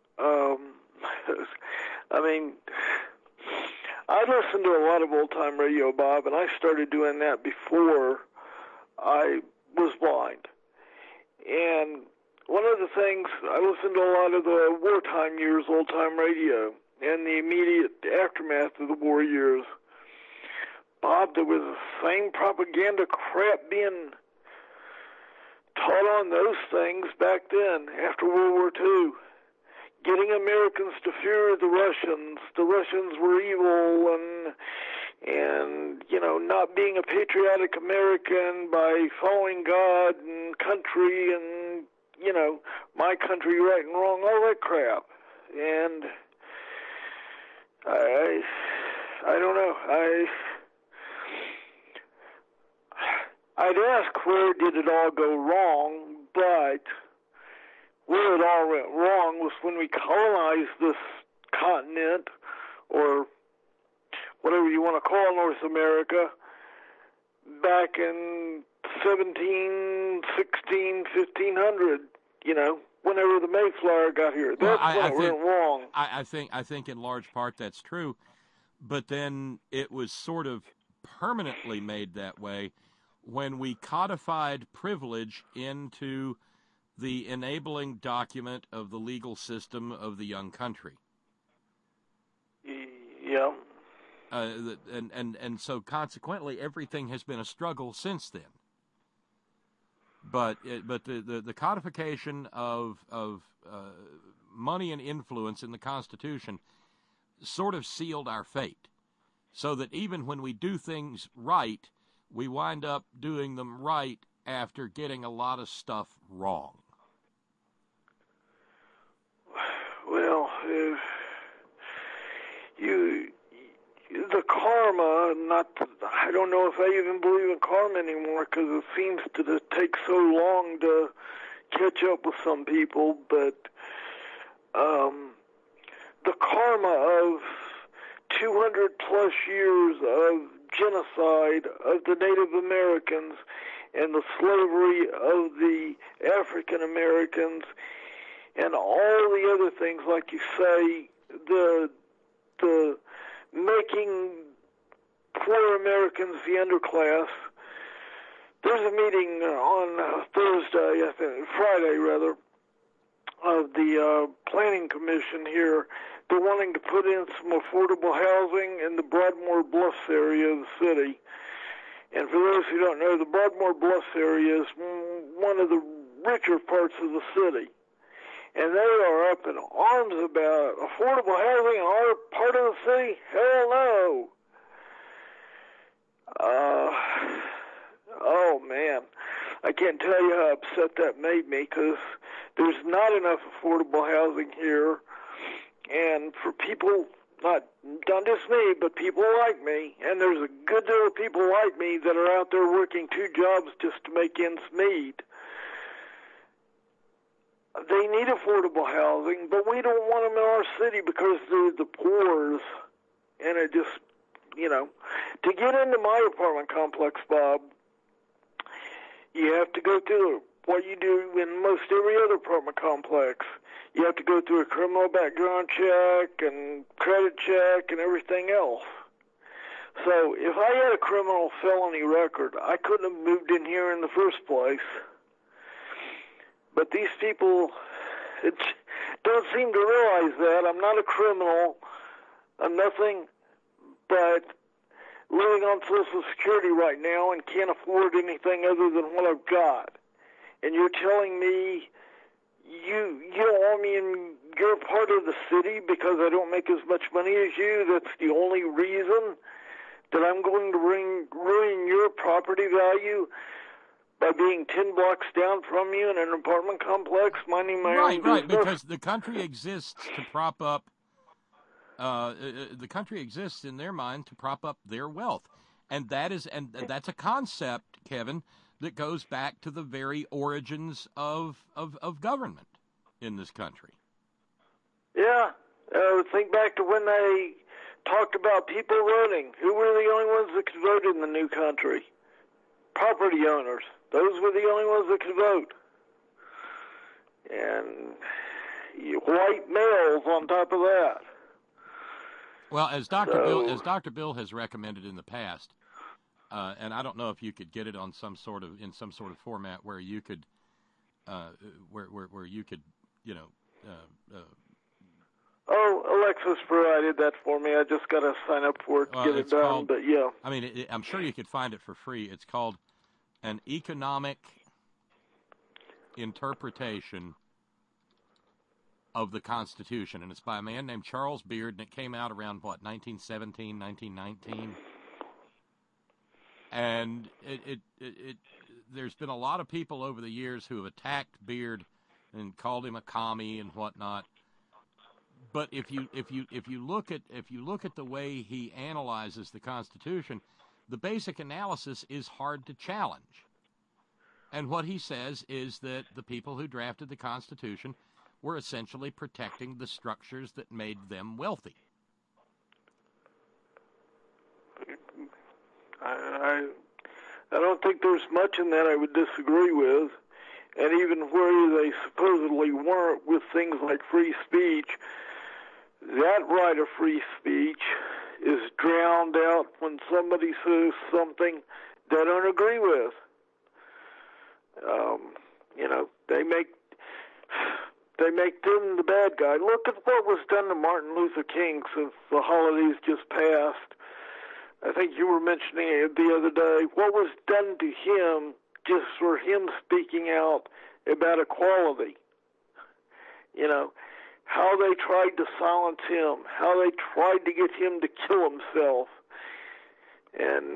I mean, I listen to a lot of old-time radio, Bob, and I started doing that before I was blind. And one of the things, I listened to a lot of the wartime years, old-time radio, and the immediate aftermath of the war years. Bob, there was the same propaganda crap being taught on those things back then, after World War II. Getting Americans to fear the Russians. The Russians were evil, and you know, not being a patriotic American by following God and country and, you know, my country right and wrong, all that crap. And I don't know. I'd ask where did it all go wrong, but where it all went wrong was when we colonized this continent, or whatever you want to call North America, back in 1500, you know, whenever the Mayflower got here. That's when it went wrong. I think in large part that's true, but then it was sort of permanently made that way when we codified privilege into the enabling document of the legal system of the young country. Yeah. And so consequently, everything has been a struggle since then. But the codification of money and influence in the Constitution sort of sealed our fate, so that even when we do things right, we wind up doing them right after getting a lot of stuff wrong. Well, the karma, I don't know if I even believe in karma anymore, because it seems to take so long to catch up with some people, but the karma of 200 plus years of genocide of the Native Americans and the slavery of the African Americans and all the other things, like you say, the making poor Americans the underclass. There's a meeting on Thursday, I think, Friday rather, of the Planning Commission here. They're wanting to put in some affordable housing in the Broadmoor Bluffs area of the city. And for those who don't know, the Broadmoor Bluffs area is one of the richer parts of the city. And they are up in arms about affordable housing in our part of the city? Hell no. Oh, man. I can't tell you how upset that made me, because there's not enough affordable housing here. And for people, not just me, but people like me, and there's a good deal of people like me that are out there working 2 jobs just to make ends meet. They need affordable housing, but we don't want them in our city because they're the poors. And it just, you know, to get into my apartment complex, Bob, you have to go through what you do in most every other apartment complex. You have to go through a criminal background check and credit check and everything else. So if I had a criminal felony record, I couldn't have moved in here in the first place. But these people don't seem to realize that. I'm not a criminal. I'm nothing but living on Social Security right now and can't afford anything other than what I've got. And you're telling me you don't want me in your part of the city because I don't make as much money as you. That's the only reason that I'm going to ruin your property value by being 10 blocks down from you in an apartment complex, minding my own business. Right, because the country exists to prop up. The country exists in their mind to prop up their wealth, and that's a concept, Kevin, that goes back to the very origins of government in this country. Yeah, think back to when they talked about people voting. Who were the only ones that could vote in the new country? Property owners. Those were the only ones that could vote. And white males on top of that. Well, as Dr. Bill has recommended in the past, and I don't know if you could get it on some sort of format where you could, where you could, Alexis provided that for me. I just got to sign up for it to get it done. But yeah, I mean, I'm sure you could find it for free. It's called An Economic Interpretation of the Constitution, and it's by a man named Charles Beard, and it came out around, 1917, 1919. And there's been a lot of people over the years who have attacked Beard and called him a commie and whatnot. But if you look at the way he analyzes the Constitution, the basic analysis is hard to challenge. And what he says is that the people who drafted the Constitution were essentially protecting the structures that made them wealthy. I don't think there's much in that I would disagree with. And even where they supposedly weren't with things like free speech, that right of free speech is drowned out when somebody says something they don't agree with. They make them the bad guy. Look at what was done to Martin Luther King since the holidays just passed. I think you were mentioning it the other day. What was done to him just for him speaking out about equality? How they tried to silence him, how they tried to get him to kill himself. And,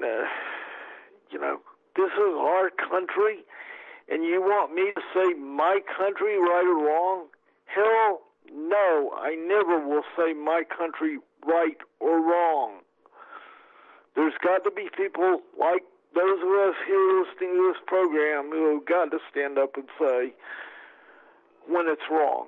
this is our country, and you want me to say my country right or wrong? Hell no, I never will say my country right or wrong. There's got to be people like those of us here listening to this program who have got to stand up and say when it's wrong.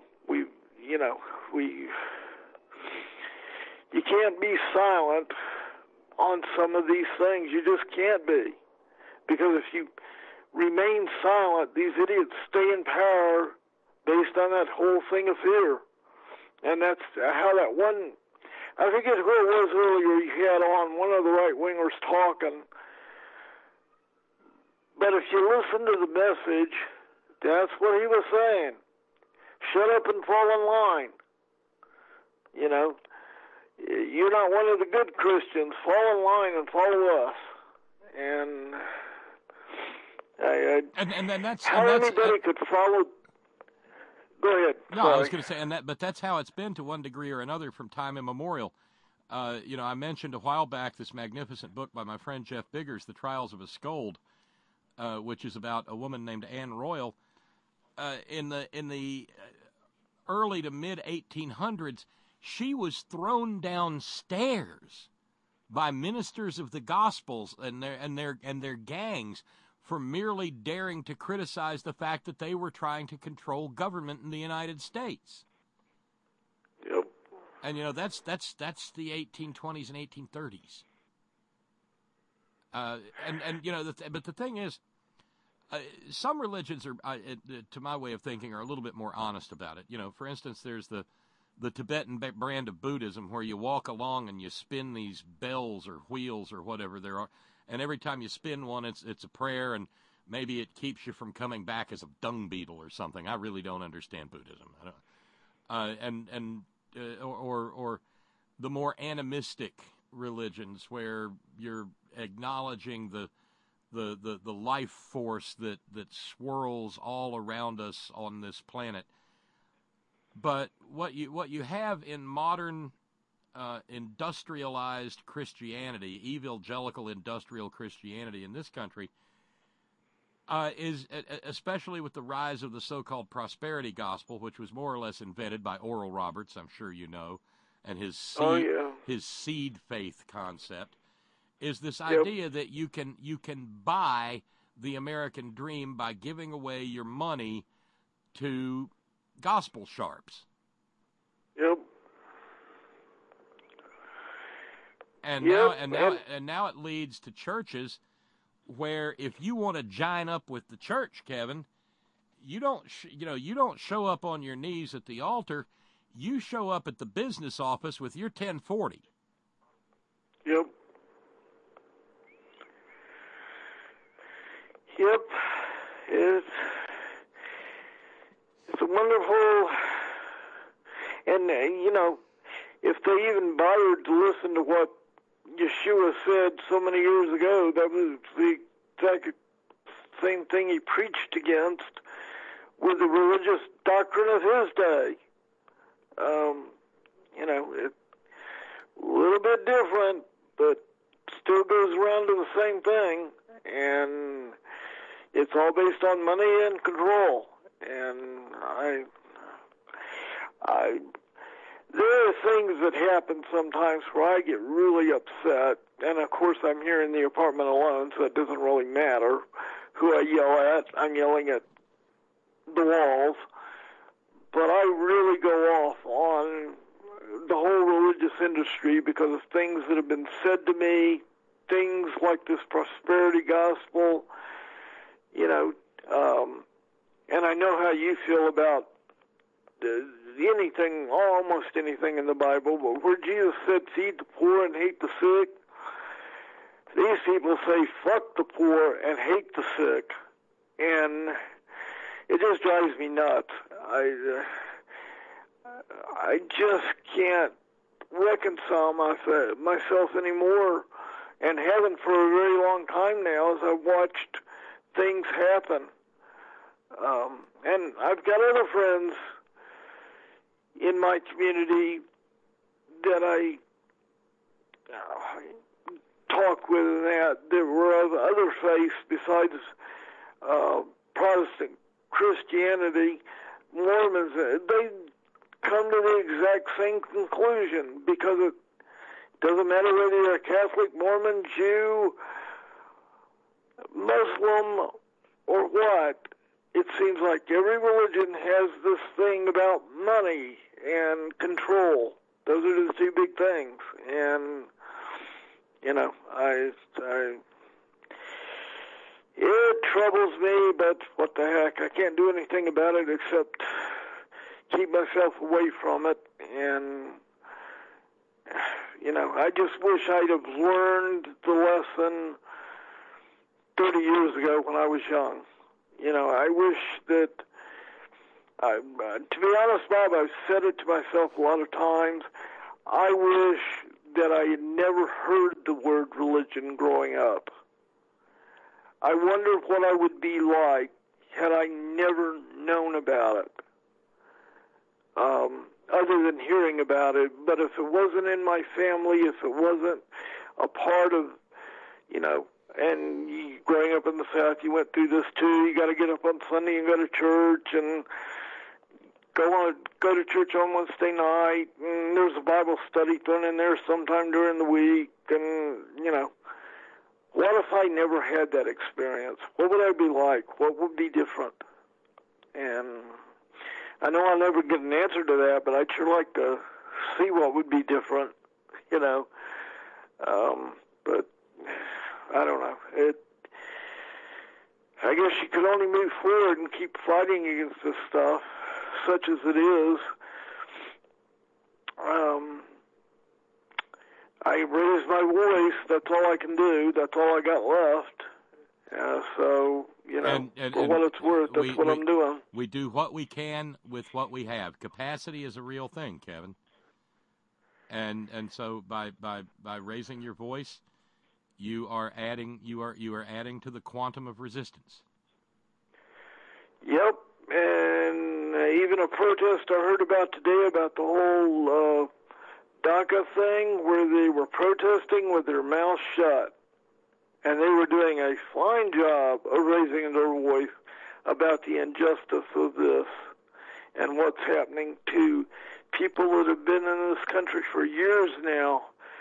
You can't be silent on some of these things. You just can't be. Because if you remain silent, these idiots stay in power based on that whole thing of fear. And that's how that one, I forget who it was earlier you had on, one of the right-wingers talking. But if you listen to the message, that's what he was saying. Shut up and fall in line. You're not one of the good Christians. Fall in line and follow us. And then that's how anybody could follow. Go ahead. No, Sorry. I was going to say, but that's how it's been to one degree or another from time immemorial. I mentioned a while back this magnificent book by my friend Jeff Biggers, The Trials of a Scold, which is about a woman named Anne Royal. In the early to mid 1800s, she was thrown downstairs by ministers of the Gospels and their gangs for merely daring to criticize the fact that they were trying to control government in the United States. Yep. And that's the 1820s and 1830s. But the thing is, some religions are, to my way of thinking, are a little bit more honest about it. For instance, there's the Tibetan brand of Buddhism where you walk along and you spin these bells or wheels or whatever there are, and every time you spin one, it's a prayer, and maybe it keeps you from coming back as a dung beetle or something. I really don't understand Buddhism. Or the more animistic religions where you're acknowledging the life force that swirls all around us on this planet, But what you have in modern industrialized Christianity, evangelical industrial Christianity in this country, is, especially with the rise of the so-called prosperity gospel, which was more or less invented by Oral Roberts, I'm sure you know, and his seed faith concept, is this idea that you can buy the American dream by giving away your money to gospel sharps. Yep. And now it leads to churches where if you want to join up with the church, Kevin, you don't show up on your knees at the altar. You show up at the business office with your 1040. Yep. Yep. It's a wonderful, and if they even bothered to listen to what Yeshua said so many years ago, that was the exact same thing he preached against with the religious doctrine of his day. It's a little bit different, but still goes around to the same thing, and it's all based on money and control. And there are things that happen sometimes where I get really upset, and of course I'm here in the apartment alone, so it doesn't really matter who I yell at. I'm yelling at the walls, but I really go off on the whole religious industry because of things that have been said to me, things like this prosperity gospel, and I know how you feel about anything, almost anything in the Bible, but where Jesus said, feed the poor and hate the sick, these people say, fuck the poor and hate the sick, and it just drives me nuts. I just can't reconcile myself anymore, and haven't for a very long time now, as I've watched things happen. And I've got other friends in my community that I talk with and that were of other faiths besides Protestant Christianity, Mormons. They come to the exact same conclusion because it doesn't matter whether you're a Catholic, Mormon, Jew, Muslim, or what. It seems like every religion has this thing about money and control. Those are the two big things. And, it troubles me, but what the heck? I can't do anything about it except keep myself away from it. And, I just wish I'd have learned the lesson 30 years ago when I was young. I wish that, to be honest, Bob, I've said it to myself a lot of times, I wish that I had never heard the word religion growing up. I wonder what I would be like had I never known about it, other than hearing about it. But if it wasn't in my family, if it wasn't a part of, and growing up in the South, you went through this too. You got to get up on Sunday and go to church, and go to church on Wednesday night, and there's a Bible study thrown in there sometime during the week, and what if I never had that experience? What would I be like? What would be different? And I know I'll never get an answer to that, but I'd sure like to see what would be different, but I don't know. I guess you could only move forward and keep fighting against this stuff, such as it is. I raised my voice. That's all I can do. That's all I got left. So, for what it's worth, that's what I'm doing. We do what we can with what we have. Capacity is a real thing, Kevin. And so by raising your voice, you are adding to the quantum of resistance. Yep, And even a protest I heard about today about the whole DACA thing, where they were protesting with their mouth shut. And they were doing a fine job of raising their voice about the injustice of this and what's happening to people that have been in this country for years now.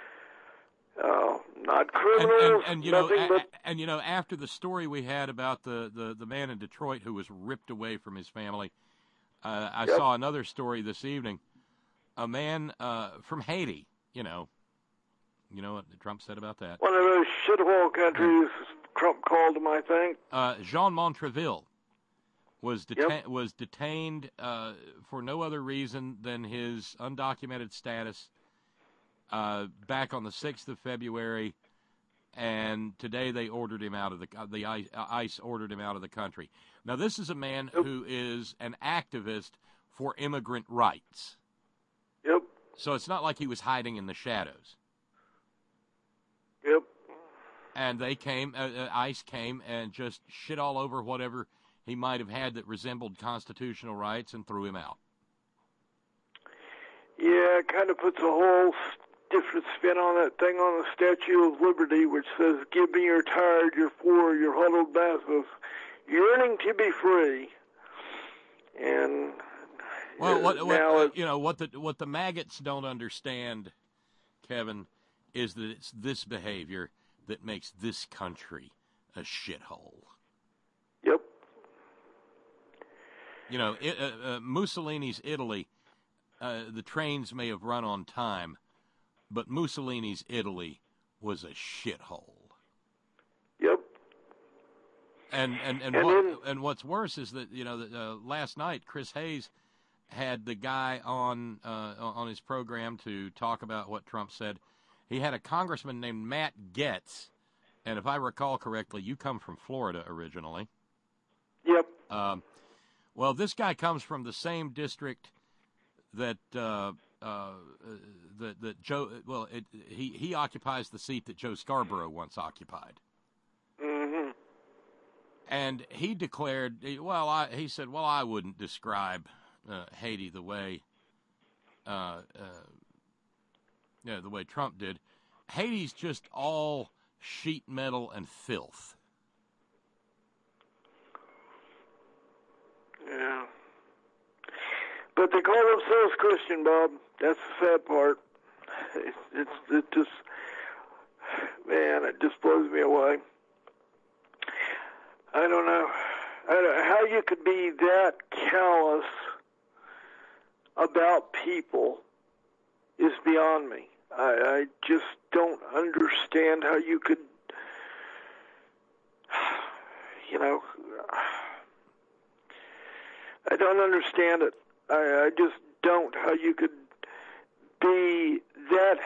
Not criminals, and nothing but... And, you know, after the story we had about the man in Detroit who was ripped away from his family, I saw another story this evening. A man from Haiti, you know what Trump said about that? One of those shithole countries Trump called them, I think. Jean Montreville was detained for no other reason than his undocumented status back on the 6th of February, and today they ordered him out of the ICE ordered him out of the country. Now, this is a man who is an activist for immigrant rights. Yep. So it's not like he was hiding in the shadows. Yep. And they came, ICE came and just shit all over whatever he might have had that resembled constitutional rights and threw him out. Yeah, it kind of puts a whole different spin on that thing on the Statue of Liberty, which says, "Give me your tired, your poor, your huddled masses, yearning to be free." And well, what the maggots don't understand, Kevin, is that it's this behavior that makes this country a shithole. Yep. You know, Mussolini's Italy, the trains may have run on time, but Mussolini's Italy was a shithole. Yep. And what's worse is that, you know, last night Chris Hayes had the guy on his program to talk about what Trump said. He had a congressman named Matt Gaetz, and if I recall correctly, you come from Florida originally. Yep. Well, this guy comes from the same district that that Joe. Well, he occupies the seat that Joe Scarborough once occupied. Mm-hmm. And he declared, he said, I wouldn't describe Haiti the way the way Trump did. Haiti's just all sheet metal and filth. Yeah. But they call themselves Christian, Bob. That's the sad part. It just, man, it just blows me away. I don't know how you could be that callous about people is beyond me. I just don't understand how you could, you know, I don't understand it. I just don't, how you could be that,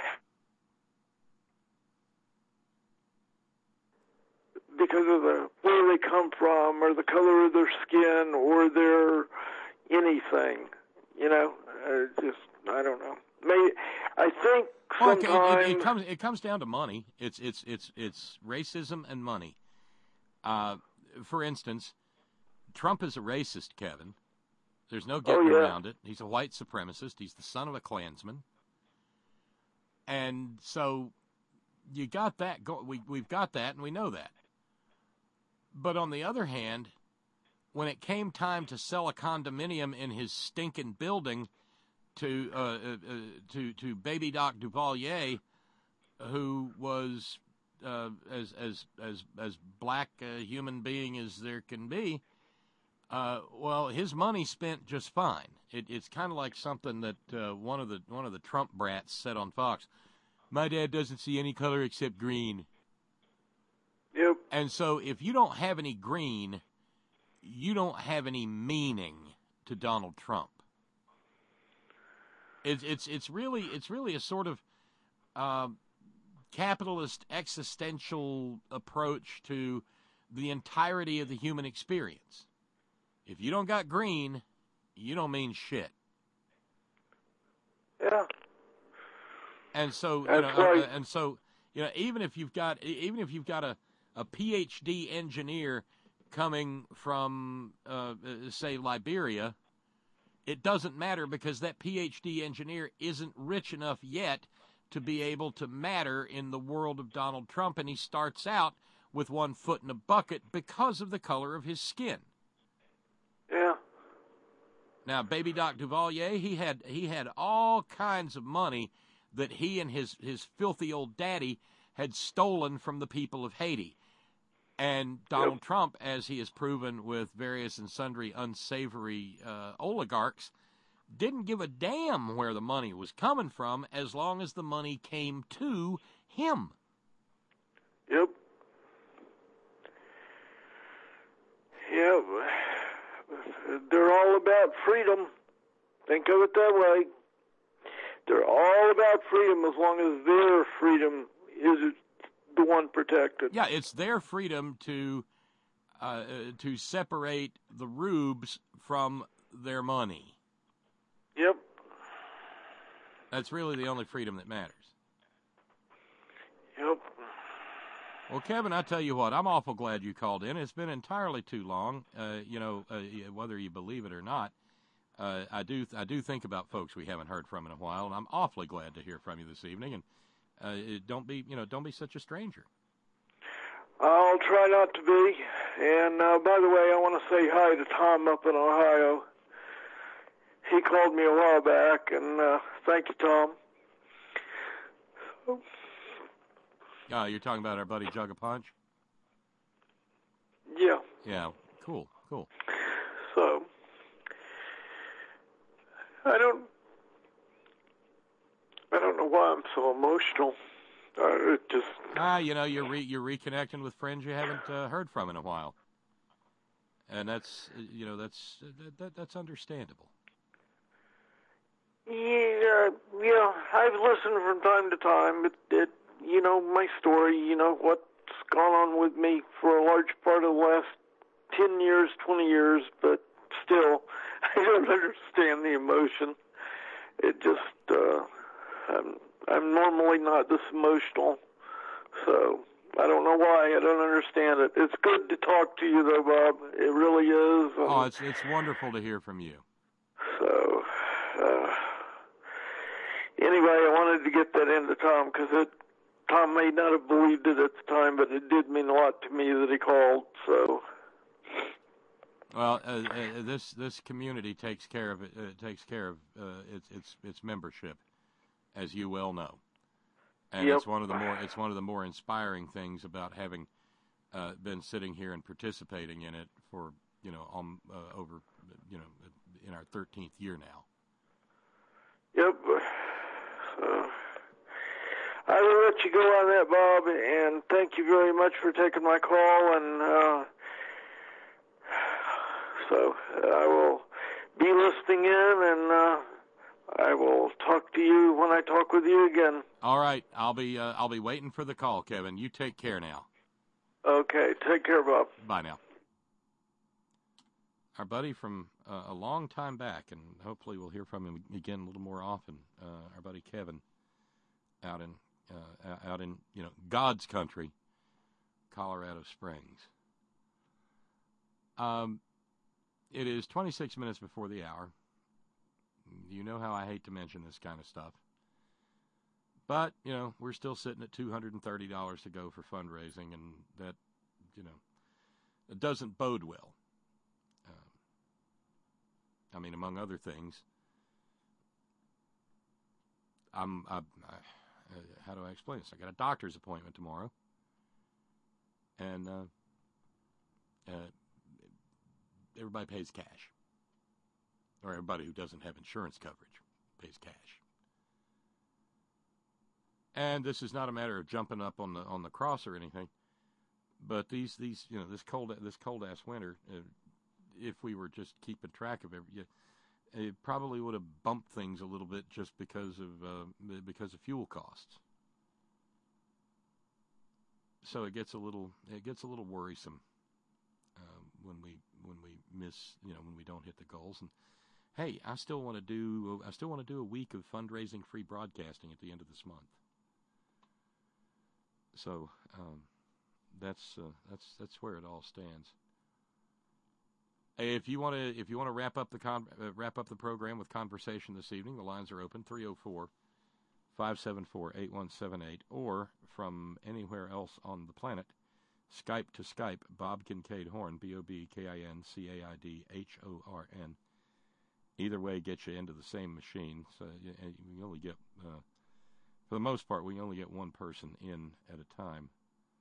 because of where they come from or the color of their skin or their anything, you know. I don't know. I think sometimes it comes down to money. It's racism and money. For instance, Trump is a racist, Kevin. There's no getting around it. He's a white supremacist. He's the son of a Klansman. And so you got that. We've got that, and we know that. But on the other hand, when it came time to sell a condominium in his stinking building to Baby Doc Duvalier, who was as black a human being as there can be, his money spent just fine. It's kind of like something that one of the Trump brats said on Fox. My dad doesn't see any color except green. Yep. And so if you don't have any green, you don't have any meaning to Donald Trump. It's really a sort of capitalist existential approach to the entirety of the human experience. If you don't got green, you don't mean shit. Yeah. And so even if you've got a PhD engineer coming from, say, Liberia, it doesn't matter because that PhD engineer isn't rich enough yet to be able to matter in the world of Donald Trump, and he starts out with one foot in a bucket because of the color of his skin. Yeah. Now, Baby Doc Duvalier, he had all kinds of money that he and his filthy old daddy had stolen from the people of Haiti. And Donald Trump, as he has proven with various and sundry unsavory oligarchs, didn't give a damn where the money was coming from as long as the money came to him. Yep. Yep. They're all about freedom. Think of it that way. They're all about freedom as long as their freedom is the one protected. Yeah, it's their freedom to separate the rubes from their money. Yep. That's really the only freedom that matters. Yep. Well, Kevin, I tell you what, I'm awful glad you called in. It's been entirely too long. Whether you believe it or not, I do think about folks we haven't heard from in a while, and I'm awfully glad to hear from you this evening. And don't be such a stranger. I'll try not to be. And by the way, I want to say hi to Tom up in Ohio. He called me a while back, and thank you, Tom. You're talking about our buddy Jug of Punch? Yeah. Yeah, cool. So, I don't know why I'm so emotional. It just... you're reconnecting with friends you haven't heard from in a while. And that's understandable. Yeah, I've listened from time to time. My story, what's gone on with me for a large part of the last 10 years, 20 years, but still, I don't understand the emotion. It just, I'm normally not this emotional, so I don't know why. I don't understand it. It's good to talk to you, though, Bob. It really is. It's wonderful to hear from you. So, anyway, I wanted to get that into Tom because Tom may not have believed it at the time, but it did mean a lot to me that he called. So, well, this community takes care of it. Takes care of its membership, as you well know, and yep. It's one of the more inspiring things about having been sitting here and participating in it for over in our 13th year now. Yep. I will let you go on that, Bob, and thank you very much for taking my call, and so I will be listening in, and I will talk to you when I talk with you again. All right, I'll be waiting for the call, Kevin. You take care now. Okay, take care, Bob. Bye now. Our buddy from a long time back, and hopefully we'll hear from him again a little more often. Our buddy Kevin, out in God's country, Colorado Springs. It is 26 minutes before the hour. You know how I hate to mention this kind of stuff. But, we're still sitting at $230 to go for fundraising, and that, it doesn't bode well. Among other things, how do I explain this? I got a doctor's appointment tomorrow, and everybody pays cash, or everybody who doesn't have insurance coverage pays cash. And this is not a matter of jumping up on the cross or anything, but these this cold ass winter, if we were just keeping track of it probably would have bumped things a little bit just because of fuel costs. So it gets a little worrisome when we miss, when we don't hit the goals. And hey, I still want to do a week of fundraising free broadcasting at the end of this month. So that's where it all stands. If you want to wrap up the program with conversation this evening, the lines are open 304-574-8178, or from anywhere else on the planet, Skype to Skype, Bob Kincaid Horn, BobKincaidHorn. Either way gets you into the same machine. So you only get, for the most part, we only get one person in at a time.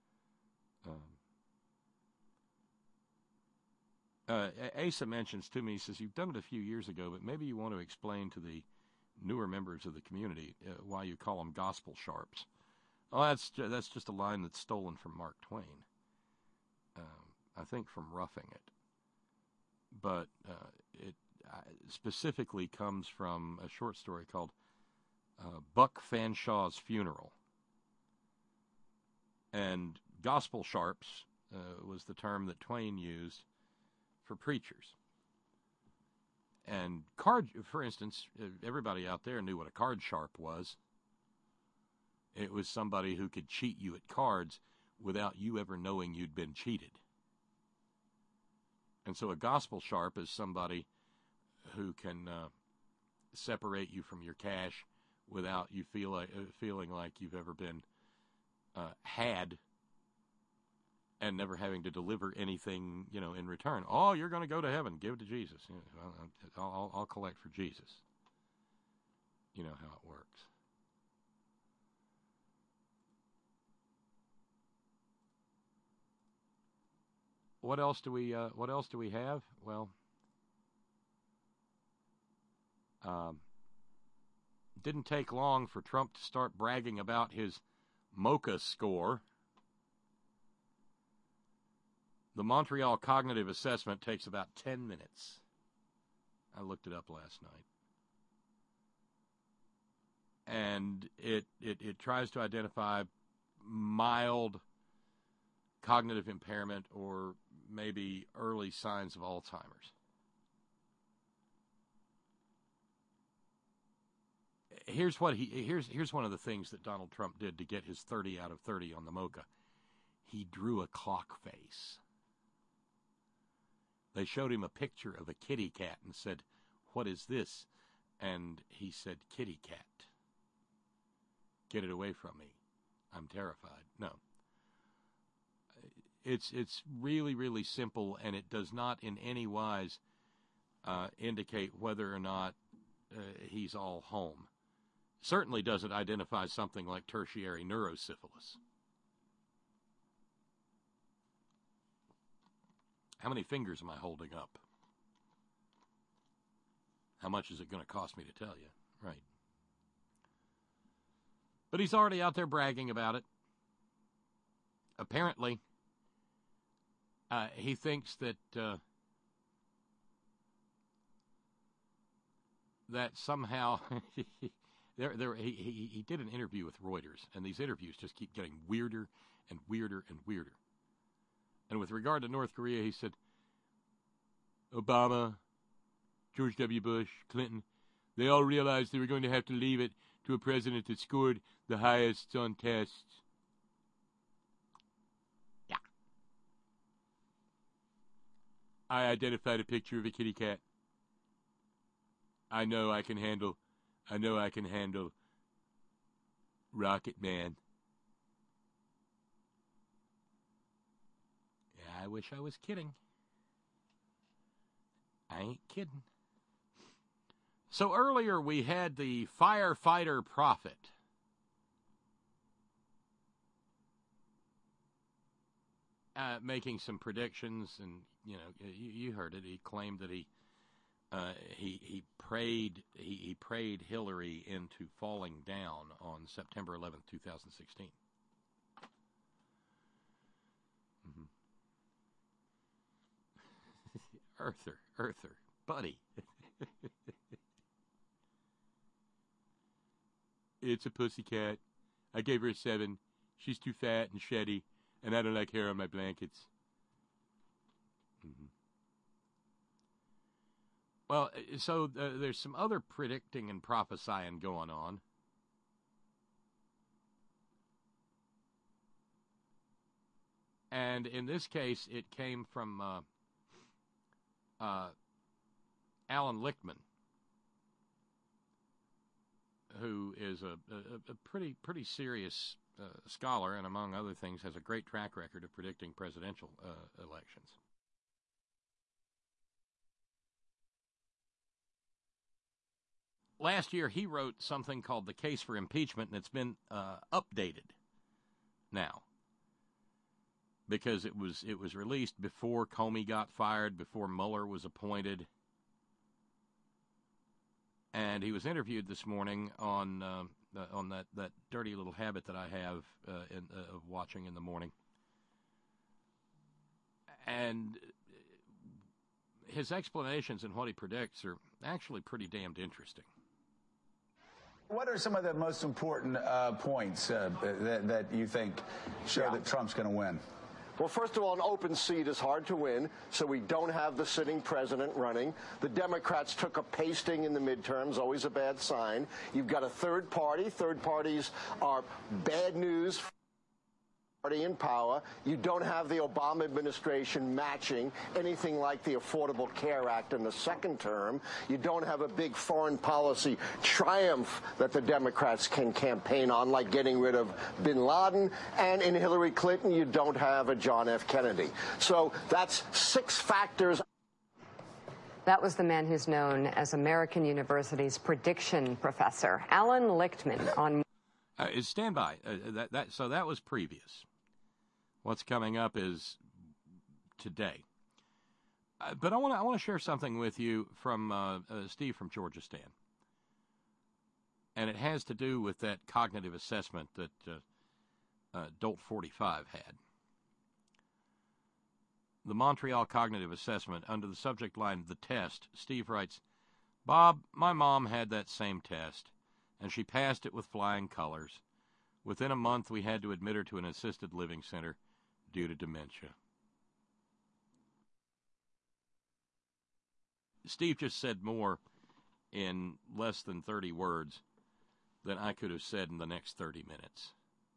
Asa mentions to me, he says, you've done it a few years ago, but maybe you want to explain to the newer members of the community why you call them gospel sharps. Oh, that's just a line that's stolen from Mark Twain. I think from Roughing It. But it specifically comes from a short story called Buck Fanshaw's Funeral. And gospel sharps was the term that Twain used for preachers. And for instance, everybody out there knew what a card sharp was. It was somebody who could cheat you at cards without you ever knowing you'd been cheated. And so a gospel sharp is somebody who can separate you from your cash without you feeling like you've ever been had and never having to deliver anything, in return. Oh, you're going to go to heaven. Give it to Jesus. I'll collect for Jesus. You know how it works. What else do we have? Well, didn't take long for Trump to start bragging about his MoCA score. The Montreal Cognitive Assessment takes about 10 minutes. I looked it up last night. And it tries to identify mild cognitive impairment or maybe early signs of Alzheimer's. Here's one of the things that Donald Trump did to get his 30 out of 30 on the MoCA. He drew a clock face. They showed him a picture of a kitty cat and said, "What is this?" And he said, "Kitty cat. Get it away from me. I'm terrified." No. It's really, really simple, and it does not in any wise indicate whether or not he's all home. Certainly doesn't identify something like tertiary neurosyphilis. How many fingers am I holding up? How much is it going to cost me to tell you? Right. But he's already out there bragging about it. Apparently, he thinks that that somehow he did an interview with Reuters, and these interviews just keep getting weirder and weirder and weirder. And with regard to North Korea, he said, Obama, George W. Bush, Clinton, they all realized they were going to have to leave it to a president that scored the highest on tests. Yeah. I identified a picture of a kitty cat. I know I can handle Rocket Man. I wish I was kidding. I ain't kidding. So earlier we had the firefighter prophet. Making some predictions, and you heard it. He claimed that he prayed Hillary into falling down on September 11th, 2016. Mm-hmm. Earther, buddy. It's a pussycat. I gave her a 7. She's too fat and sheddy, and I don't like hair on my blankets. Mm-hmm. Well, so there's some other predicting and prophesying going on. And in this case, it came from Alan Lichtman, who is a pretty serious scholar, and among other things has a great track record of predicting presidential elections. Last year, he wrote something called The Case for Impeachment, and it's been updated now because it was released before Comey got fired, before Mueller was appointed. And he was interviewed this morning on that dirty little habit that I have of watching in the morning. And his explanations and what he predicts are actually pretty damned interesting. What are some of the most important points that you think show that Trump's going to win? Well, first of all, an open seat is hard to win, so we don't have the sitting president running. The Democrats took a pasting in the midterms, always a bad sign. You've got a third party. Third parties are bad news. Party in power. You don't have the Obama administration matching anything like the Affordable Care Act in the second term. You don't have a big foreign policy triumph that the Democrats can campaign on, like getting rid of bin Laden. And in Hillary Clinton, you don't have a John F. Kennedy. So that's 6 factors. That was the man who's known as American University's prediction professor, Alan Lichtman, on. Stand by. So that was previous. What's coming up is today. But I want to share something with you from Steve from Georgia Stan. And it has to do with that cognitive assessment that Dolt 45 had. The Montreal Cognitive Assessment, under the subject line, The Test, Steve writes, Bob, my mom had that same test, and she passed it with flying colors. Within a month, we had to admit her to an assisted living center due to dementia. Steve just said more in less than 30 words than I could have said in the next 30 minutes.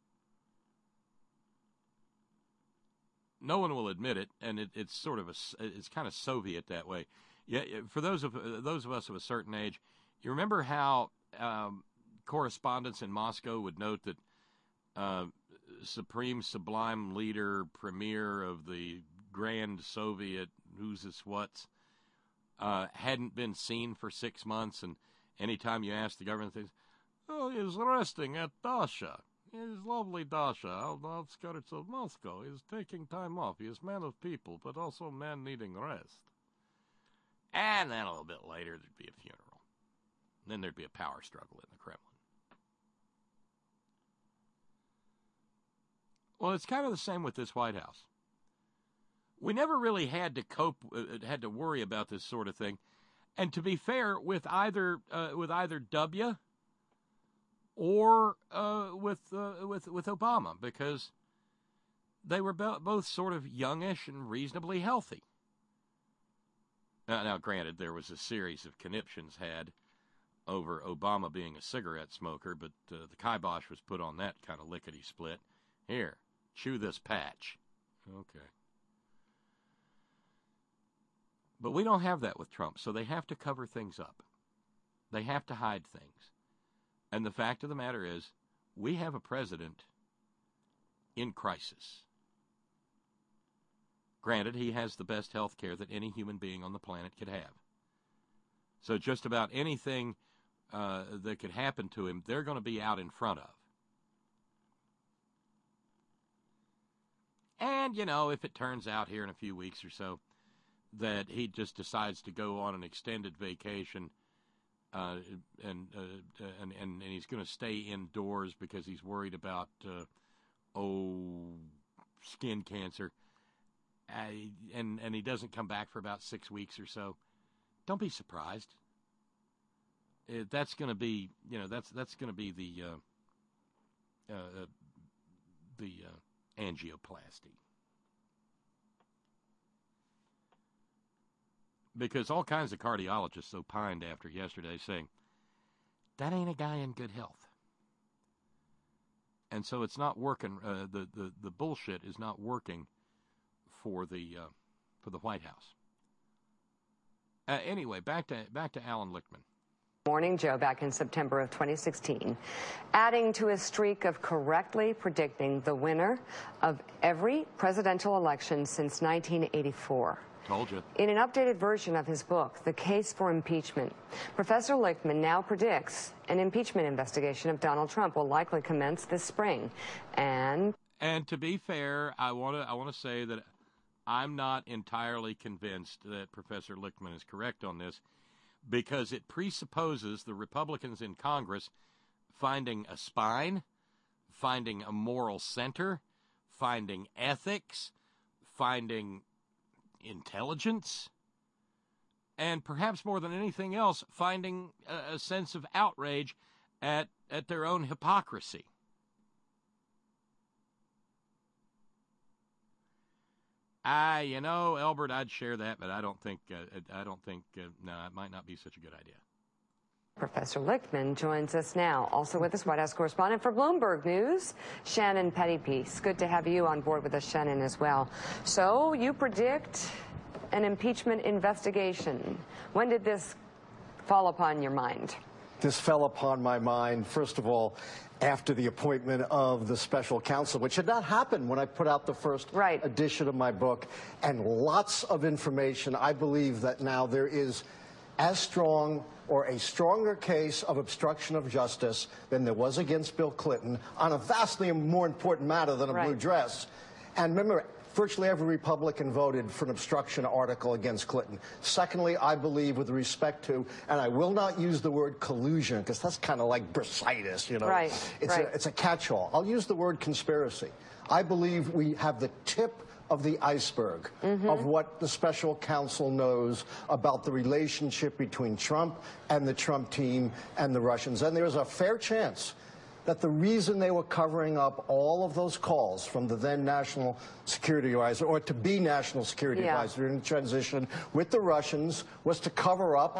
No one will admit it, and it's sort of it's kind of Soviet that way. Yeah, for those of us of a certain age, you remember how correspondents in Moscow would note that Supreme Sublime Leader, Premier of the Grand Soviet, who's this what's, hadn't been seen for 6 months, and anytime you ask the government things, oh, he's resting at Dasha. He's lovely Dasha, on the outskirts of Moscow. He's taking time off. He is a man of people, but also a man needing rest. And then a little bit later, there'd be a funeral. And then there'd be a power struggle in the Kremlin. Well, it's kind of the same with this White House. We never really had to worry about this sort of thing. And to be fair, with either W or with Obama, because they were both sort of youngish and reasonably healthy. Now, granted, there was a series of conniptions had over Obama being a cigarette smoker, but the kibosh was put on that kind of lickety-split. Here, chew this patch. Okay. But we don't have that with Trump, so they have to cover things up. They have to hide things. And the fact of the matter is, we have a president in crisis. Granted, he has the best health care that any human being on the planet could have. So just about anything that could happen to him, they're going to be out in front of. And, you know, if it turns out here in a few weeks or so that he just decides to go on an extended vacation and he's going to stay indoors because he's worried about, skin cancer, and he doesn't come back for about 6 weeks or so, don't be surprised. That's going to be, that's going to be the angioplasty. Because all kinds of cardiologists opined after yesterday saying, that ain't a guy in good health. And so it's not working, the bullshit is not working for the White House. Anyway, back to Alan Lichtman. Morning Joe back in September of 2016, adding to his streak of correctly predicting the winner of every presidential election since 1984. Told you. In an updated version of his book, The Case for Impeachment, Professor Lichtman now predicts an impeachment investigation of Donald Trump will likely commence this spring. And to be fair, I want to say that I'm not entirely convinced that Professor Lichtman is correct on this, because it presupposes the Republicans in Congress finding a spine, finding a moral center, finding ethics, finding intelligence, and perhaps more than anything else, finding a sense of outrage at their own hypocrisy. Elbert, I'd share that, but I don't think, no, it might not be such a good idea. Professor Lichtman joins us now. Also with us, White House correspondent for Bloomberg News, Shannon Pettypiece. Good to have you on board with us, Shannon, as well. So you predict an impeachment investigation. When did this fall upon your mind? This fell upon my mind, first of all, after the appointment of the special counsel, which had not happened when I put out the first edition of my book, and lots of information. I believe that now there is as strong or a stronger case of obstruction of justice than there was against Bill Clinton on a vastly more important matter than a blue dress. And remember, virtually every Republican voted for an obstruction article against Clinton. Secondly, I believe with respect to, and I will not use the word collusion, because that's kind of like bursitis, you know. It's a catch-all. I'll use the word conspiracy. I believe we have the tip of the iceberg of what the special counsel knows about the relationship between Trump and the Trump team and the Russians. And there's a fair chance that the reason they were covering up all of those calls from the then National Security Advisor, or to be National Security Advisor in transition with the Russians, was to cover up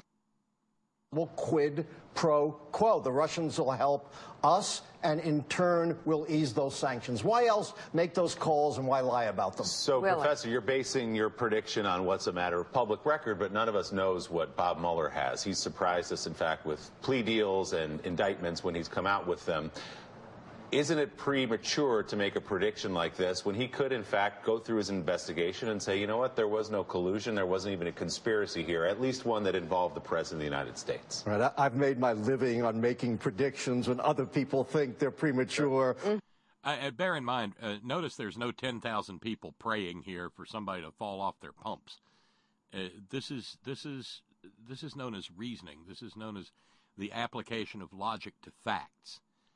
quid pro quo. The Russians will help us, and in turn will ease those sanctions. Why else make those calls and why lie about them? So, Professor, you're basing your prediction on what's a matter of public record, but none of us knows what Bob Mueller has. He's surprised us, in fact, with plea deals and indictments when he's come out with them. Isn't it premature to make a prediction like this when he could, in fact, go through his investigation and say, you know what, there was no collusion, there wasn't even a conspiracy here, at least one that involved the President of the United States? Right. I've made my living on making predictions when other people think they're premature. Bear in mind, notice there's no 10,000 people praying here for somebody to fall off their pumps. This is known as reasoning. This is known as the application of logic to facts.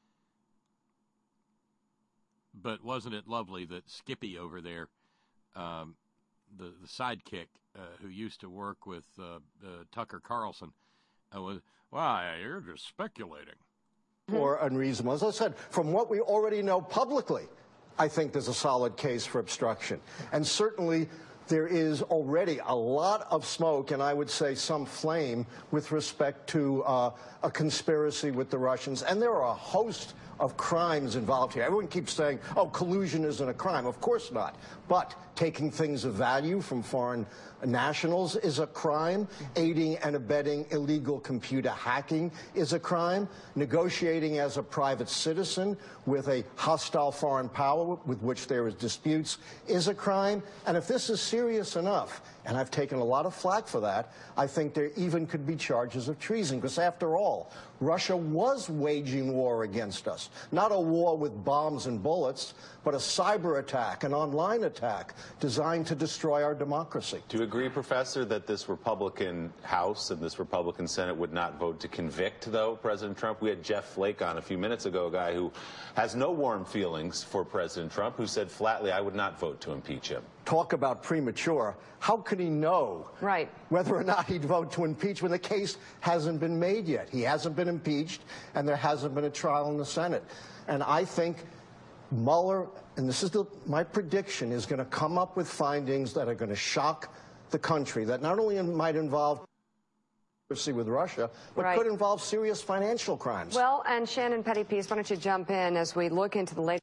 But wasn't it lovely that Skippy over there, the sidekick who used to work with Tucker Carlson, was, "Why, you're just speculating." Or unreasonable. As I said, from what we already know publicly, I think there's a solid case for obstruction. And certainly there is already a lot of smoke, and I would say some flame, with respect to a conspiracy with the Russians. And there are a host of crimes involved here. Everyone keeps saying, oh, collusion isn't a crime. Of course not. But taking things of value from foreign nationals is a crime. Aiding and abetting illegal computer hacking is a crime. Negotiating as a private citizen with a hostile foreign power with which there is disputes is a crime. And if this is serious enough, and I've taken a lot of flack for that, I think there even could be charges of treason. Because after all, Russia was waging war against us. Not a war with bombs and bullets, but a cyber attack, an online attack designed to destroy our democracy. Do you agree, Professor, that this Republican House and this Republican Senate would not vote to convict, though, President Trump? We had Jeff Flake on a few minutes ago, a guy who has no warm feelings for President Trump, who said flatly, I would not vote to impeach him. Talk about premature. How could he know whether or not he'd vote to impeach when the case hasn't been made yet? He hasn't been impeached, and there hasn't been a trial in the Senate. And I think Mueller, and this is my prediction, is going to come up with findings that are going to shock the country, that not only might involve with Russia, but could involve serious financial crimes. Well, and Shannon Pettypiece, why don't you jump in as we look into the latest.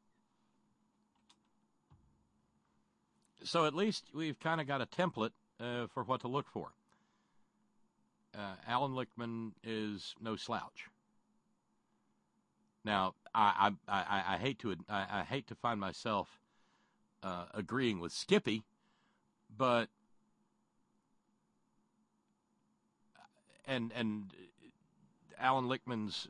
So at least we've kind of got a template for what to look for. Alan Lichtman is no slouch. Now, I hate to find myself agreeing with Skippy, but and Alan Lichtman's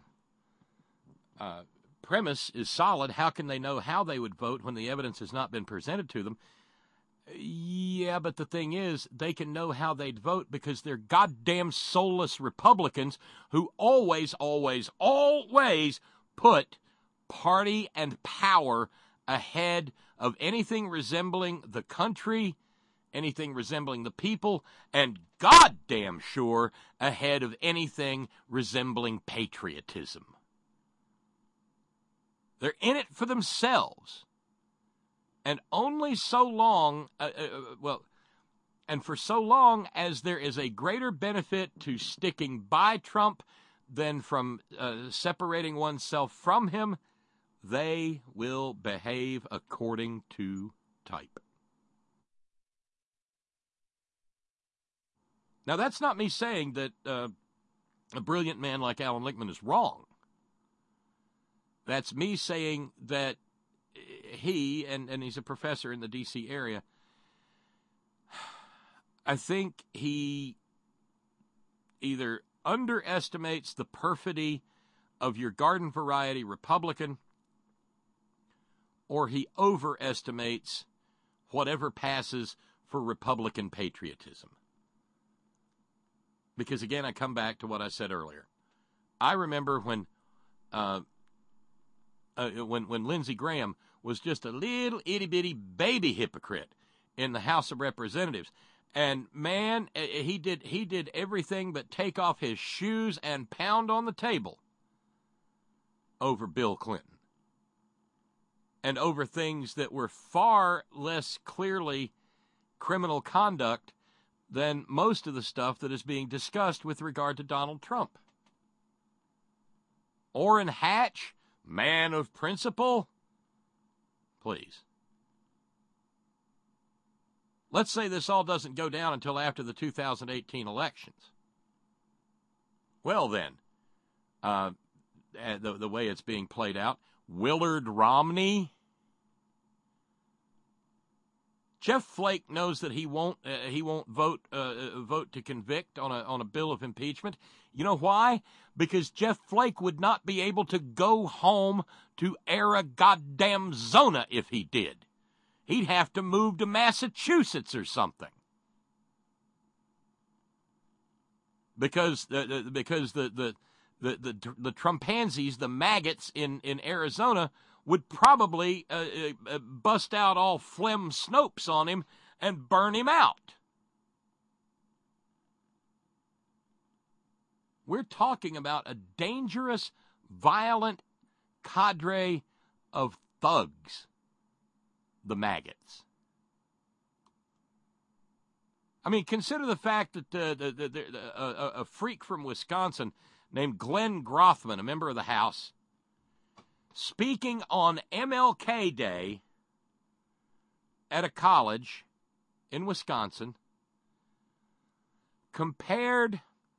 premise is solid. How can they know how they would vote when the evidence has not been presented to them? Yeah, but the thing is, they can know how they'd vote because they're goddamn soulless Republicans who always put party and power ahead of anything resembling the country, anything resembling the people, and goddamn sure ahead of anything resembling patriotism. They're in it for themselves. And only so long, and for so long as there is a greater benefit to sticking by Trump than from separating oneself from him, they will behave according to type. Now, that's not me saying that a brilliant man like Alan Lichtman is wrong. That's me saying that he, and he's a professor in the D.C. area, I think he either underestimates the perfidy of your garden variety Republican, or he overestimates whatever passes for Republican patriotism. Because again, I come back to what I said earlier. I remember when Lindsey Graham was just a little itty-bitty baby hypocrite in the House of Representatives. And, man, he did everything but take off his shoes and pound on the table over Bill Clinton. And over things that were far less clearly criminal conduct than most of the stuff that is being discussed with regard to Donald Trump. Orrin Hatch, man of principle. Please. Let's say this all doesn't go down until after the 2018 elections. Well then, the way it's being played out, Willard Romney. Jeff Flake knows that he won't vote to convict on a bill of impeachment. You know why? Because Jeff Flake would not be able to go home to Arizona if he did. He'd have to move to Massachusetts or something. Because the Trumpansies, the maggots in Arizona, would probably bust out all phlegm Snopes on him and burn him out. We're talking about a dangerous, violent cadre of thugs, the maggots. I mean, consider the fact that a freak from Wisconsin named Glenn Grothman, a member of the House, speaking on MLK Day at a college in Wisconsin, compared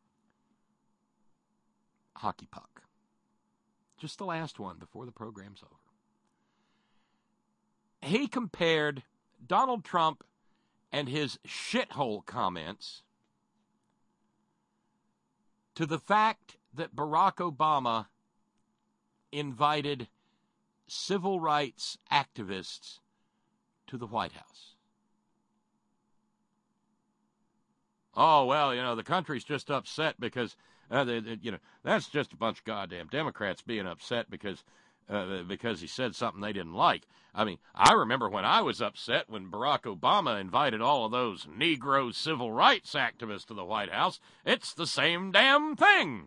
hockey puck. Just the last one before the program's over. He compared Donald Trump and his shithole comments to the fact that Barack Obama invited civil rights activists to the White House. Oh, well, the country's just upset because, that's just a bunch of goddamn Democrats being upset because he said something they didn't like. I mean, I remember when I was upset when Barack Obama invited all of those Negro civil rights activists to the White House. It's the same damn thing.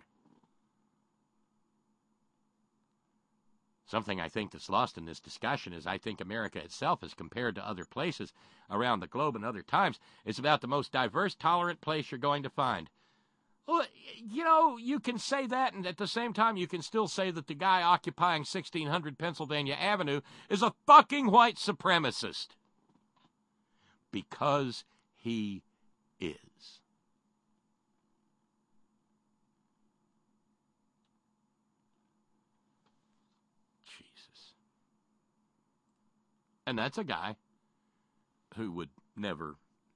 Something I think that's lost in this discussion is I think America itself, as compared to other places around the globe and other times, is about the most diverse, tolerant place you're going to find. Well, you can say that, and at the same time, you can still say that the guy occupying 1600 Pennsylvania Avenue is a fucking white supremacist. Because he is. And that's a guy who would never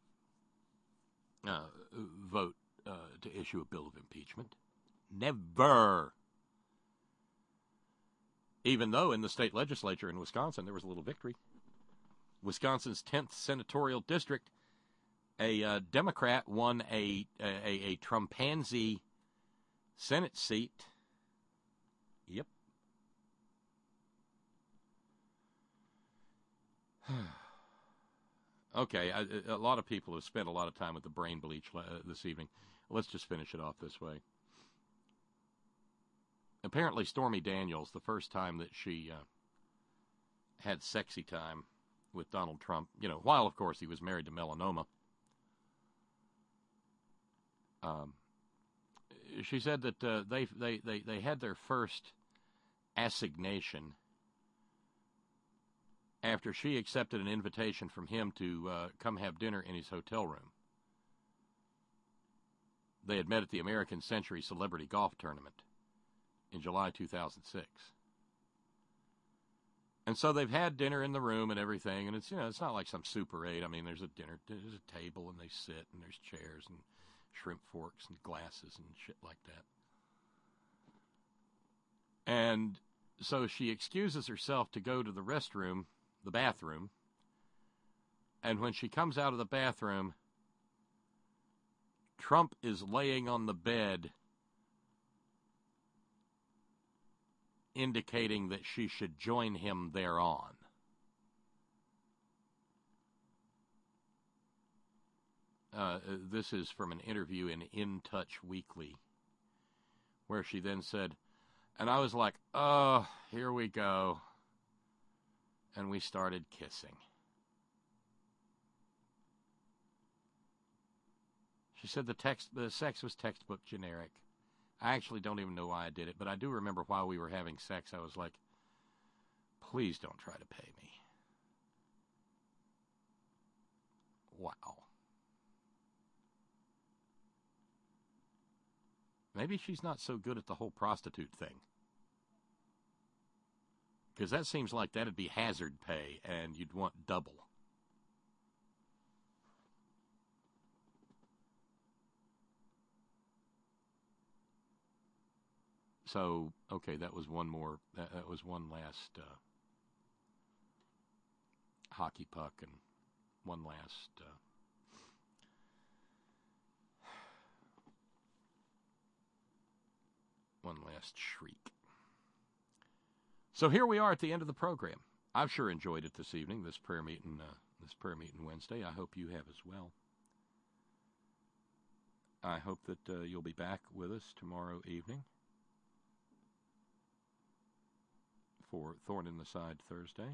vote to issue a bill of impeachment. Never. Even though in the state legislature in Wisconsin there was a little victory. Wisconsin's 10th senatorial district, a Democrat won a Trumpanzee Senate seat. Yep. Okay, a lot of people have spent a lot of time with the brain bleach this evening. Let's just finish it off this way. Apparently, Stormy Daniels, the first time that she had sexy time with Donald Trump, while, of course, he was married to melanoma, she said that they had their first assignation after she accepted an invitation from him to come have dinner in his hotel room. They had met at the American Century Celebrity Golf Tournament in July 2006. And so they've had dinner in the room and everything, and it's not like some Super 8. I mean, there's a table, and they sit, and there's chairs and shrimp forks and glasses and shit like that. And so she excuses herself to go to the restroom, the bathroom, and when she comes out of the bathroom, Trump is laying on the bed, indicating that she should join him thereon. This is from an interview in Touch Weekly, where she then said, and I was like, oh, here we go. And we started kissing. She said the sex was textbook generic. I actually don't even know why I did it, but I do remember while we were having sex, I was like, please don't try to pay me. Wow. Maybe she's not so good at the whole prostitute thing. Because that seems like that'd be hazard pay, and you'd want double. So, okay, that was one more. That was one last hockey puck, and one last shriek. So here we are at the end of the program. I've sure enjoyed it this evening, this prayer meeting Wednesday. I hope you have as well. I hope that you'll be back with us tomorrow evening for Thorn in the Side Thursday.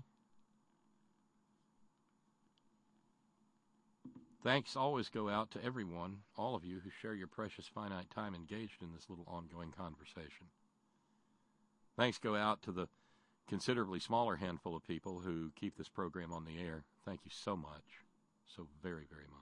Thanks always go out to everyone, all of you who share your precious finite time engaged in this little ongoing conversation. Thanks go out to the considerably smaller handful of people who keep this program on the air. Thank you so much. So very, very much.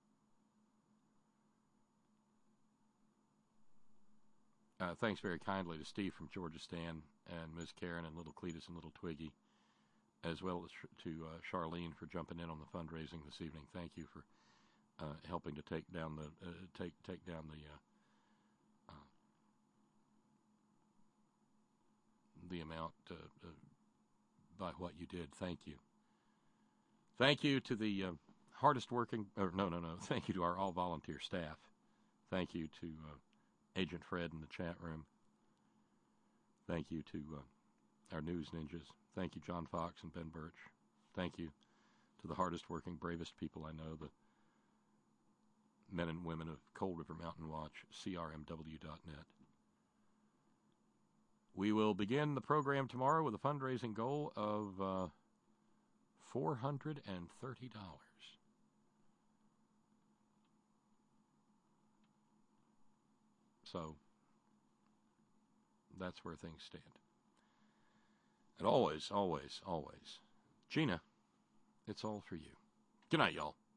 Thanks very kindly to Steve from Georgistan and Ms. Karen and Little Cletus and Little Twiggy, as well as to Charlene for jumping in on the fundraising this evening. Thank you for helping to take down the the amount by what you did. Thank you. Thank you to the hardest working. Thank you to our all volunteer staff. Thank you to Agent Fred in the chat room. Thank you to our news ninjas. Thank you, John Fox and Ben Birch. Thank you to the hardest working, bravest people I know, the men and women of Cold River Mountain Watch, crmw.net. We will begin the program tomorrow with a fundraising goal of $430. So that's where things stand. And always, always, always, Gina, it's all for you. Good night, y'all.